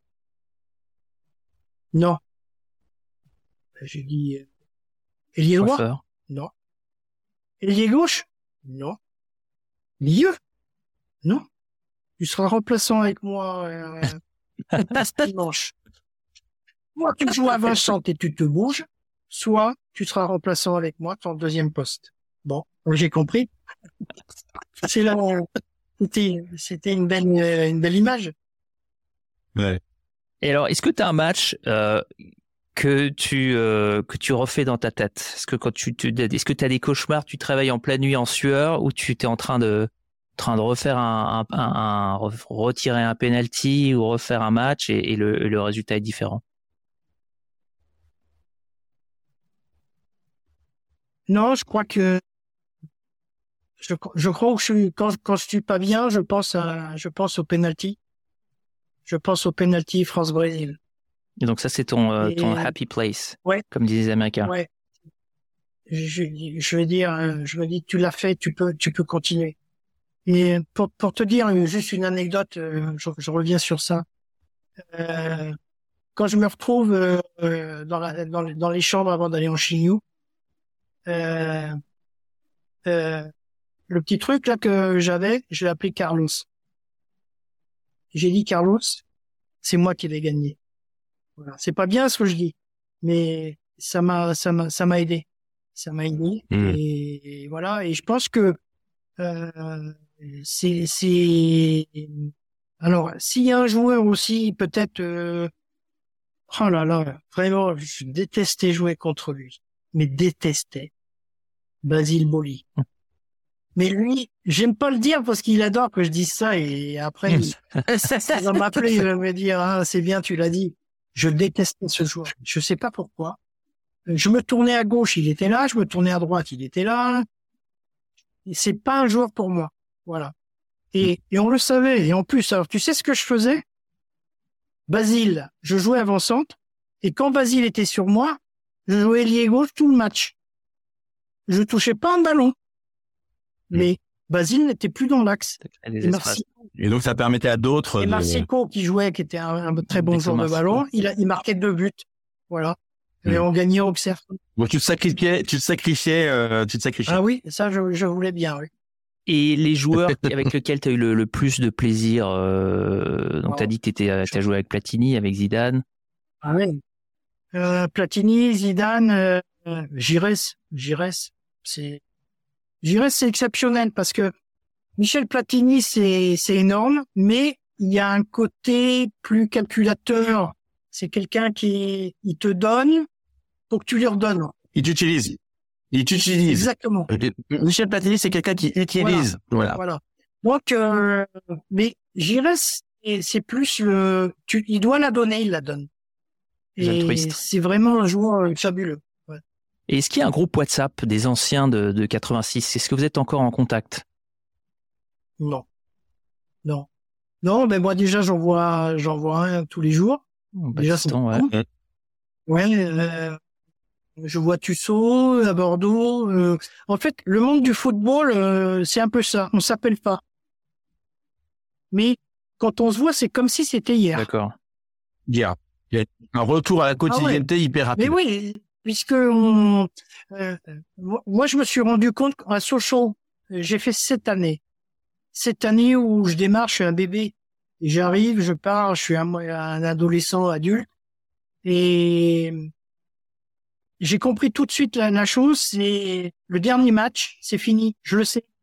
Non. J'ai dit, ailier droit? Coiffeur. Non. Ailier gauche? Non. Milieu? Non. Tu seras remplaçant avec moi dimanche. Soit tu joues à Vincent et tu te bouges, soit tu seras remplaçant avec moi ton 2e poste. Bon, j'ai compris. C'est là, c'était une belle image. Ouais. Et alors, est-ce que tu as un match que tu refais dans ta tête? Est-ce que est-ce que tu as des cauchemars, tu travailles en pleine nuit en sueur, ou tu t'es en train de refaire retirer un penalty ou refaire un match et le résultat est différent? Non, je crois que je crois que quand je suis pas bien, je pense au penalty. Je pense au penalty France-Brésil. Et donc ça, c'est ton happy place, ouais, comme disent les Américains. Ouais. Je veux dire, je me dis, tu l'as fait, tu peux continuer. Et pour te dire juste une anecdote, je reviens sur ça. Quand je me retrouve dans les chambres avant d'aller en chignou, le petit truc là que j'avais, je l'ai appelé Carlos. J'ai dit, Carlos, c'est moi qui l'ai gagné. Voilà. C'est pas bien ce que je dis, mais ça m'a aidé. Ça m'a aidé. Et voilà. Et je pense que alors s'il y a un joueur aussi peut-être oh là là, vraiment je détestais jouer contre lui, mais détestais Basile Boli. Mais lui, j'aime pas le dire parce qu'il adore que je dise ça, et après il va m'appeler, il va me dire ah, c'est bien, tu l'as dit. Je détestais ce joueur. Je sais pas pourquoi. Je me tournais à gauche, il était là, je me tournais à droite, il était là. C'est pas un joueur pour moi. Voilà. Et on le savait. Et en plus, alors, tu sais ce que je faisais? Basile, je jouais avant-centre. Et quand Basile était sur moi, je jouais ailier gauche tout le match. Je touchais pas un ballon. Mais Basile n'était plus dans l'axe. Et donc, ça permettait à d'autres. Et Marseco, qui jouait, qui était un très bon joueur de ballon, il marquait 2 buts. Voilà. Et on gagnait au Auxerre. Donc, tu te sacrifiais. Ah oui, ça, je voulais bien, oui. Et les joueurs avec lesquels tu as eu le plus de plaisir, donc tu as dit que tu as joué avec Platini, avec Zidane. Ah oui. Platini, Zidane, Giresse, c'est exceptionnel parce que Michel Platini, c'est énorme, mais il y a un côté plus calculateur. C'est quelqu'un il te donne pour que tu lui redonnes. Il t'utilise. Exactement. Michel Platini, c'est quelqu'un qui utilise. Voilà. Donc, mais Giresse, c'est plus il doit la donner, il la donne. Et c'est vraiment un joueur fabuleux. Ouais. Et est-ce qu'il y a un groupe WhatsApp des anciens de 86? Est-ce que vous êtes encore en contact? Non, mais moi déjà j'en vois un tous les jours. Déjà c'est bon. Ouais. Je vois Tussaud à Bordeaux. En fait, le monde du football, c'est un peu ça. On s'appelle pas, mais quand on se voit, c'est comme si c'était hier. D'accord. Hier. Il y a un retour à la quotidienneté hyper rapide. Mais oui, puisque moi je me suis rendu compte qu'à Sochaux, j'ai fait 7 années. 7 années où je démarre, je suis un bébé. Et j'arrive, je pars, je suis un adolescent adulte. Et j'ai compris tout de suite la chose, c'est le dernier match, c'est fini, je le sais.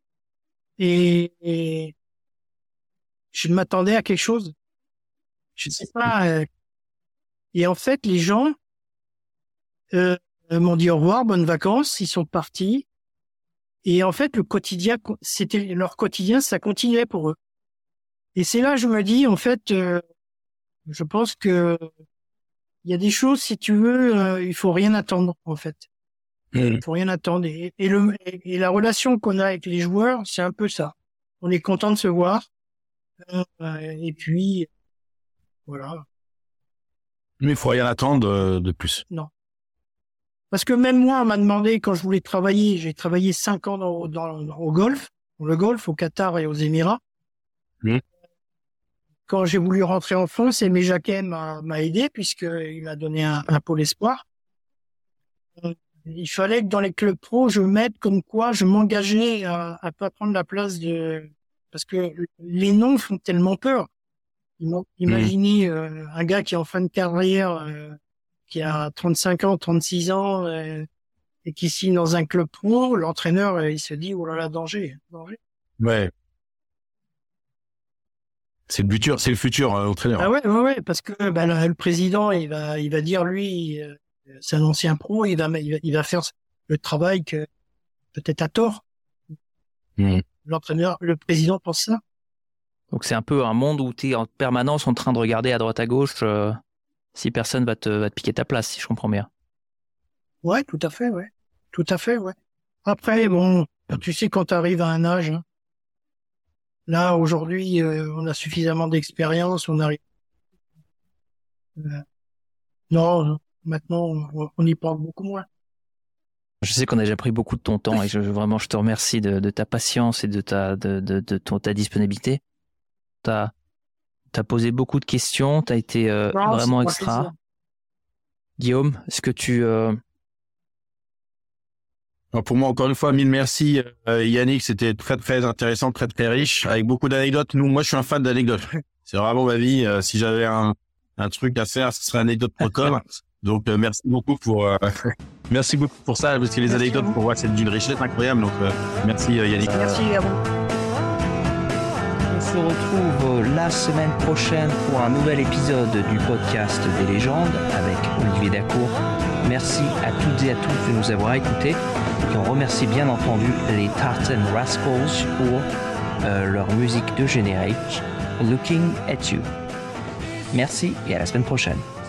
Et je m'attendais à quelque chose. Je ne sais pas. Et en fait, les gens m'ont dit au revoir, bonnes vacances, ils sont partis. Et en fait, le quotidien, c'était leur quotidien, ça continuait pour eux. Et c'est là, je me dis, en fait, je pense que il y a des choses, si tu veux, il faut rien attendre, en fait. Il faut rien attendre. Et la relation qu'on a avec les joueurs, c'est un peu ça. On est content de se voir. Et puis, voilà. Mais il faut rien attendre de plus. Non. Parce que même moi, on m'a demandé, quand je voulais travailler, j'ai travaillé 5 ans au golf, le golf, au Qatar et aux Émirats. Oui. Quand j'ai voulu rentrer en France, Aimé Jacquet m'a aidé, puisqu'il m'a donné un pôle espoir. Il fallait que dans les clubs pro, je mette comme quoi je m'engageais à pas prendre la place parce que les noms font tellement peur. Imaginez un gars qui est en fin de carrière, qui a 35 ans, 36 ans, et qui signe dans un club pro, l'entraîneur, il se dit, oh là là, danger. Ouais. C'est le futur entraîneur. Ah ouais, parce que le président, il va dire, lui, c'est un ancien pro, il va faire le travail que peut-être à tort. L'entraîneur, le président pense ça. Donc c'est un peu un monde où tu es en permanence en train de regarder à droite à gauche si personne va te piquer ta place, si je comprends bien. Ouais, tout à fait, ouais. Après, bon, tu sais, quand tu arrives à un âge, hein, là, aujourd'hui, on a suffisamment d'expérience, on arrive. Non, maintenant, on y parle beaucoup moins. Je sais qu'on a déjà pris beaucoup de ton temps et vraiment, je te remercie de ta patience et de ta disponibilité. T'as posé beaucoup de questions, t'as été vraiment extra. Guillaume, est-ce que tu... Alors pour moi, encore une fois, mille merci Yannick, c'était très très intéressant, très très riche, avec beaucoup d'anecdotes. Moi je suis un fan d'anecdotes. C'est vraiment ma vie. Si j'avais un truc à faire, ce serait anecdote.com. Donc merci beaucoup pour ça, parce que les anecdotes, pour moi, c'est d'une richesse incroyable. Donc merci Yannick. Merci à vous. On se retrouve la semaine prochaine pour un nouvel épisode du podcast des légendes avec Olivier Dacour. Merci à toutes et à tous de nous avoir écoutés. Et on remercie bien entendu les Tartan Rascals pour leur musique de générique Looking at You. Merci et à la semaine prochaine.